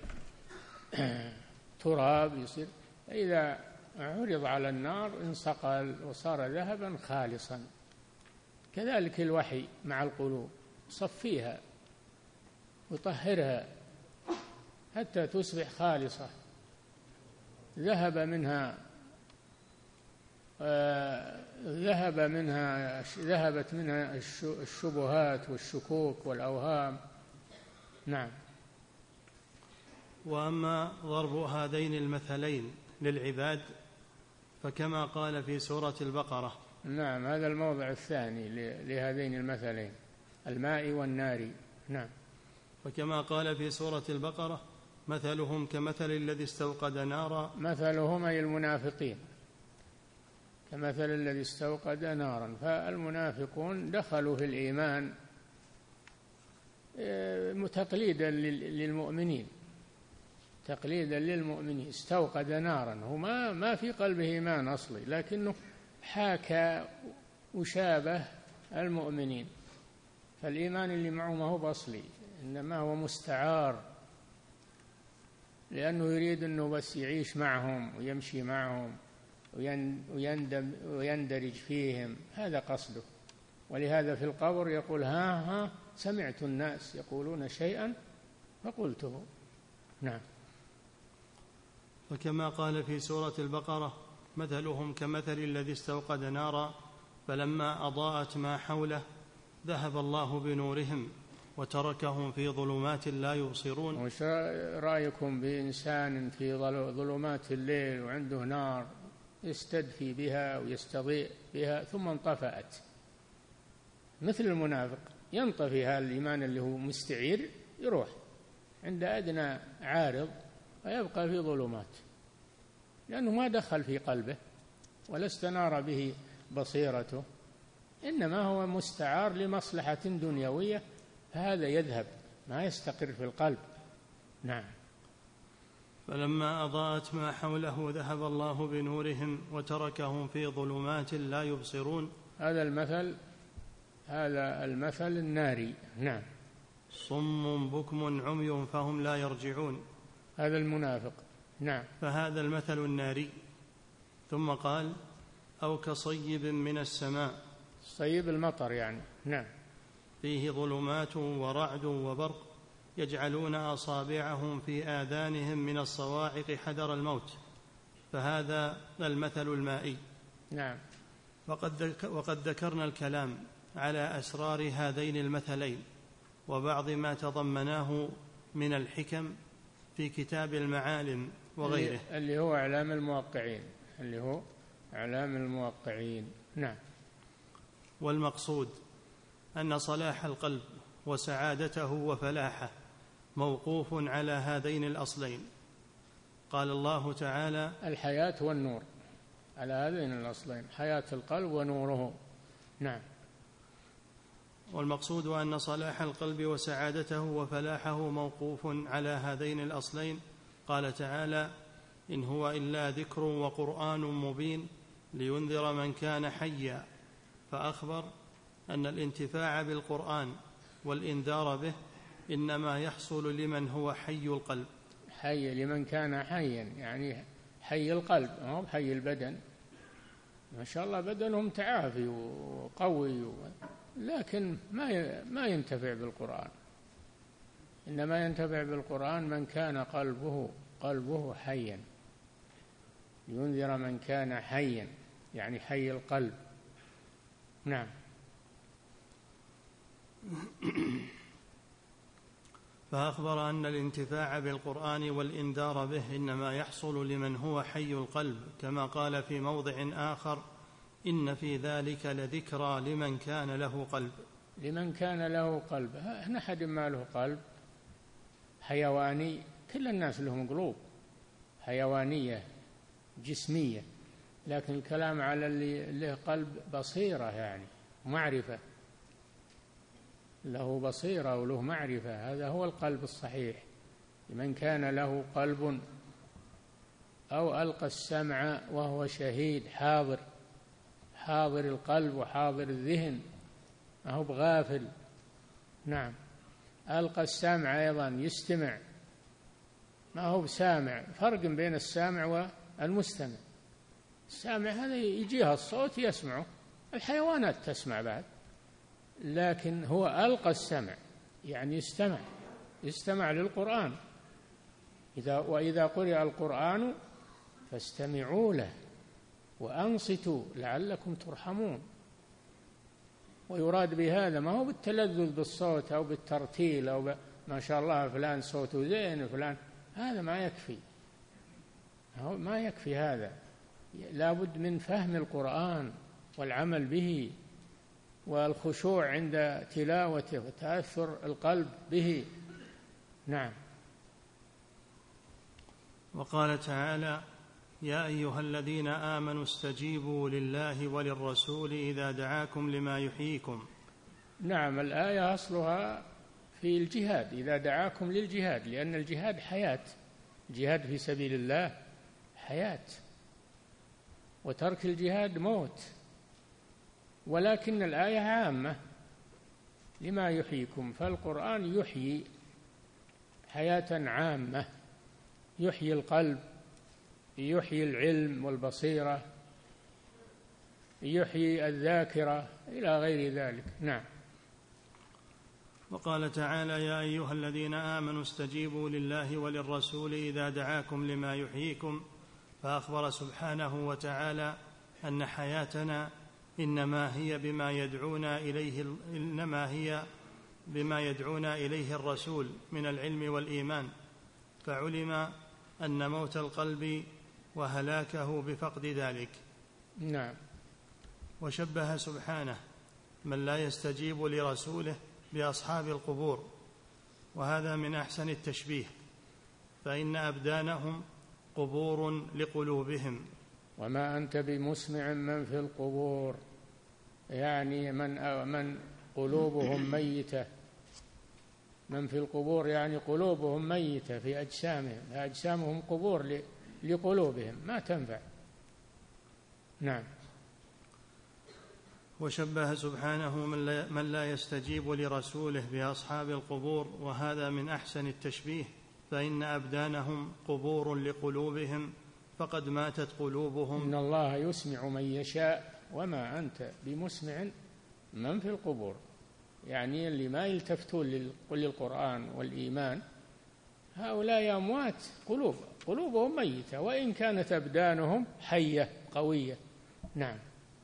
[SPEAKER 2] تراب، يصير إذا عرض على النار انصقل وصار ذهبا خالصا. كذلك الوحي مع القلوب، صفيها وطهرها حتى تصبح خالصة. ذهب منها آه ذهب منها ذهبت منها الشبهات والشكوك والأوهام. نعم.
[SPEAKER 1] وأما ضرب هذين المثلين للعباد فكما قال في سورة البقرة.
[SPEAKER 2] نعم، هذا الموضع الثاني لهذين المثلين، الماء والنار. نعم.
[SPEAKER 1] فكما قال في سورة البقرة: مثلهم كمثل الذي استوقد نارا.
[SPEAKER 2] مثلهم أي المنافقين، كمثل الذي استوقد نارا. فالمنافقون دخلوا في الإيمان تقليدا للمؤمنين، تقليدا للمؤمنين. استوقد نارا، هو ما ما في قلبه إيمان أصلي، لكنه حاكى وشابه المؤمنين. فالإيمان اللي معه ما هو بأصلي، إنما هو مستعار، لأنه يريد أنه بس يعيش معهم ويمشي معهم ويندم ويندرج فيهم، هذا قصده. ولهذا في القبر يقول: ها ها سمعت الناس يقولون شيئا فقلته. نعم.
[SPEAKER 1] وكما قال في سورة البقرة: مثلهم كمثل الذي استوقد نارا فلما أضاءت ما حوله ذهب الله بنورهم وتركهم في ظلمات لا يبصرون.
[SPEAKER 2] وش رأيكم بإنسان في ظلمات الليل وعنده نار يستدفي بها ويستضيء بها ثم انطفأت؟ مثل المنافق، ينطفي هذا الإيمان اللي هو مستعير، يروح عند أدنى عارض ويبقى في ظلمات، لأنه ما دخل في قلبه ولا استنار به بصيرته، إنما هو مستعار لمصلحة دنيوية، فهذا يذهب ما يستقر في القلب. نعم.
[SPEAKER 1] فلما أضاءت ما حوله ذهب الله بنورهم وتركهم في ظلمات لا يبصرون.
[SPEAKER 2] هذا المثل هذا المثل الناري. نعم.
[SPEAKER 1] صم بكم عمي فهم لا يرجعون.
[SPEAKER 2] هذا المنافق. نعم.
[SPEAKER 1] فهذا المثل الناري. ثم قال: أو كصيب من السماء.
[SPEAKER 2] صيب المطر يعني. نعم.
[SPEAKER 1] فيه ظلمات ورعد وبرق يجعلون أصابعهم في آذانهم من الصواعق حذر الموت، فهذا المثل المائي.
[SPEAKER 2] نعم.
[SPEAKER 1] وقد, وقد ذكرنا الكلام على أسرار هذين المثلين وبعض ما تضمناه من الحكم في كتاب المعالم وغيره،
[SPEAKER 2] اللي هو إعلام الموقعين اللي هو إعلام الموقعين. نعم.
[SPEAKER 1] والمقصود أن صلاح القلب وسعادته وفلاحه موقوف على هذين الأصلين. قال الله تعالى:
[SPEAKER 2] الحياة والنور، على هذين الأصلين، حياة القلب ونوره. نعم.
[SPEAKER 1] والمقصود أن صلاح القلب وسعادته وفلاحه موقوف على هذين الأصلين. قال تعالى: إن هو إلا ذكر وقرآن مبين لينذر من كان حيا. فأخبر أن الانتفاع بالقرآن والإنذار به إنما يحصل لمن هو حي القلب.
[SPEAKER 2] حي لمن كان حيا، يعني حي القلب، ما هو حي البدن. ما شاء الله بدنهم تعافي وقوي، لكن ما ما ينتفع بالقرآن. إنما ينتفع بالقرآن من كان قلبه قلبه حيا، لينذر من كان حيا، يعني حي القلب. نعم.
[SPEAKER 1] فأخبر أن الانتفاع بالقرآن والإنذار به إنما يحصل لمن هو حي القلب، كما قال في موضع آخر: إن في ذلك لذكرى لمن كان له قلب.
[SPEAKER 2] لمن كان له قلب، هنا أحد ما له قلب حيواني، كل الناس لهم قلوب حيوانية جسمية، لكن الكلام على اللي له قلب بصيرة، يعني معرفة، له بصيرة وله معرفة، هذا هو القلب الصحيح. لمن كان له قلب أو ألقى السمع وهو شهيد حاضر، حاضر القلب وحاضر الذهن، ما هو بغافل. نعم. ألقى السمع أيضا يستمع، ما هو بسامع، فرق بين السامع والمستمع. السامع هذا يجيها الصوت يسمعه، الحيوانات تسمع بعد، لكن هو ألقى السمع يعني يستمع، يستمع للقرآن. إذا وإذا قرئ القرآن فاستمعوا له وأنصتوا لعلكم ترحمون. ويراد بهذا ما هو بالتلذذ بالصوت أو بالترتيل أو ب... ما شاء الله فلان صوته زين فلان، هذا ما يكفي، ما يكفي هذا. لا بد من فهم القرآن والعمل به والخشوع عند تلاوته وتأثر القلب به. نعم.
[SPEAKER 1] وقال تعالى: يا أيها الذين آمنوا استجيبوا لله وللرسول إذا دعاكم لما يحييكم.
[SPEAKER 2] نعم، الآية أصلها في الجهاد، إذا دعاكم للجهاد، لأن الجهاد حياة، الجهاد في سبيل الله حياة، وترك الجهاد موت. ولكن الآية عامة لما يحييكم، فالقرآن يحيي حياة عامة، يحيي القلب، يحيي العلم والبصيرة، يحيي الذاكرة إلى غير ذلك. نعم.
[SPEAKER 1] وقال تعالى: يا أيها الذين آمنوا استجيبوا لله وللرسول إذا دعاكم لما يحييكم، فأخبر سبحانه وتعالى أن حياتنا إنما هي بما يدعونا إليه إنما هي بما يدعونا إليه الرسول من العلم والإيمان، فعلم أن موت القلب وهلاكه بفقد ذلك.
[SPEAKER 2] نعم.
[SPEAKER 1] وشبه سبحانه من لا يستجيب لرسوله بأصحاب القبور، وهذا من أحسن التشبيه، فإن أبدانهم قبور لقلوبهم.
[SPEAKER 2] وما أنت بمسمع من في القبور، يعني من من قلوبهم ميتة، من في القبور يعني قلوبهم ميتة في أجسامهم، أجسامهم قبور لقلوبهم ما تنفع. نعم.
[SPEAKER 1] وشبه سبحانه من لا يستجيب لرسوله بأصحاب القبور، وهذا من أحسن التشبيه، فإن أبدانهم قبور لقلوبهم فقد ماتت قلوبهم.
[SPEAKER 2] إن الله يسمع من يشاء وما أنت بمسمع من في القبور، يعني اللي ما يلتفتون للقرآن والإيمان هؤلاء أموات، قلوب قلوبهم ميتة وإن كانت أبدانهم حية قوية. نعم.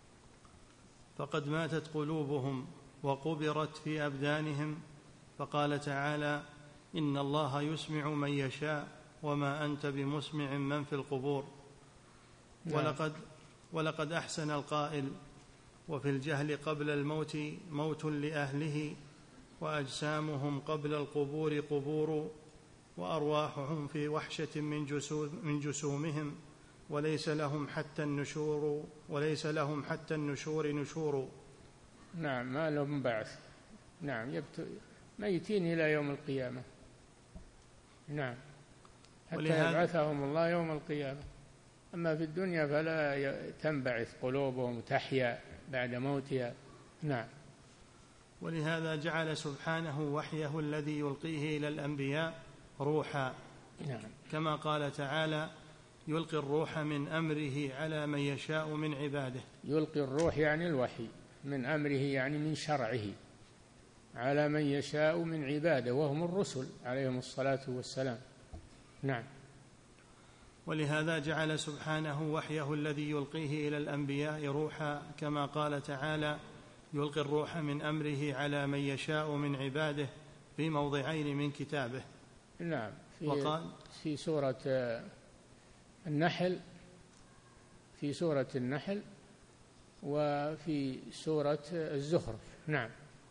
[SPEAKER 1] فقد ماتت قلوبهم وقبرت في أبدانهم، فقال تعالى: إن الله يسمع من يشاء وما أنت بمسمع من في القبور. نعم. ولقد, ولقد أحسن القائل: وفي الجهل قبل الموت موت لأهله، وأجسامهم قبل القبور قبور، وأرواحهم في وحشة من جسومهم، وليس لهم حتى النشور وليس لهم حتى النشور نشور.
[SPEAKER 2] نعم، ما لهم بعث. نعم، يبت... ميتين إلى يوم القيامة. نعم، حتى ولهذا... يبعثهم الله يوم القيامة. أما في الدنيا فلا تنبعث قلوبهم تحيا بعد موتها. نعم.
[SPEAKER 1] ولهذا جعل سبحانه وحيه الذي يلقيه إلى الأنبياء روحا.
[SPEAKER 2] نعم.
[SPEAKER 1] كما قال تعالى: يلقي الروح من أمره على من يشاء من عباده.
[SPEAKER 2] يلقي الروح يعني الوحي، من أمره يعني من شرعه، على من يشاء من عباده وهم الرسل عليهم الصلاة والسلام. نعم.
[SPEAKER 1] ولهذا جعل سبحانه وحيه الذي يلقيه إلى الأنبياء روحا، كما قال تعالى: يلقي الروح من أمره على من يشاء من عباده، في موضعين من كتابه.
[SPEAKER 2] نعم. في,
[SPEAKER 1] وقال
[SPEAKER 2] في سورة النحل في سورة النحل وفي سورة الزخرف. نعم.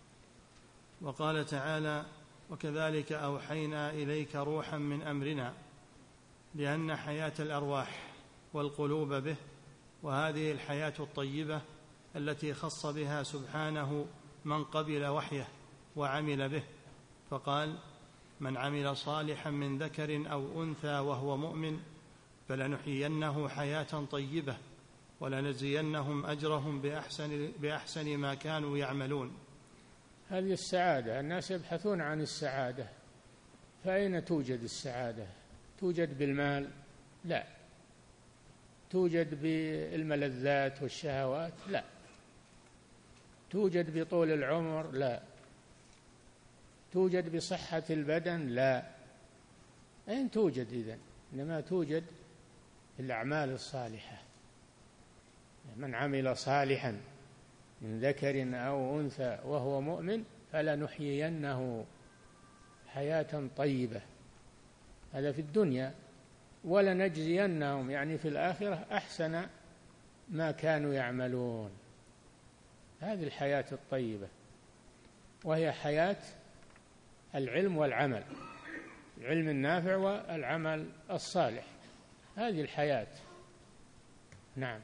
[SPEAKER 1] وقال تعالى: وكذلك أوحينا إليك روحا من أمرنا، لأن حياة الأرواح والقلوب به، وهذه الحياة الطيبة التي خص بها سبحانه من قبل وحيه وعمل به، فقال: من عمل صالحا من ذكر أو أنثى وهو مؤمن فلنحيينه حياة طيبة ولنجزينهم أجرهم بأحسن, بأحسن ما كانوا يعملون.
[SPEAKER 2] هذه السعادة، الناس يبحثون عن السعادة، فأين توجد السعادة؟ توجد بالمال؟ لا. توجد بالملذات والشهوات؟ لا. توجد بطول العمر؟ لا. توجد بصحة البدن؟ لا. أين توجد إذن؟ إنما توجد في الأعمال الصالحة. من عمل صالحا من ذكر أو أنثى وهو مؤمن فلنحيينه حياة طيبة، هذا في الدنيا، ولنجزينهم يعني في الآخرة أحسن ما كانوا يعملون. هذه الحياة الطيبة، وهي حياة العلم والعمل، العلم النافع والعمل الصالح، هذه الحياة. نعم.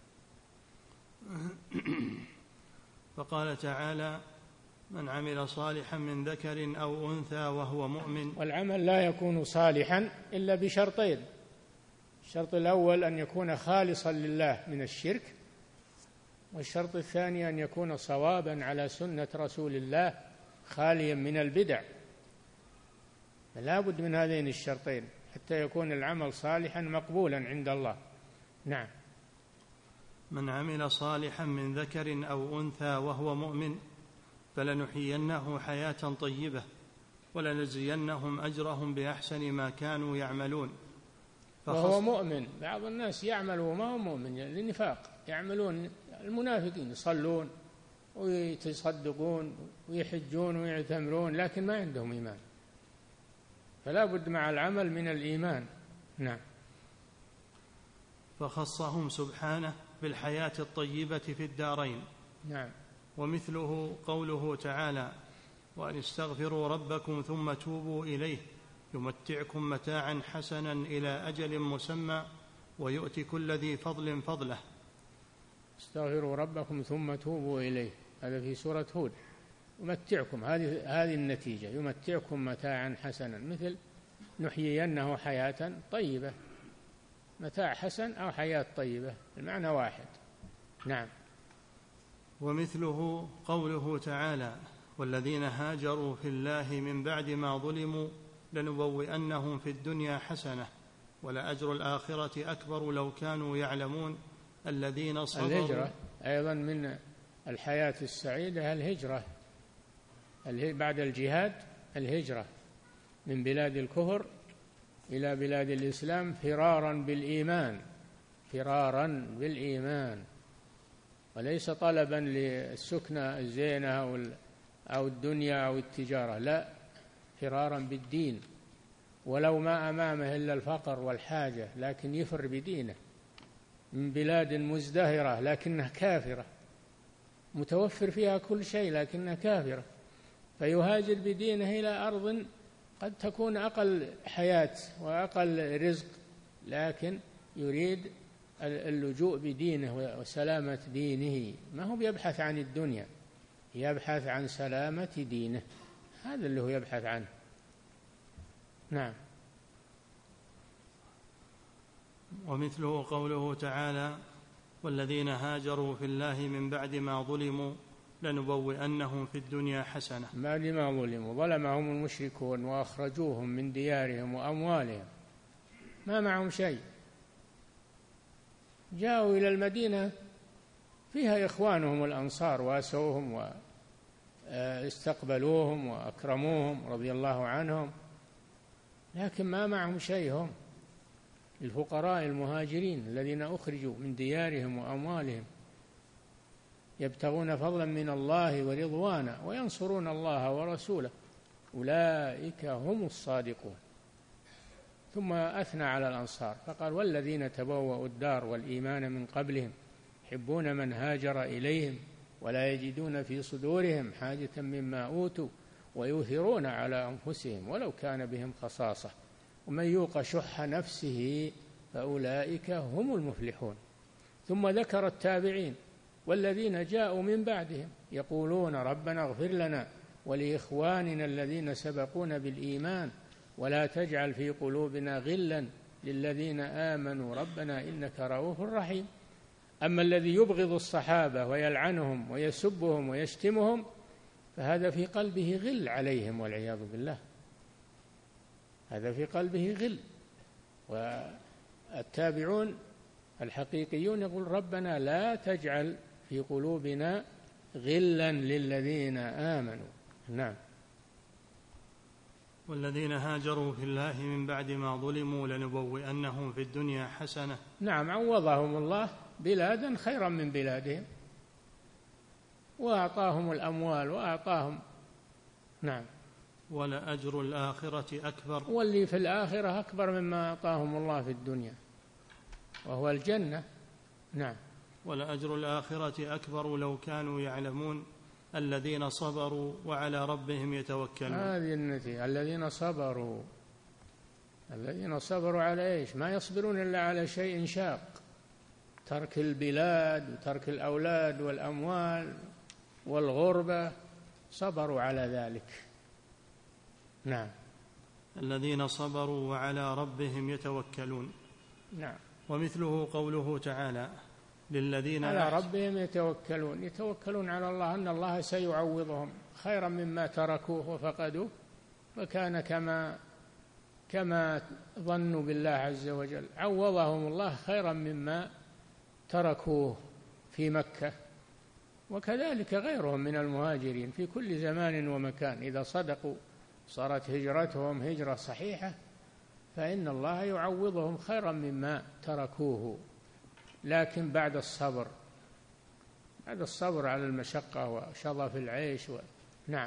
[SPEAKER 1] فقال تعالى: من عمل صالحا من ذكر أو أنثى وهو مؤمن.
[SPEAKER 2] والعمل لا يكون صالحا إلا بشرطين: الشرط الأول أن يكون خالصا لله من الشرك، والشرط الثاني أن يكون صوابا على سنة رسول الله خاليا من البدع. فلا بد من هذين الشرطين حتى يكون العمل صالحا مقبولا عند الله. نعم.
[SPEAKER 1] من عمل صالحا من ذكر أو أنثى وهو مؤمن فلنحيينه حياة طيبة ولنجزينهم أجرهم بأحسن ما كانوا يعملون.
[SPEAKER 2] وهو مؤمن. بعض الناس يعمل وما هو مؤمن للنفاق، يعملون المنافقين، يصلون ويتصدقون ويحجون ويعتمرون لكن ما عندهم إيمان، فلا بد مع العمل من الإيمان. نعم.
[SPEAKER 1] فخصهم سبحانه بالحياة الطيبة في الدارين.
[SPEAKER 2] نعم.
[SPEAKER 1] ومثله قوله تعالى: وأن استغفروا ربكم ثم توبوا إليه يمتعكم متاعا حسنا إلى أجل مسمى ويؤتِ كل ذي فضل فضله.
[SPEAKER 2] استغفروا ربكم ثم توبوا إليه، هذا في سورة هود. يمتعكم، هذه هذه النتيجة، يمتعكم متاعا حسنا، مثل نحيينه حياة طيبة، متاع حسن أو حياة طيبة، المعنى واحد. نعم.
[SPEAKER 1] ومثله قوله تعالى: والذين هاجروا في الله من بعد ما ظلموا لنبوئنهم في الدنيا حسنة ولأجر الآخرة أكبر لو كانوا يعلمون الذين صبروا.
[SPEAKER 2] الهجرة أيضا من الحياة السعيدة، الهجرة بعد الجهاد، الهجرة من بلاد الكفر إلى بلاد الإسلام فرارا بالإيمان، فرارا بالإيمان، وليس طلبا للسكنة الزينة أو الدنيا أو التجارة، لا، فرارا بالدين، ولو ما أمامه إلا الفقر والحاجة لكن يفر بدينه، من بلاد مزدهرة لكنها كافرة، متوفر فيها كل شيء لكنها كافرة، فيهاجر بدينه إلى أرض قد تكون أقل حياة وأقل رزق، لكن يريد اللجوء بدينه وسلامة دينه، ما هو يبحث عن الدنيا، يبحث عن سلامة دينه، هذا اللي هو يبحث عنه. نعم.
[SPEAKER 1] ومثله قوله تعالى: والذين هاجروا في الله من بعد ما ظلموا لنبوئنهم في الدنيا حسنة.
[SPEAKER 2] بعد ما ظلموا، ظلمهم المشركون وأخرجوهم من ديارهم وأموالهم، ما معهم شيء، جاءوا إلى المدينة فيها إخوانهم الأنصار واسوهم واستقبلوهم وأكرموهم رضي الله عنهم، لكن ما معهم شيء، هم الفقراء المهاجرين الذين أخرجوا من ديارهم وأموالهم يبتغون فضلا من الله ورضوانا وينصرون الله ورسوله أولئك هم الصادقون. ثم أثنى على الأنصار فقال: والذين تبوأوا الدار والإيمان من قبلهم يحبون من هاجر إليهم ولا يجدون في صدورهم حاجة مما أوتوا ويؤثرون على أنفسهم ولو كان بهم خصاصة ومن يوق شح نفسه فأولئك هم المفلحون. ثم ذكر التابعين والذين جاءوا من بعدهم يقولون: ربنا اغفر لنا ولإخواننا الذين سبقونا بالإيمان ولا تجعل في قلوبنا غلا للذين آمنوا ربنا إنك رؤوف رحيم. أما الذي يبغض الصحابة ويلعنهم ويسبهم ويشتمهم فهذا في قلبه غل عليهم والعياذ بالله، هذا في قلبه غل. والتابعون الحقيقيون يقول ربنا لا تجعل في قلوبنا غلا للذين آمنوا. نعم.
[SPEAKER 1] والذين هاجروا في الله من بعد ما ظلموا لنبوئنهم في الدنيا حسنة.
[SPEAKER 2] نعم، عوضهم الله بلادا خيرا من بلادهم وأعطاهم الأموال وأعطاهم. نعم.
[SPEAKER 1] ولأجر الآخرة أكبر.
[SPEAKER 2] واللي في الآخرة أكبر مما أعطاهم الله في الدنيا وهو الجنة. نعم.
[SPEAKER 1] ولأجر الآخرة أكبر لو كانوا يعلمون الذين صبروا وعلى ربهم يتوكلون.
[SPEAKER 2] هذه النتيجة، الذين صبروا. الذين صبروا على إيش؟ ما يصبرون إلا على شيء شاق، ترك البلاد وترك الأولاد والأموال والغربة، صبروا على ذلك. نعم.
[SPEAKER 1] الذين صبروا وعلى ربهم يتوكلون.
[SPEAKER 2] نعم.
[SPEAKER 1] ومثله قوله تعالى للذين
[SPEAKER 2] على ربهم يتوكلون، يتوكلون على الله أن الله سيعوضهم خيرا مما تركوه وفقدوه، وكان كما كما ظنوا بالله عز وجل، عوضهم الله خيرا مما تركوه في مكة. وكذلك غيرهم من المهاجرين في كل زمان ومكان إذا صدقوا صارت هجرتهم هجرة صحيحة فإن الله يعوضهم خيرا مما تركوه، لكن بعد الصبر، بعد الصبر على المشقة وشظف العيش و... نعم.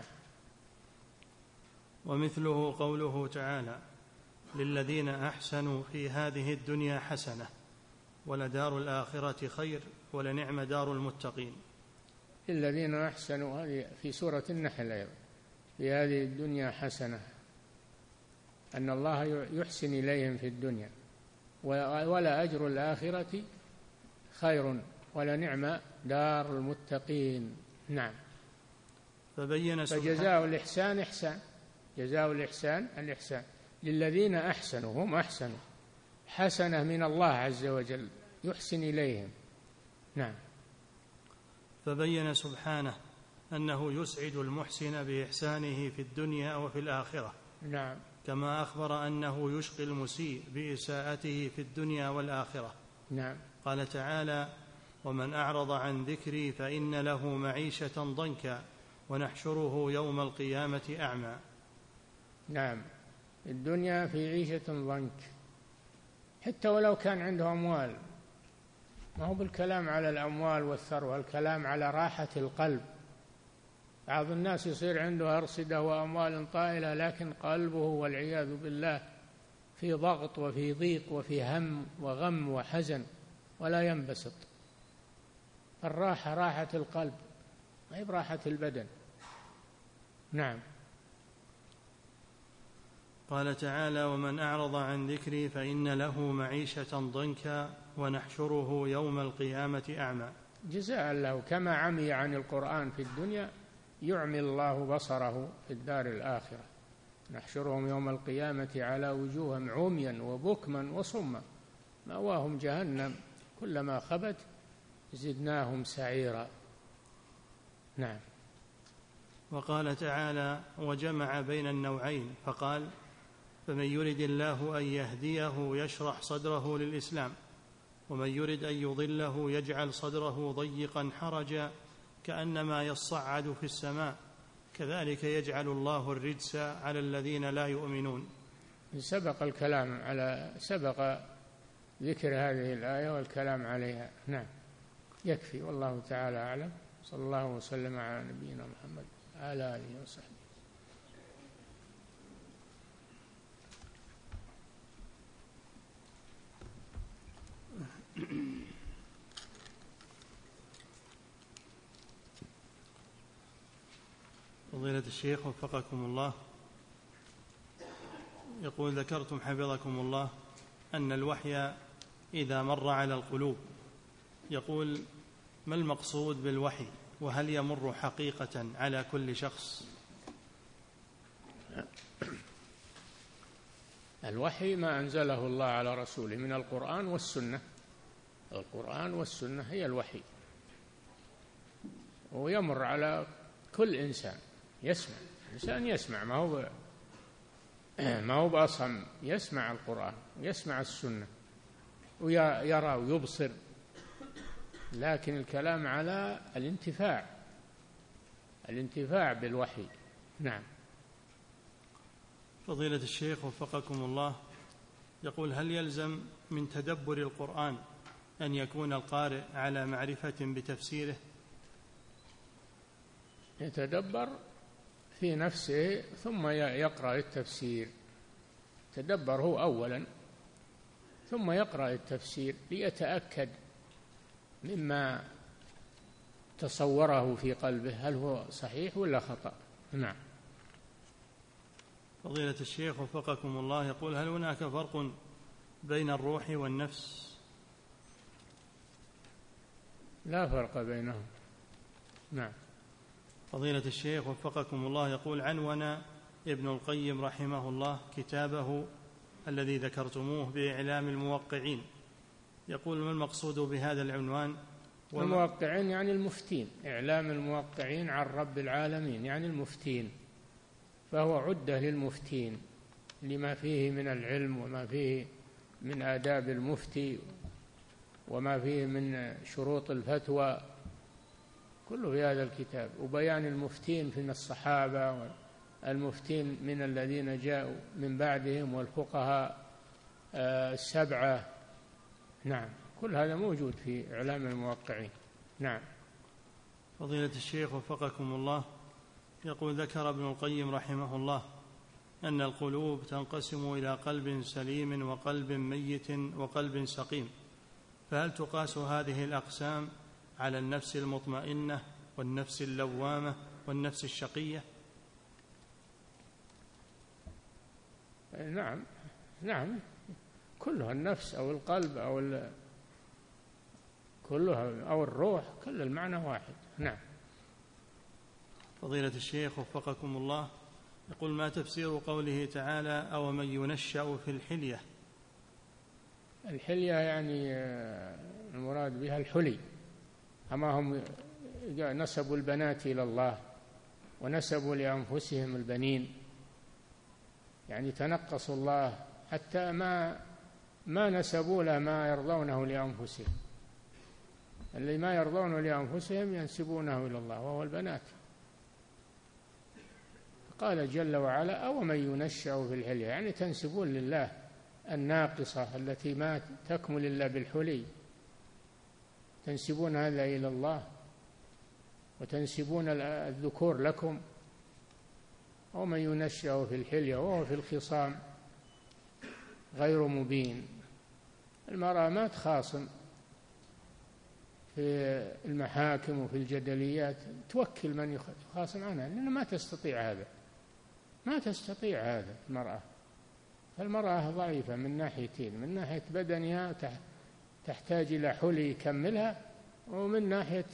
[SPEAKER 1] ومثله قوله تعالى للذين أحسنوا في هذه الدنيا حسنة ولدار الآخرة خير ولنعم دار المتقين.
[SPEAKER 2] للذين أحسنوا، هذه في سورة النحل أيضا، في هذه الدنيا حسنة، أن الله يحسن إليهم في الدنيا، ولا أجر الآخرة خير ولنعم دار المتقين. نعم.
[SPEAKER 1] فبين
[SPEAKER 2] فجزاء الإحسان إحسان، جزاء الإحسان الإحسان للذين أحسنوا، هم أحسنوا، حسنة من الله عز وجل يحسن إليهم. نعم.
[SPEAKER 1] فبين سبحانه أنه يسعد المحسن بإحسانه في الدنيا وفي الآخرة.
[SPEAKER 2] نعم.
[SPEAKER 1] كما أخبر أنه يشقي المسيء بإساءته في الدنيا والآخرة.
[SPEAKER 2] نعم.
[SPEAKER 1] قال تعالى ومن أعرض عن ذكري فإن له معيشة ضنكا ونحشره يوم القيامة أعمى.
[SPEAKER 2] نعم. الدنيا في عيشة ضنك، حتى ولو كان عنده أموال، ما هو بالكلام على الأموال والثروة، الكلام على راحة القلب. بعض الناس يصير عنده أرصدة وأموال طائلة لكن قلبه والعياذ بالله في ضغط وفي ضيق وفي هم وغم وحزن ولا ينبسط. الراحة راحة القلب، ما هي براحة البدن. نعم.
[SPEAKER 1] قال تعالى ومن أعرض عن ذكري فإن له معيشة ضنكا ونحشره يوم القيامة أعمى.
[SPEAKER 2] جزاء له، كما عمي عن القرآن في الدنيا يعمي الله بصره في الدار الآخرة. نحشرهم يوم القيامة على وجوههم عميا وبكما وصما مأواهم جهنم كلما خبت زدناهم سعيرا. نعم.
[SPEAKER 1] وقال تعالى وجمع بين النوعين فقال فمن يرد الله أن يهديه يشرح صدره للإسلام ومن يرد أن يضله يجعل صدره ضيقا حرجا كأنما يصعد في السماء كذلك يجعل الله الرجس على الذين لا يؤمنون.
[SPEAKER 2] سبق الكلام على سبق ذكر هذه الآية والكلام عليها. نعم. يكفي، والله تعالى أعلم. صلى الله وسلم على نبينا محمد وعلى آله وصحبه.
[SPEAKER 1] فضيلة الشيخ وفقكم الله، يقول ذكرتم حفظكم الله أن الوحي إذا مر على القلوب، يقول ما المقصود بالوحي وهل يمر حقيقة على كل شخص؟
[SPEAKER 2] الوحي ما أنزله الله على رسوله من القرآن والسنة. القرآن والسنة هي الوحي، ويمر على كل إنسان يسمع. إنسان يسمع، ما هو ما هو بأصم، يسمع القرآن ويسمع السنة ويرى ويبصر، لكن الكلام على الانتفاع الانتفاع بالوحي. نعم.
[SPEAKER 1] فضيلة الشيخ وفقكم الله، يقول: هل يلزم من تدبر القرآن أن يكون القارئ على معرفة بتفسيره؟
[SPEAKER 2] يتدبر في نفسه ثم يقرأ التفسير. تدبر هو أولا ثم يقرأ التفسير ليتأكد مما تصوره في قلبه هل هو صحيح ولا خطأ. نعم.
[SPEAKER 1] فضيلة الشيخ وفقكم الله، يقول: هل هناك فرق بين الروح والنفس؟
[SPEAKER 2] لا فرق بينهم. نعم.
[SPEAKER 1] فضيلة الشيخ وفقكم الله، يقول: عنون ابن القيم رحمه الله كتابه الذي ذكرتموه بإعلام الموقعين، يقول: ما المقصود بهذا العنوان؟
[SPEAKER 2] الموقعين يعني المفتين، إعلام الموقعين عن رب العالمين يعني المفتين، فهو عدة للمفتين لما فيه من العلم وما فيه من آداب المفتي وما فيه من شروط الفتوى، كله في هذا الكتاب، وبيان المفتين من الصحابة والمفتين من الذين جاءوا من بعدهم والفقهاء السبعة. نعم، كل هذا موجود في إعلام الموقعين. نعم.
[SPEAKER 1] فضيلة الشيخ وفقكم الله، يقول: ذكر ابن القيم رحمه الله أن القلوب تنقسم إلى قلب سليم وقلب ميت وقلب سقيم، فهل تقاس هذه الأقسام على النفس المطمئنة والنفس اللوامة والنفس الشقية؟
[SPEAKER 2] نعم نعم، كلها النفس أو القلب أو كلها أو الروح، كل المعنى واحد. نعم.
[SPEAKER 1] فضيلة الشيخ وفقكم الله، يقول: ما تفسير قوله تعالى: أو من ينشأ في الحلية؟
[SPEAKER 2] الحلية يعني المراد بها الحلي، أما هم نسبوا البنات إلى الله ونسبوا لأنفسهم البنين، يعني تنقصوا الله حتى ما ما نسبوا له ما يرضونه لأنفسهم. اللي ما يرضونه لأنفسهم ينسبونه إلى الله وهو البنات. قال جل وعلا: أو من ينشأ في الحلية، يعني تنسبون لله الناقصة التي ما تكمل إلا بالحلي، تنسبون هذا إلى الله وتنسبون الذكور لكم. ومن ينشأ في الحلية وهو في الخصام غير مبين. المرأة ما تخاصم في المحاكم وفي الجدليات، توكل من يخاصم عنها، لأنها ما تستطيع هذا، ما تستطيع هذا المرأة. فالمرأة ضعيفة من ناحيتين: من ناحية بدنها تحتاج إلى حلي يكملها، ومن ناحية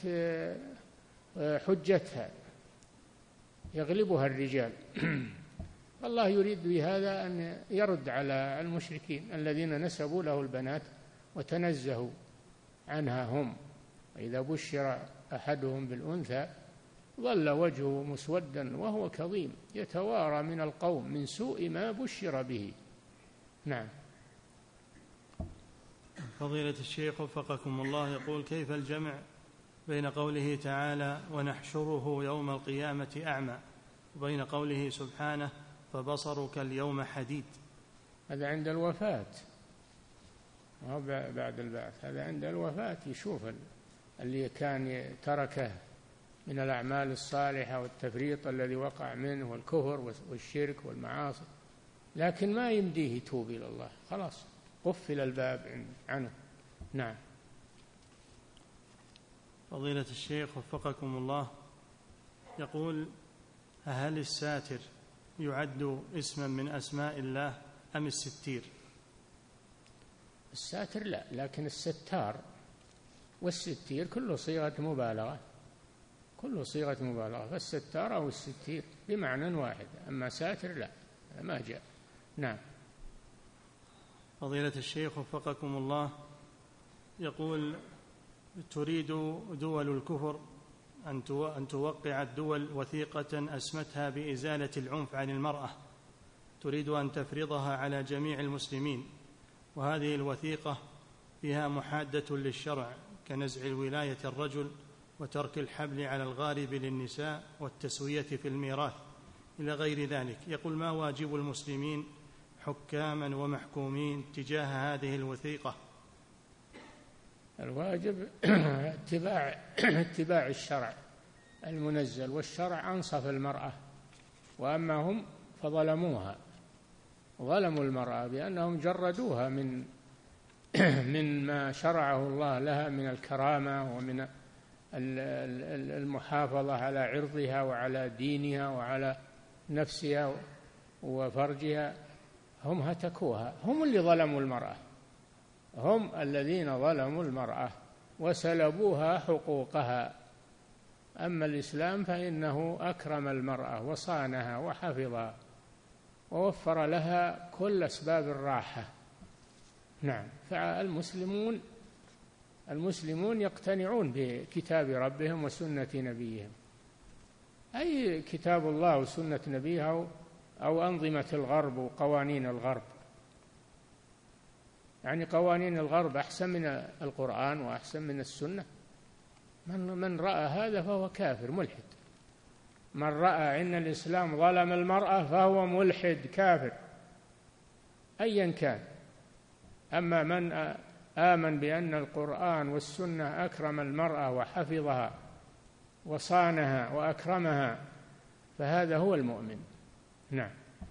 [SPEAKER 2] حجتها يغلبها الرجال. الله يريد بهذا أن يرد على المشركين الذين نسبوا له البنات وتنزهوا عنها هم. وإذا بشر أحدهم بالأنثى ظل وجهه مسودا وهو كظيم يتوارى من القوم من سوء ما بشر به. نعم.
[SPEAKER 1] فضيلة الشيخ وفقكم الله، يقول: كيف الجمع بين قوله تعالى: ونحشره يوم القيامة أعمى، وبين قوله سبحانه: فبصرك اليوم حديد؟
[SPEAKER 2] هذا عند الوفاة، ما هو بعد البعث، هذا عند الوفاة يشوف اللي كان تركه من الأعمال الصالحة والتفريط الذي وقع منه والكفر والشرك والمعاصي، لكن ما يمديه يتوب إلى الله، خلاص قفل الباب عنه. نعم.
[SPEAKER 1] فضيلة الشيخ وفقكم الله، يقول: هل الساتر يعد اسما من أسماء الله أم الستير؟
[SPEAKER 2] الساتر لا، لكن الستار والستير كله صيغة مبالغة، كله صيغة مبالغة، فالستار أو الستير بمعنى واحد، أما ساتر لا ما جاء. نعم.
[SPEAKER 1] فضيلة الشيخ وفقكم الله، يقول: تريد دول الكفر أن توقع الدول وثيقة أسمتها بإزالة العنف عن المرأة، تريد أن تفرضها على جميع المسلمين، وهذه الوثيقة فيها محادة للشرع كنزع الولاية الرجل وترك الحبل على الغارب للنساء والتسوية في الميراث إلى غير ذلك. يقول: ما واجب المسلمين حكاما ومحكومين تجاه هذه الوثيقة؟
[SPEAKER 2] الواجب اتباع اتباع الشرع المنزل، والشرع أنصف المرأة، وأما هم فظلموها، ظلموا المرأة بأنهم جردوها من من ما شرعه الله لها من الكرامة ومن المحافظة على عرضها وعلى دينها وعلى نفسها وفرجها. هم هتكوها، هم اللي ظلموا المرأة، هم الذين ظلموا المرأة وسلبوها حقوقها. أما الإسلام فإنه أكرم المرأة وصانها وحفظها ووفر لها كل أسباب الراحة. نعم، فالمسلمون المسلمون يقتنعون بكتاب ربهم وسنة نبيهم، أي كتاب الله وسنة نبيه أو أنظمة الغرب وقوانين الغرب. يعني قوانين الغرب أحسن من القرآن وأحسن من السنة؟ من من رأى هذا فهو كافر ملحد. من رأى أن الإسلام ظلم المرأة فهو ملحد كافر أيا كان. أما من آمن بأن القرآن والسنة أكرم المرأة وحفظها وصانها وأكرمها فهذا هو المؤمن. نعم.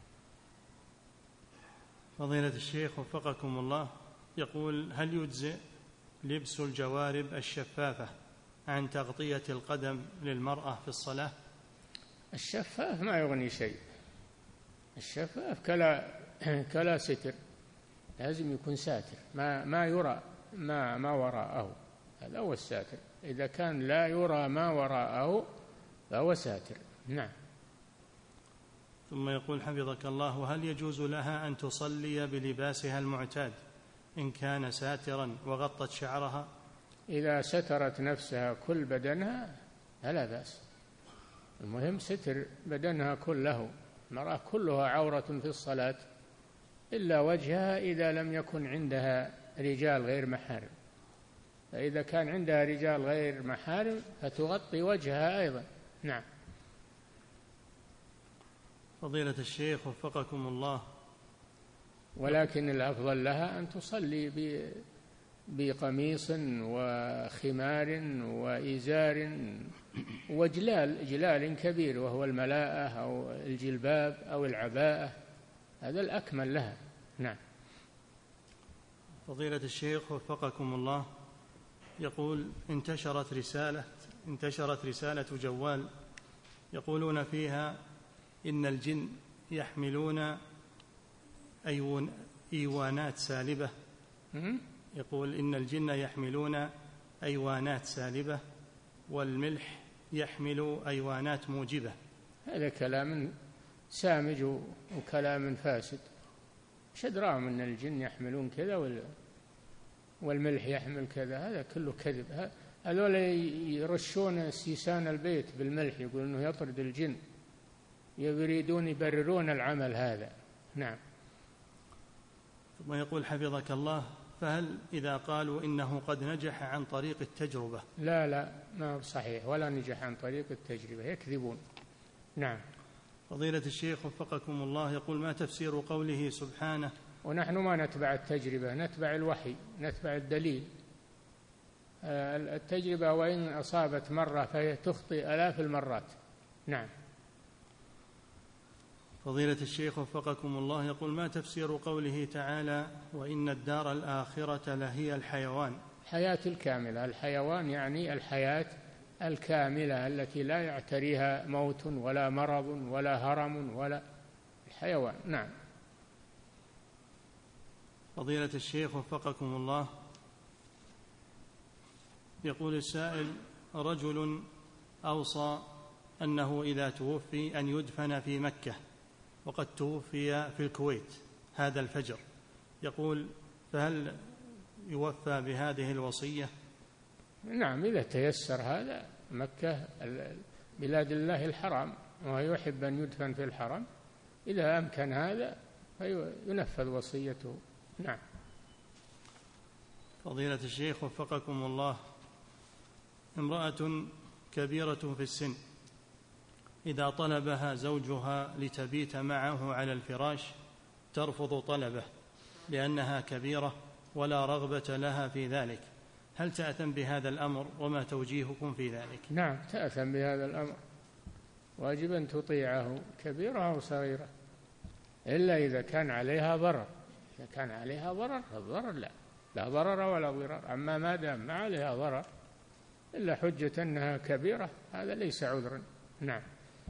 [SPEAKER 1] فضيلة الشيخ وفقكم الله، يقول: هل يجزئ لبس الجوارب الشفافة عن تغطية القدم للمرأة في الصلاة؟
[SPEAKER 2] الشفاف ما يغني شيء، الشفاف كلا كلا ستر، لازم يكون ساتر، ما ما يرى ما ما وراءه، هذا هو الساتر. إذا كان لا يرى ما وراءه فهو ساتر. نعم.
[SPEAKER 1] ثم يقول حفظك الله: وهل يجوز لها أن تصلي بلباسها المعتاد إن كان ساترا وغطت شعرها؟
[SPEAKER 2] إذا سترت نفسها كل بدنها فلا بأس، المهم ستر بدنها كله. المرأة كلها عورة في الصلاة إلا وجهها إذا لم يكن عندها رجال غير محارم، فإذا كان عندها رجال غير محارم فتغطي وجهها أيضا. نعم.
[SPEAKER 1] فضيلة الشيخ وفقكم الله،
[SPEAKER 2] ولكن الأفضل لها أن تصلي بقميص وخمار وإزار وجلال جلال كبير وهو الملاءة أو الجلباب أو العباءة، هذا الأكمل لها. نعم.
[SPEAKER 1] فضيلة الشيخ وفقكم الله، يقول: انتشرت رسالة انتشرت رسالة جوال يقولون فيها إن الجن يحملون أيوان إيوانات سالبة. يقول إن الجن يحملون أيوانات سالبة والملح يحمل أيوانات موجبة.
[SPEAKER 2] هذا كلام سامج وكلام فاسد. ايش أدراهم أن الجن يحملون كذا والملح يحمل كذا؟ هذا كله كذب. هذول يرشون سيسان البيت بالملح، يقول أنه يطرد الجن، يريدون يبررون العمل هذا. نعم.
[SPEAKER 1] ثم يقول حفظك الله: فهل إذا قالوا إنه قد نجح عن طريق التجربة؟
[SPEAKER 2] لا لا، ما هو صحيح، ولا نجح عن طريق التجربة، يكذبون. نعم.
[SPEAKER 1] فضيلة الشيخ وفقكم الله، يقول: ما تفسير قوله سبحانه:
[SPEAKER 2] ونحن ما نتبع التجربة، نتبع الوحي، نتبع الدليل. التجربة وإن أصابت مرة فهي تخطئ آلاف المرات. نعم.
[SPEAKER 1] فضيلة الشيخ وفقكم الله، يقول: ما تفسير قوله تعالى: وإن الدار الآخرة لهي الحيوان؟
[SPEAKER 2] الحياة الكاملة. الحيوان يعني الحياة الكاملة التي لا يعتريها موت ولا مرض ولا هرم ولا الحيوان. نعم.
[SPEAKER 1] فضيلة الشيخ وفقكم الله، يقول السائل: رجل أوصى أنه إذا توفي أن يدفن في مكة، وقد توفي في الكويت هذا الفجر، يقول: فهل يوفى بهذه الوصية؟
[SPEAKER 2] نعم، إذا تيسر هذا. مكة بلاد الله الحرام، ويحب أن يدفن في الحرم، إذا أمكن هذا فينفذ وصيته. نعم.
[SPEAKER 1] فضيلة الشيخ وفقكم الله، امرأة كبيرة في السن إذا طلبها زوجها لتبيت معه على الفراش ترفض طلبه لأنها كبيرة ولا رغبة لها في ذلك، هل تأثم بهذا الأمر وما توجيهكم في ذلك؟
[SPEAKER 2] نعم، تأثم بهذا الأمر، واجب أن تطيعه كبيرة أو صغيرة، إلا إذا كان عليها ضرر. إذا كان عليها ضرر فالضرر لا لا ضرر ولا ضرار. أما ما دام ما عليها ضرر إلا حجة أنها كبيرة، هذا ليس عذرا. نعم.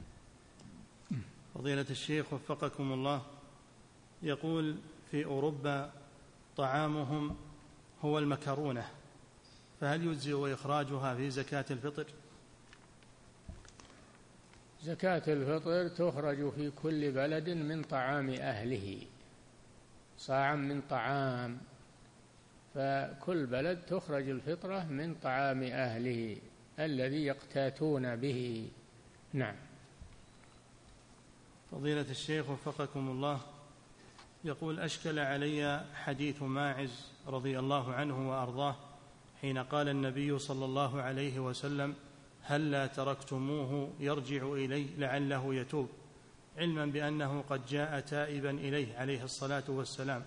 [SPEAKER 1] فضيلة الشيخ وفقكم الله، يقول في أوروبا طعامهم هو المكرونة، فهل يجزئ إخراجها في زكاة الفطر؟
[SPEAKER 2] زكاة الفطر تخرج في كل بلد من طعام أهله، صاعا من طعام، فكل بلد تخرج الفطرة من طعام أهله الذي يقتاتون به. نعم.
[SPEAKER 1] فضيلة الشيخ وفقكم الله، يقول أشكل علي حديث ماعز رضي الله عنه وأرضاه حين قال النبي صلى الله عليه وسلم هلا تركتموه يرجع إلي لعله يتوب، علما بأنه قد جاء تائبا إليه عليه الصلاة والسلام.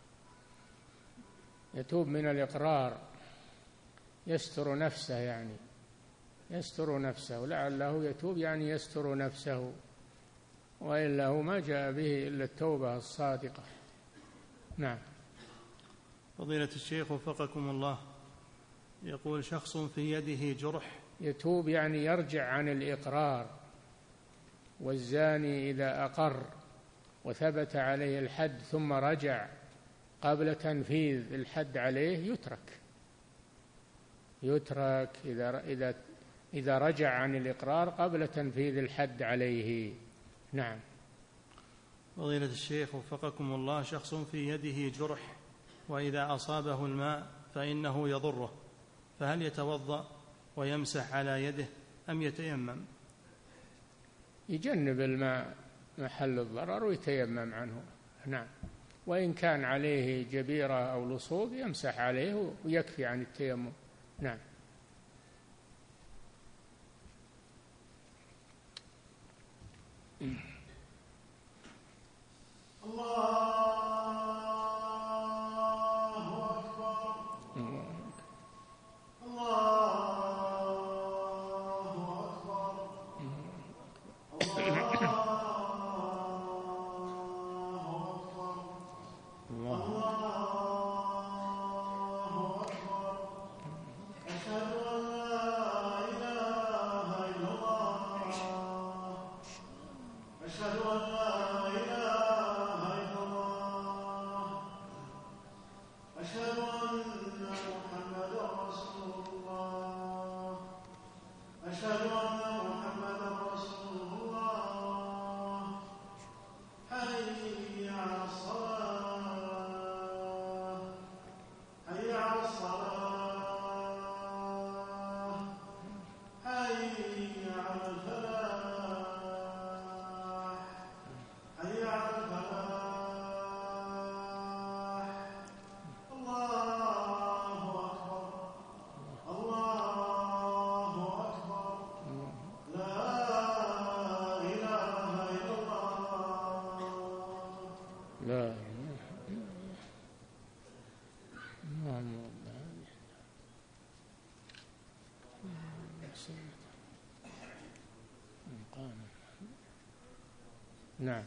[SPEAKER 2] يتوب من الإقرار، يستر نفسه، يعني يستر نفسه، لعله يتوب يعني يستر نفسه، وإلا هو ما جاء به إلا التوبة الصادقة. نعم.
[SPEAKER 1] فضيلة الشيخ وفقكم الله، يقول شخص في يده جرح.
[SPEAKER 2] يتوب يعني يرجع عن الإقرار، والزاني إذا أقر وثبت عليه الحد ثم رجع قبل تنفيذ الحد عليه يترك يترك إذا إذا إذا رجع عن الإقرار قبل تنفيذ الحد عليه. نعم.
[SPEAKER 1] فضيلة الشيخ وفقكم الله، شخص في يده جرح وإذا أصابه الماء فإنه يضره، فهل يتوضأ ويمسح على يده أم يتيمم؟
[SPEAKER 2] يجنب الماء محل الضرر ويتيمم عنه. نعم. وإن كان عليه جبيرة أو لصوق يمسح عليه ويكفي عن التيمم. نعم. نعم.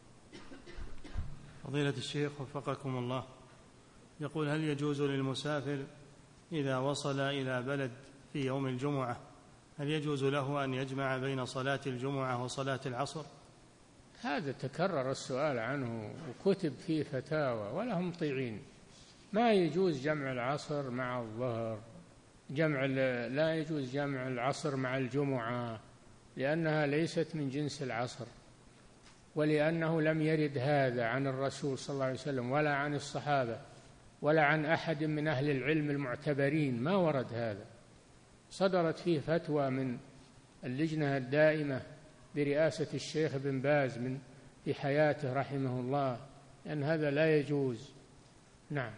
[SPEAKER 1] فضيلة الشيخ وفقكم الله، يقول هل يجوز للمسافر إذا وصل إلى بلد في يوم الجمعة هل يجوز له أن يجمع بين صلاة الجمعة وصلاة العصر؟
[SPEAKER 2] هذا تكرر السؤال عنه وكتب فيه فتاوى ولا هم مطيعين. ما يجوز جمع العصر مع الظهر، جمع لا يجوز جمع العصر مع الجمعة لأنها ليست من جنس العصر، ولأنه لم يرد هذا عن الرسول صلى الله عليه وسلم ولا عن الصحابة ولا عن أحد من أهل العلم المعتبرين، ما ورد هذا. صدرت فيه فتوى من اللجنة الدائمة برئاسة الشيخ بن باز من في حياته رحمه الله أن هذا لا يجوز. نعم.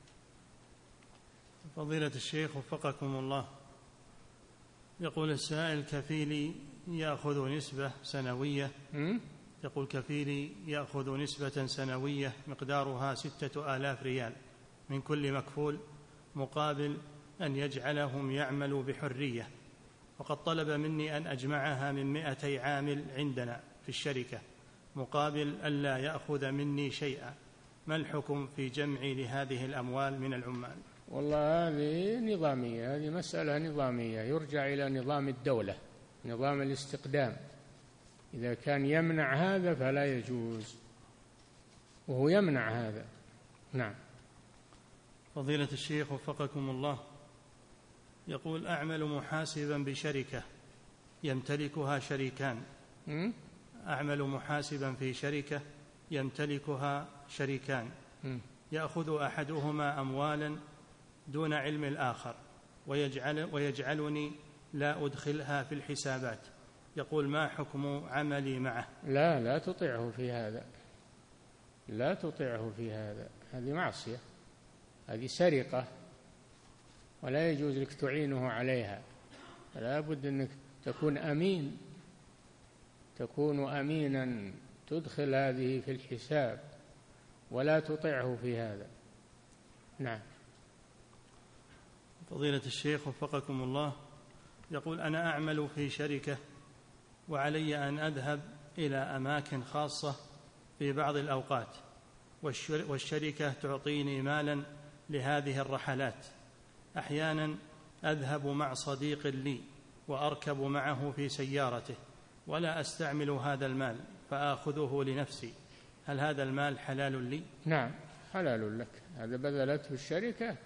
[SPEAKER 1] فضيلة الشيخ وفقكم الله، يقول السائل: كفيلي يأخذ نسبة سنوية
[SPEAKER 2] م?
[SPEAKER 1] يقول كفيلي يأخذ نسبة سنوية مقدارها ستة آلاف ريال من كل مكفول مقابل أن يجعلهم يعملوا بحرية، وقد طلب مني أن أجمعها من مئتي عامل عندنا في الشركة مقابل ألا يأخذ مني شيئا، ما الحكم في جمعي لهذه الأموال من العمال؟
[SPEAKER 2] والله هذه نظامية، هذه مسألة نظامية يرجع إلى نظام الدولة، نظام الاستقدام. إذا كان يمنع هذا فلا يجوز، وهو يمنع هذا. نعم.
[SPEAKER 1] فضيلة الشيخ وفقكم الله، يقول: أعمل محاسبا بشركة يمتلكها شريكان
[SPEAKER 2] م?
[SPEAKER 1] أعمل محاسبا في شركة يمتلكها شريكان
[SPEAKER 2] م?
[SPEAKER 1] يأخذ أحدهما أموالا دون علم الآخر ويجعل ويجعلني لا أدخلها في الحسابات، يقول: ما حكم عملي معه؟
[SPEAKER 2] لا لا تطيعه في هذا، لا تطيعه في هذا، هذه معصية، هذه سرقة، ولا يجوز لك تعينه عليها. لا بد أنك تكون أمين، تكون أمينا تدخل هذه في الحساب ولا تطيعه في هذا. نعم.
[SPEAKER 1] فضيلة الشيخ وفقكم الله، يقول: أنا أعمل في شركة وعلي أن أذهب إلى أماكن خاصة في بعض الأوقات، والشركة تعطيني مالا لهذه الرحلات. أحيانا أذهب مع صديق لي وأركب معه في سيارته ولا أستعمل هذا المال فآخذه لنفسي، هل هذا المال حلال لي؟
[SPEAKER 2] نعم حلال لك، هذا بذلته الشركة،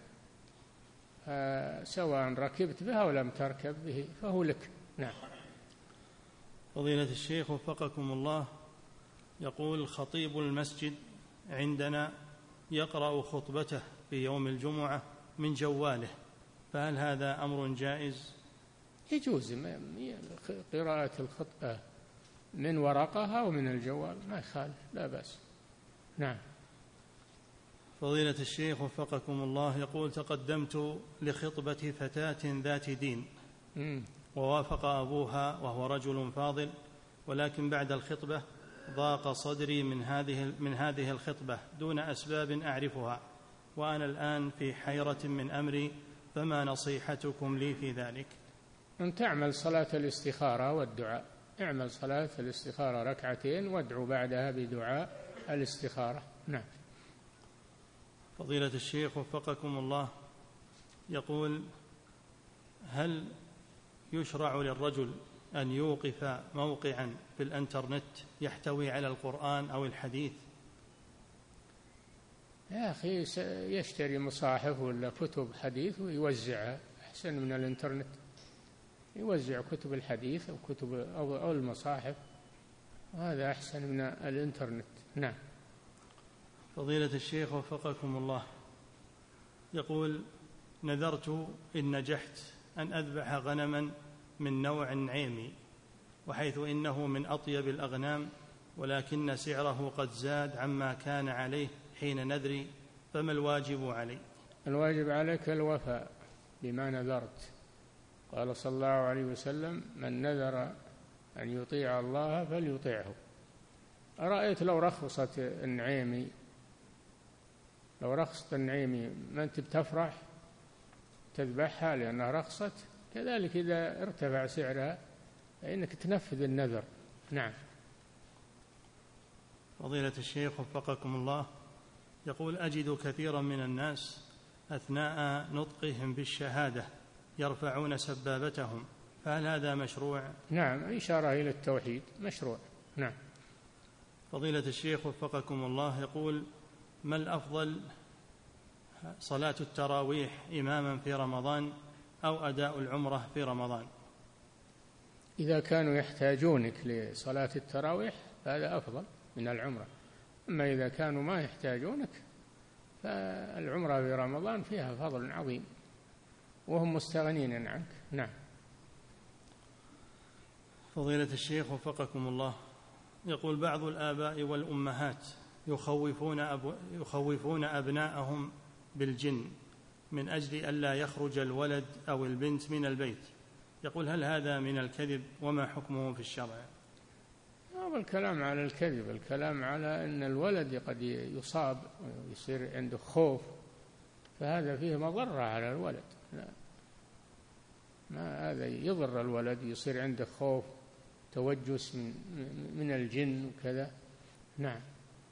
[SPEAKER 2] سواء ركبت بها أو لم تركب به فهو لك. نعم.
[SPEAKER 1] فضيلة الشيخ وفقكم الله، يقول: خطيب المسجد عندنا يقرأ خطبته في يوم الجمعة من جواله، فهل هذا أمر جائز؟
[SPEAKER 2] يجوز قراءة الخطبة من ورقها ومن الجوال، ما يخالف، لا بأس. نعم.
[SPEAKER 1] فضيلة الشيخ وفقكم الله، يقول: تقدمت لخطبة فتاة ذات دين
[SPEAKER 2] م.
[SPEAKER 1] ووافق أبوها وهو رجل فاضل، ولكن بعد الخطبة ضاق صدري من هذه من هذه الخطبة دون أسباب أعرفها، وأنا الآن في حيرة من أمري، فما نصيحتكم لي في ذلك؟
[SPEAKER 2] أن تعمل صلاة الاستخارة والدعاء، اعمل صلاة الاستخارة ركعتين وادعو بعدها بدعاء الاستخارة. نعم.
[SPEAKER 1] فضيلة الشيخ وفقكم الله، يقول: هل يشرع للرجل أن يوقف موقعا في الانترنت يحتوي على القرآن أو الحديث؟
[SPEAKER 2] يا أخي يشتري مصاحف ولا كتب حديث ويوزعها، أحسن من الانترنت، يوزع كتب الحديث أو كتب أو المصاحف، وهذا أحسن من الانترنت. نعم.
[SPEAKER 1] فضيلة الشيخ وفقكم الله، يقول: نذرت إن نجحت أن أذبح غنما من نوع نعيمي، وحيث إنه من أطيب الأغنام، ولكن سعره قد زاد عما كان عليه حين نذري، فما الواجب علي؟
[SPEAKER 2] الواجب عليك الوفاء بما نذرت. قال صلى الله عليه وسلم: من نذر أن يطيع الله فليطيعه. أرأيت لو رخصت النعيمي لو رخصت النعيمي ما أنت بتفرح تذبحها لأنها رخصت؟ كذلك إذا ارتفع سعرها فإنك تنفذ النذر. نعم.
[SPEAKER 1] فضيلة الشيخ وفقكم الله، يقول: أجد كثيرا من الناس أثناء نطقهم بالشهادة يرفعون سبابتهم، فهل هذا مشروع؟
[SPEAKER 2] نعم، إشارة إلى التوحيد، مشروع. نعم.
[SPEAKER 1] فضيلة الشيخ وفقكم الله، يقول: ما الأفضل، صلاة التراويح إماما في رمضان أو أداء العمرة في رمضان؟
[SPEAKER 2] إذا كانوا يحتاجونك لصلاة التراويح فهذا أفضل من العمرة، أما إذا كانوا ما يحتاجونك فالعمرة في رمضان فيها فضل عظيم وهم مستغنين عنك. نعم.
[SPEAKER 1] فضيلة الشيخ وفقكم الله، يقول بعض الآباء والأمهات يخوفون, أب... يخوفون أبناءهم بالجن من أجل ألا يخرج الولد أو البنت من البيت، يقول هل هذا من الكذب وما حكمه في الشرع؟
[SPEAKER 2] هذا الكلام على الكذب، الكلام على أن الولد قد يصاب ويصير عنده خوف، فهذا فيه مضرة على الولد. لا، ما هذا يضر الولد، يصير عنده خوف توجس من, من الجن وكذا. نعم.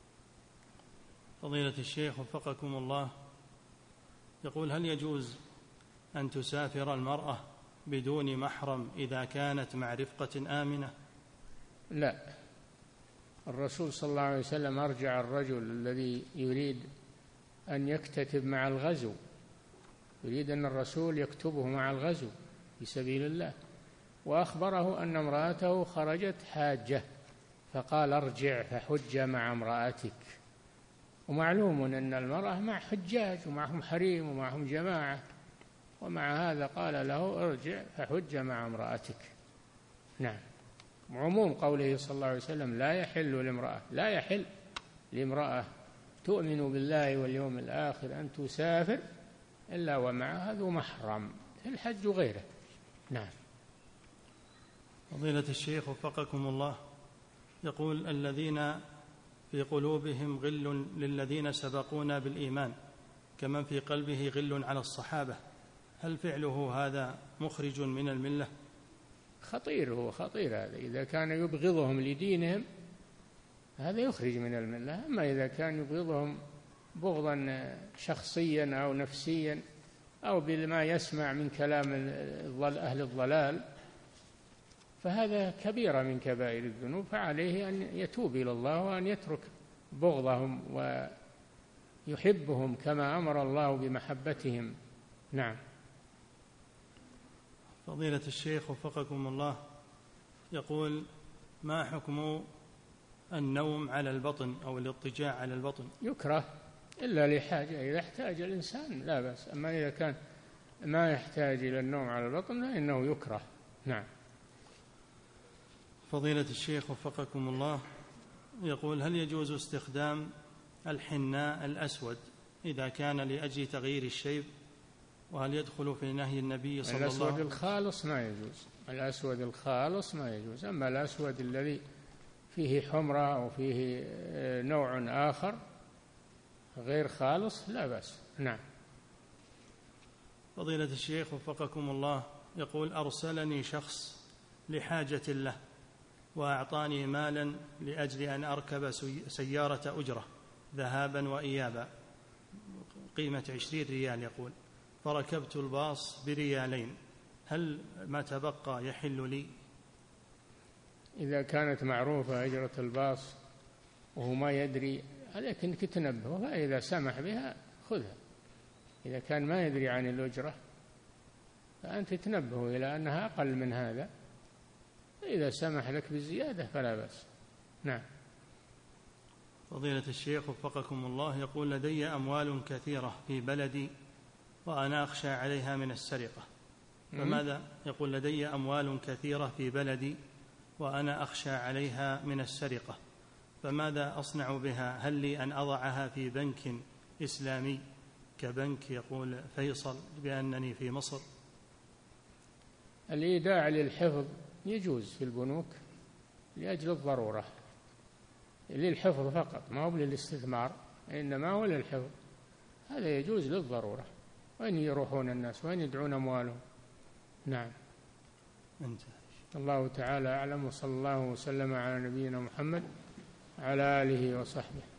[SPEAKER 1] فضيلة الشيخ وفقكم الله، يقول هل يجوز أن تسافر المرأة بدون محرم إذا كانت مع رفقة آمنة؟
[SPEAKER 2] لا، الرسول صلى الله عليه وسلم أرجع الرجل الذي يريد أن يكتتب مع الغزو، يريد أن الرسول يكتبه مع الغزو في سبيل الله، وأخبره أن امرأته خرجت حاجة فقال ارجع فحج مع امرأتك. ومعلوم أن المرأة مع حجاج ومعهم حريم ومعهم جماعة، ومع هذا قال له ارجع فحج مع امرأتك. نعم. عموم قوله صلى الله عليه وسلم لا يحل لامرأة لا يحل لامرأة تؤمن بالله واليوم الآخر أن تسافر إلا ومعها ذو محرم في الحج وغيره. نعم.
[SPEAKER 1] فضيلة الشيخ وفقكم الله، يقول الذين في قلوبهم غل للذين سبقونا بالإيمان كمن في قلبه غل على الصحابة، هل فعله هذا مخرج من الملة؟
[SPEAKER 2] خطير، هو خطير هذا، إذا كان يبغضهم لدينهم هذا يخرج من الملة. أما إذا كان يبغضهم بغضا شخصيا أو نفسيا أو بما يسمع من كلام أهل الضلال فهذا كبيرة من كبائر الذنوب، فعليه أن يتوب إلى الله وأن يترك بغضهم ويحبهم كما أمر الله بمحبتهم. نعم.
[SPEAKER 1] فضيلة الشيخ وفقكم الله، يقول ما حكم النوم على البطن أو الاضطجاع على البطن؟
[SPEAKER 2] يكره إلا لحاجة، إذا احتاج الإنسان لا بأس، أما إذا كان ما يحتاج إلى النوم على البطن فإنه يكره. نعم.
[SPEAKER 1] فضيلة الشيخ وفقكم الله، يقول هل يجوز استخدام الحناء الأسود إذا كان لأجل تغيير الشيب، وهل يدخل في نهي النبي صلى الله عليه وسلم؟
[SPEAKER 2] الأسود الخالص ما يجوز، الأسود الخالص ما يجوز، أما الأسود الذي فيه حمرة أو فيه نوع آخر غير خالص لا بأس. نعم.
[SPEAKER 1] فضيلة الشيخ وفقكم الله، يقول أرسلني شخص لحاجة له وأعطاني مالا لأجل أن أركب سيارة أجرة ذهابا وإيابا قيمة عشرين ريال، يقول فركبت الباص بريالين، هل ما تبقى يحل لي؟
[SPEAKER 2] إذا كانت معروفة أجرة الباص وهو ما يدري عليك أنك تنبهه، فإذا سمح بها خذها. إذا كان ما يدري عن الأجرة فأنت تنبهه إلى أنها أقل من هذا، إذا سمح لك بالزيادة فلا بأس. نعم.
[SPEAKER 1] فضيلة الشيخ وفقكم الله، يقول لدي أموال كثيرة في بلدي وأنا أخشى عليها من السرقة، فماذا؟ يقول لدي أموال كثيرة في بلدي وأنا أخشى عليها من السرقة، فماذا أصنع بها؟ هل لي أن أضعها في بنك إسلامي كبنك يقول فيصل بأنني في مصر؟
[SPEAKER 2] الإيداع للحفظ يجوز في البنوك لأجل الضرورة، للحفظ فقط، ما هو للاستثمار، إنما هو للحفظ، هذا يجوز للضرورة. وين يروحون الناس؟ وين يدعون أموالهم؟ نعم.
[SPEAKER 1] انت.
[SPEAKER 2] الله تعالى أعلم، وصلى الله وسلم على نبينا محمد على آله وصحبه.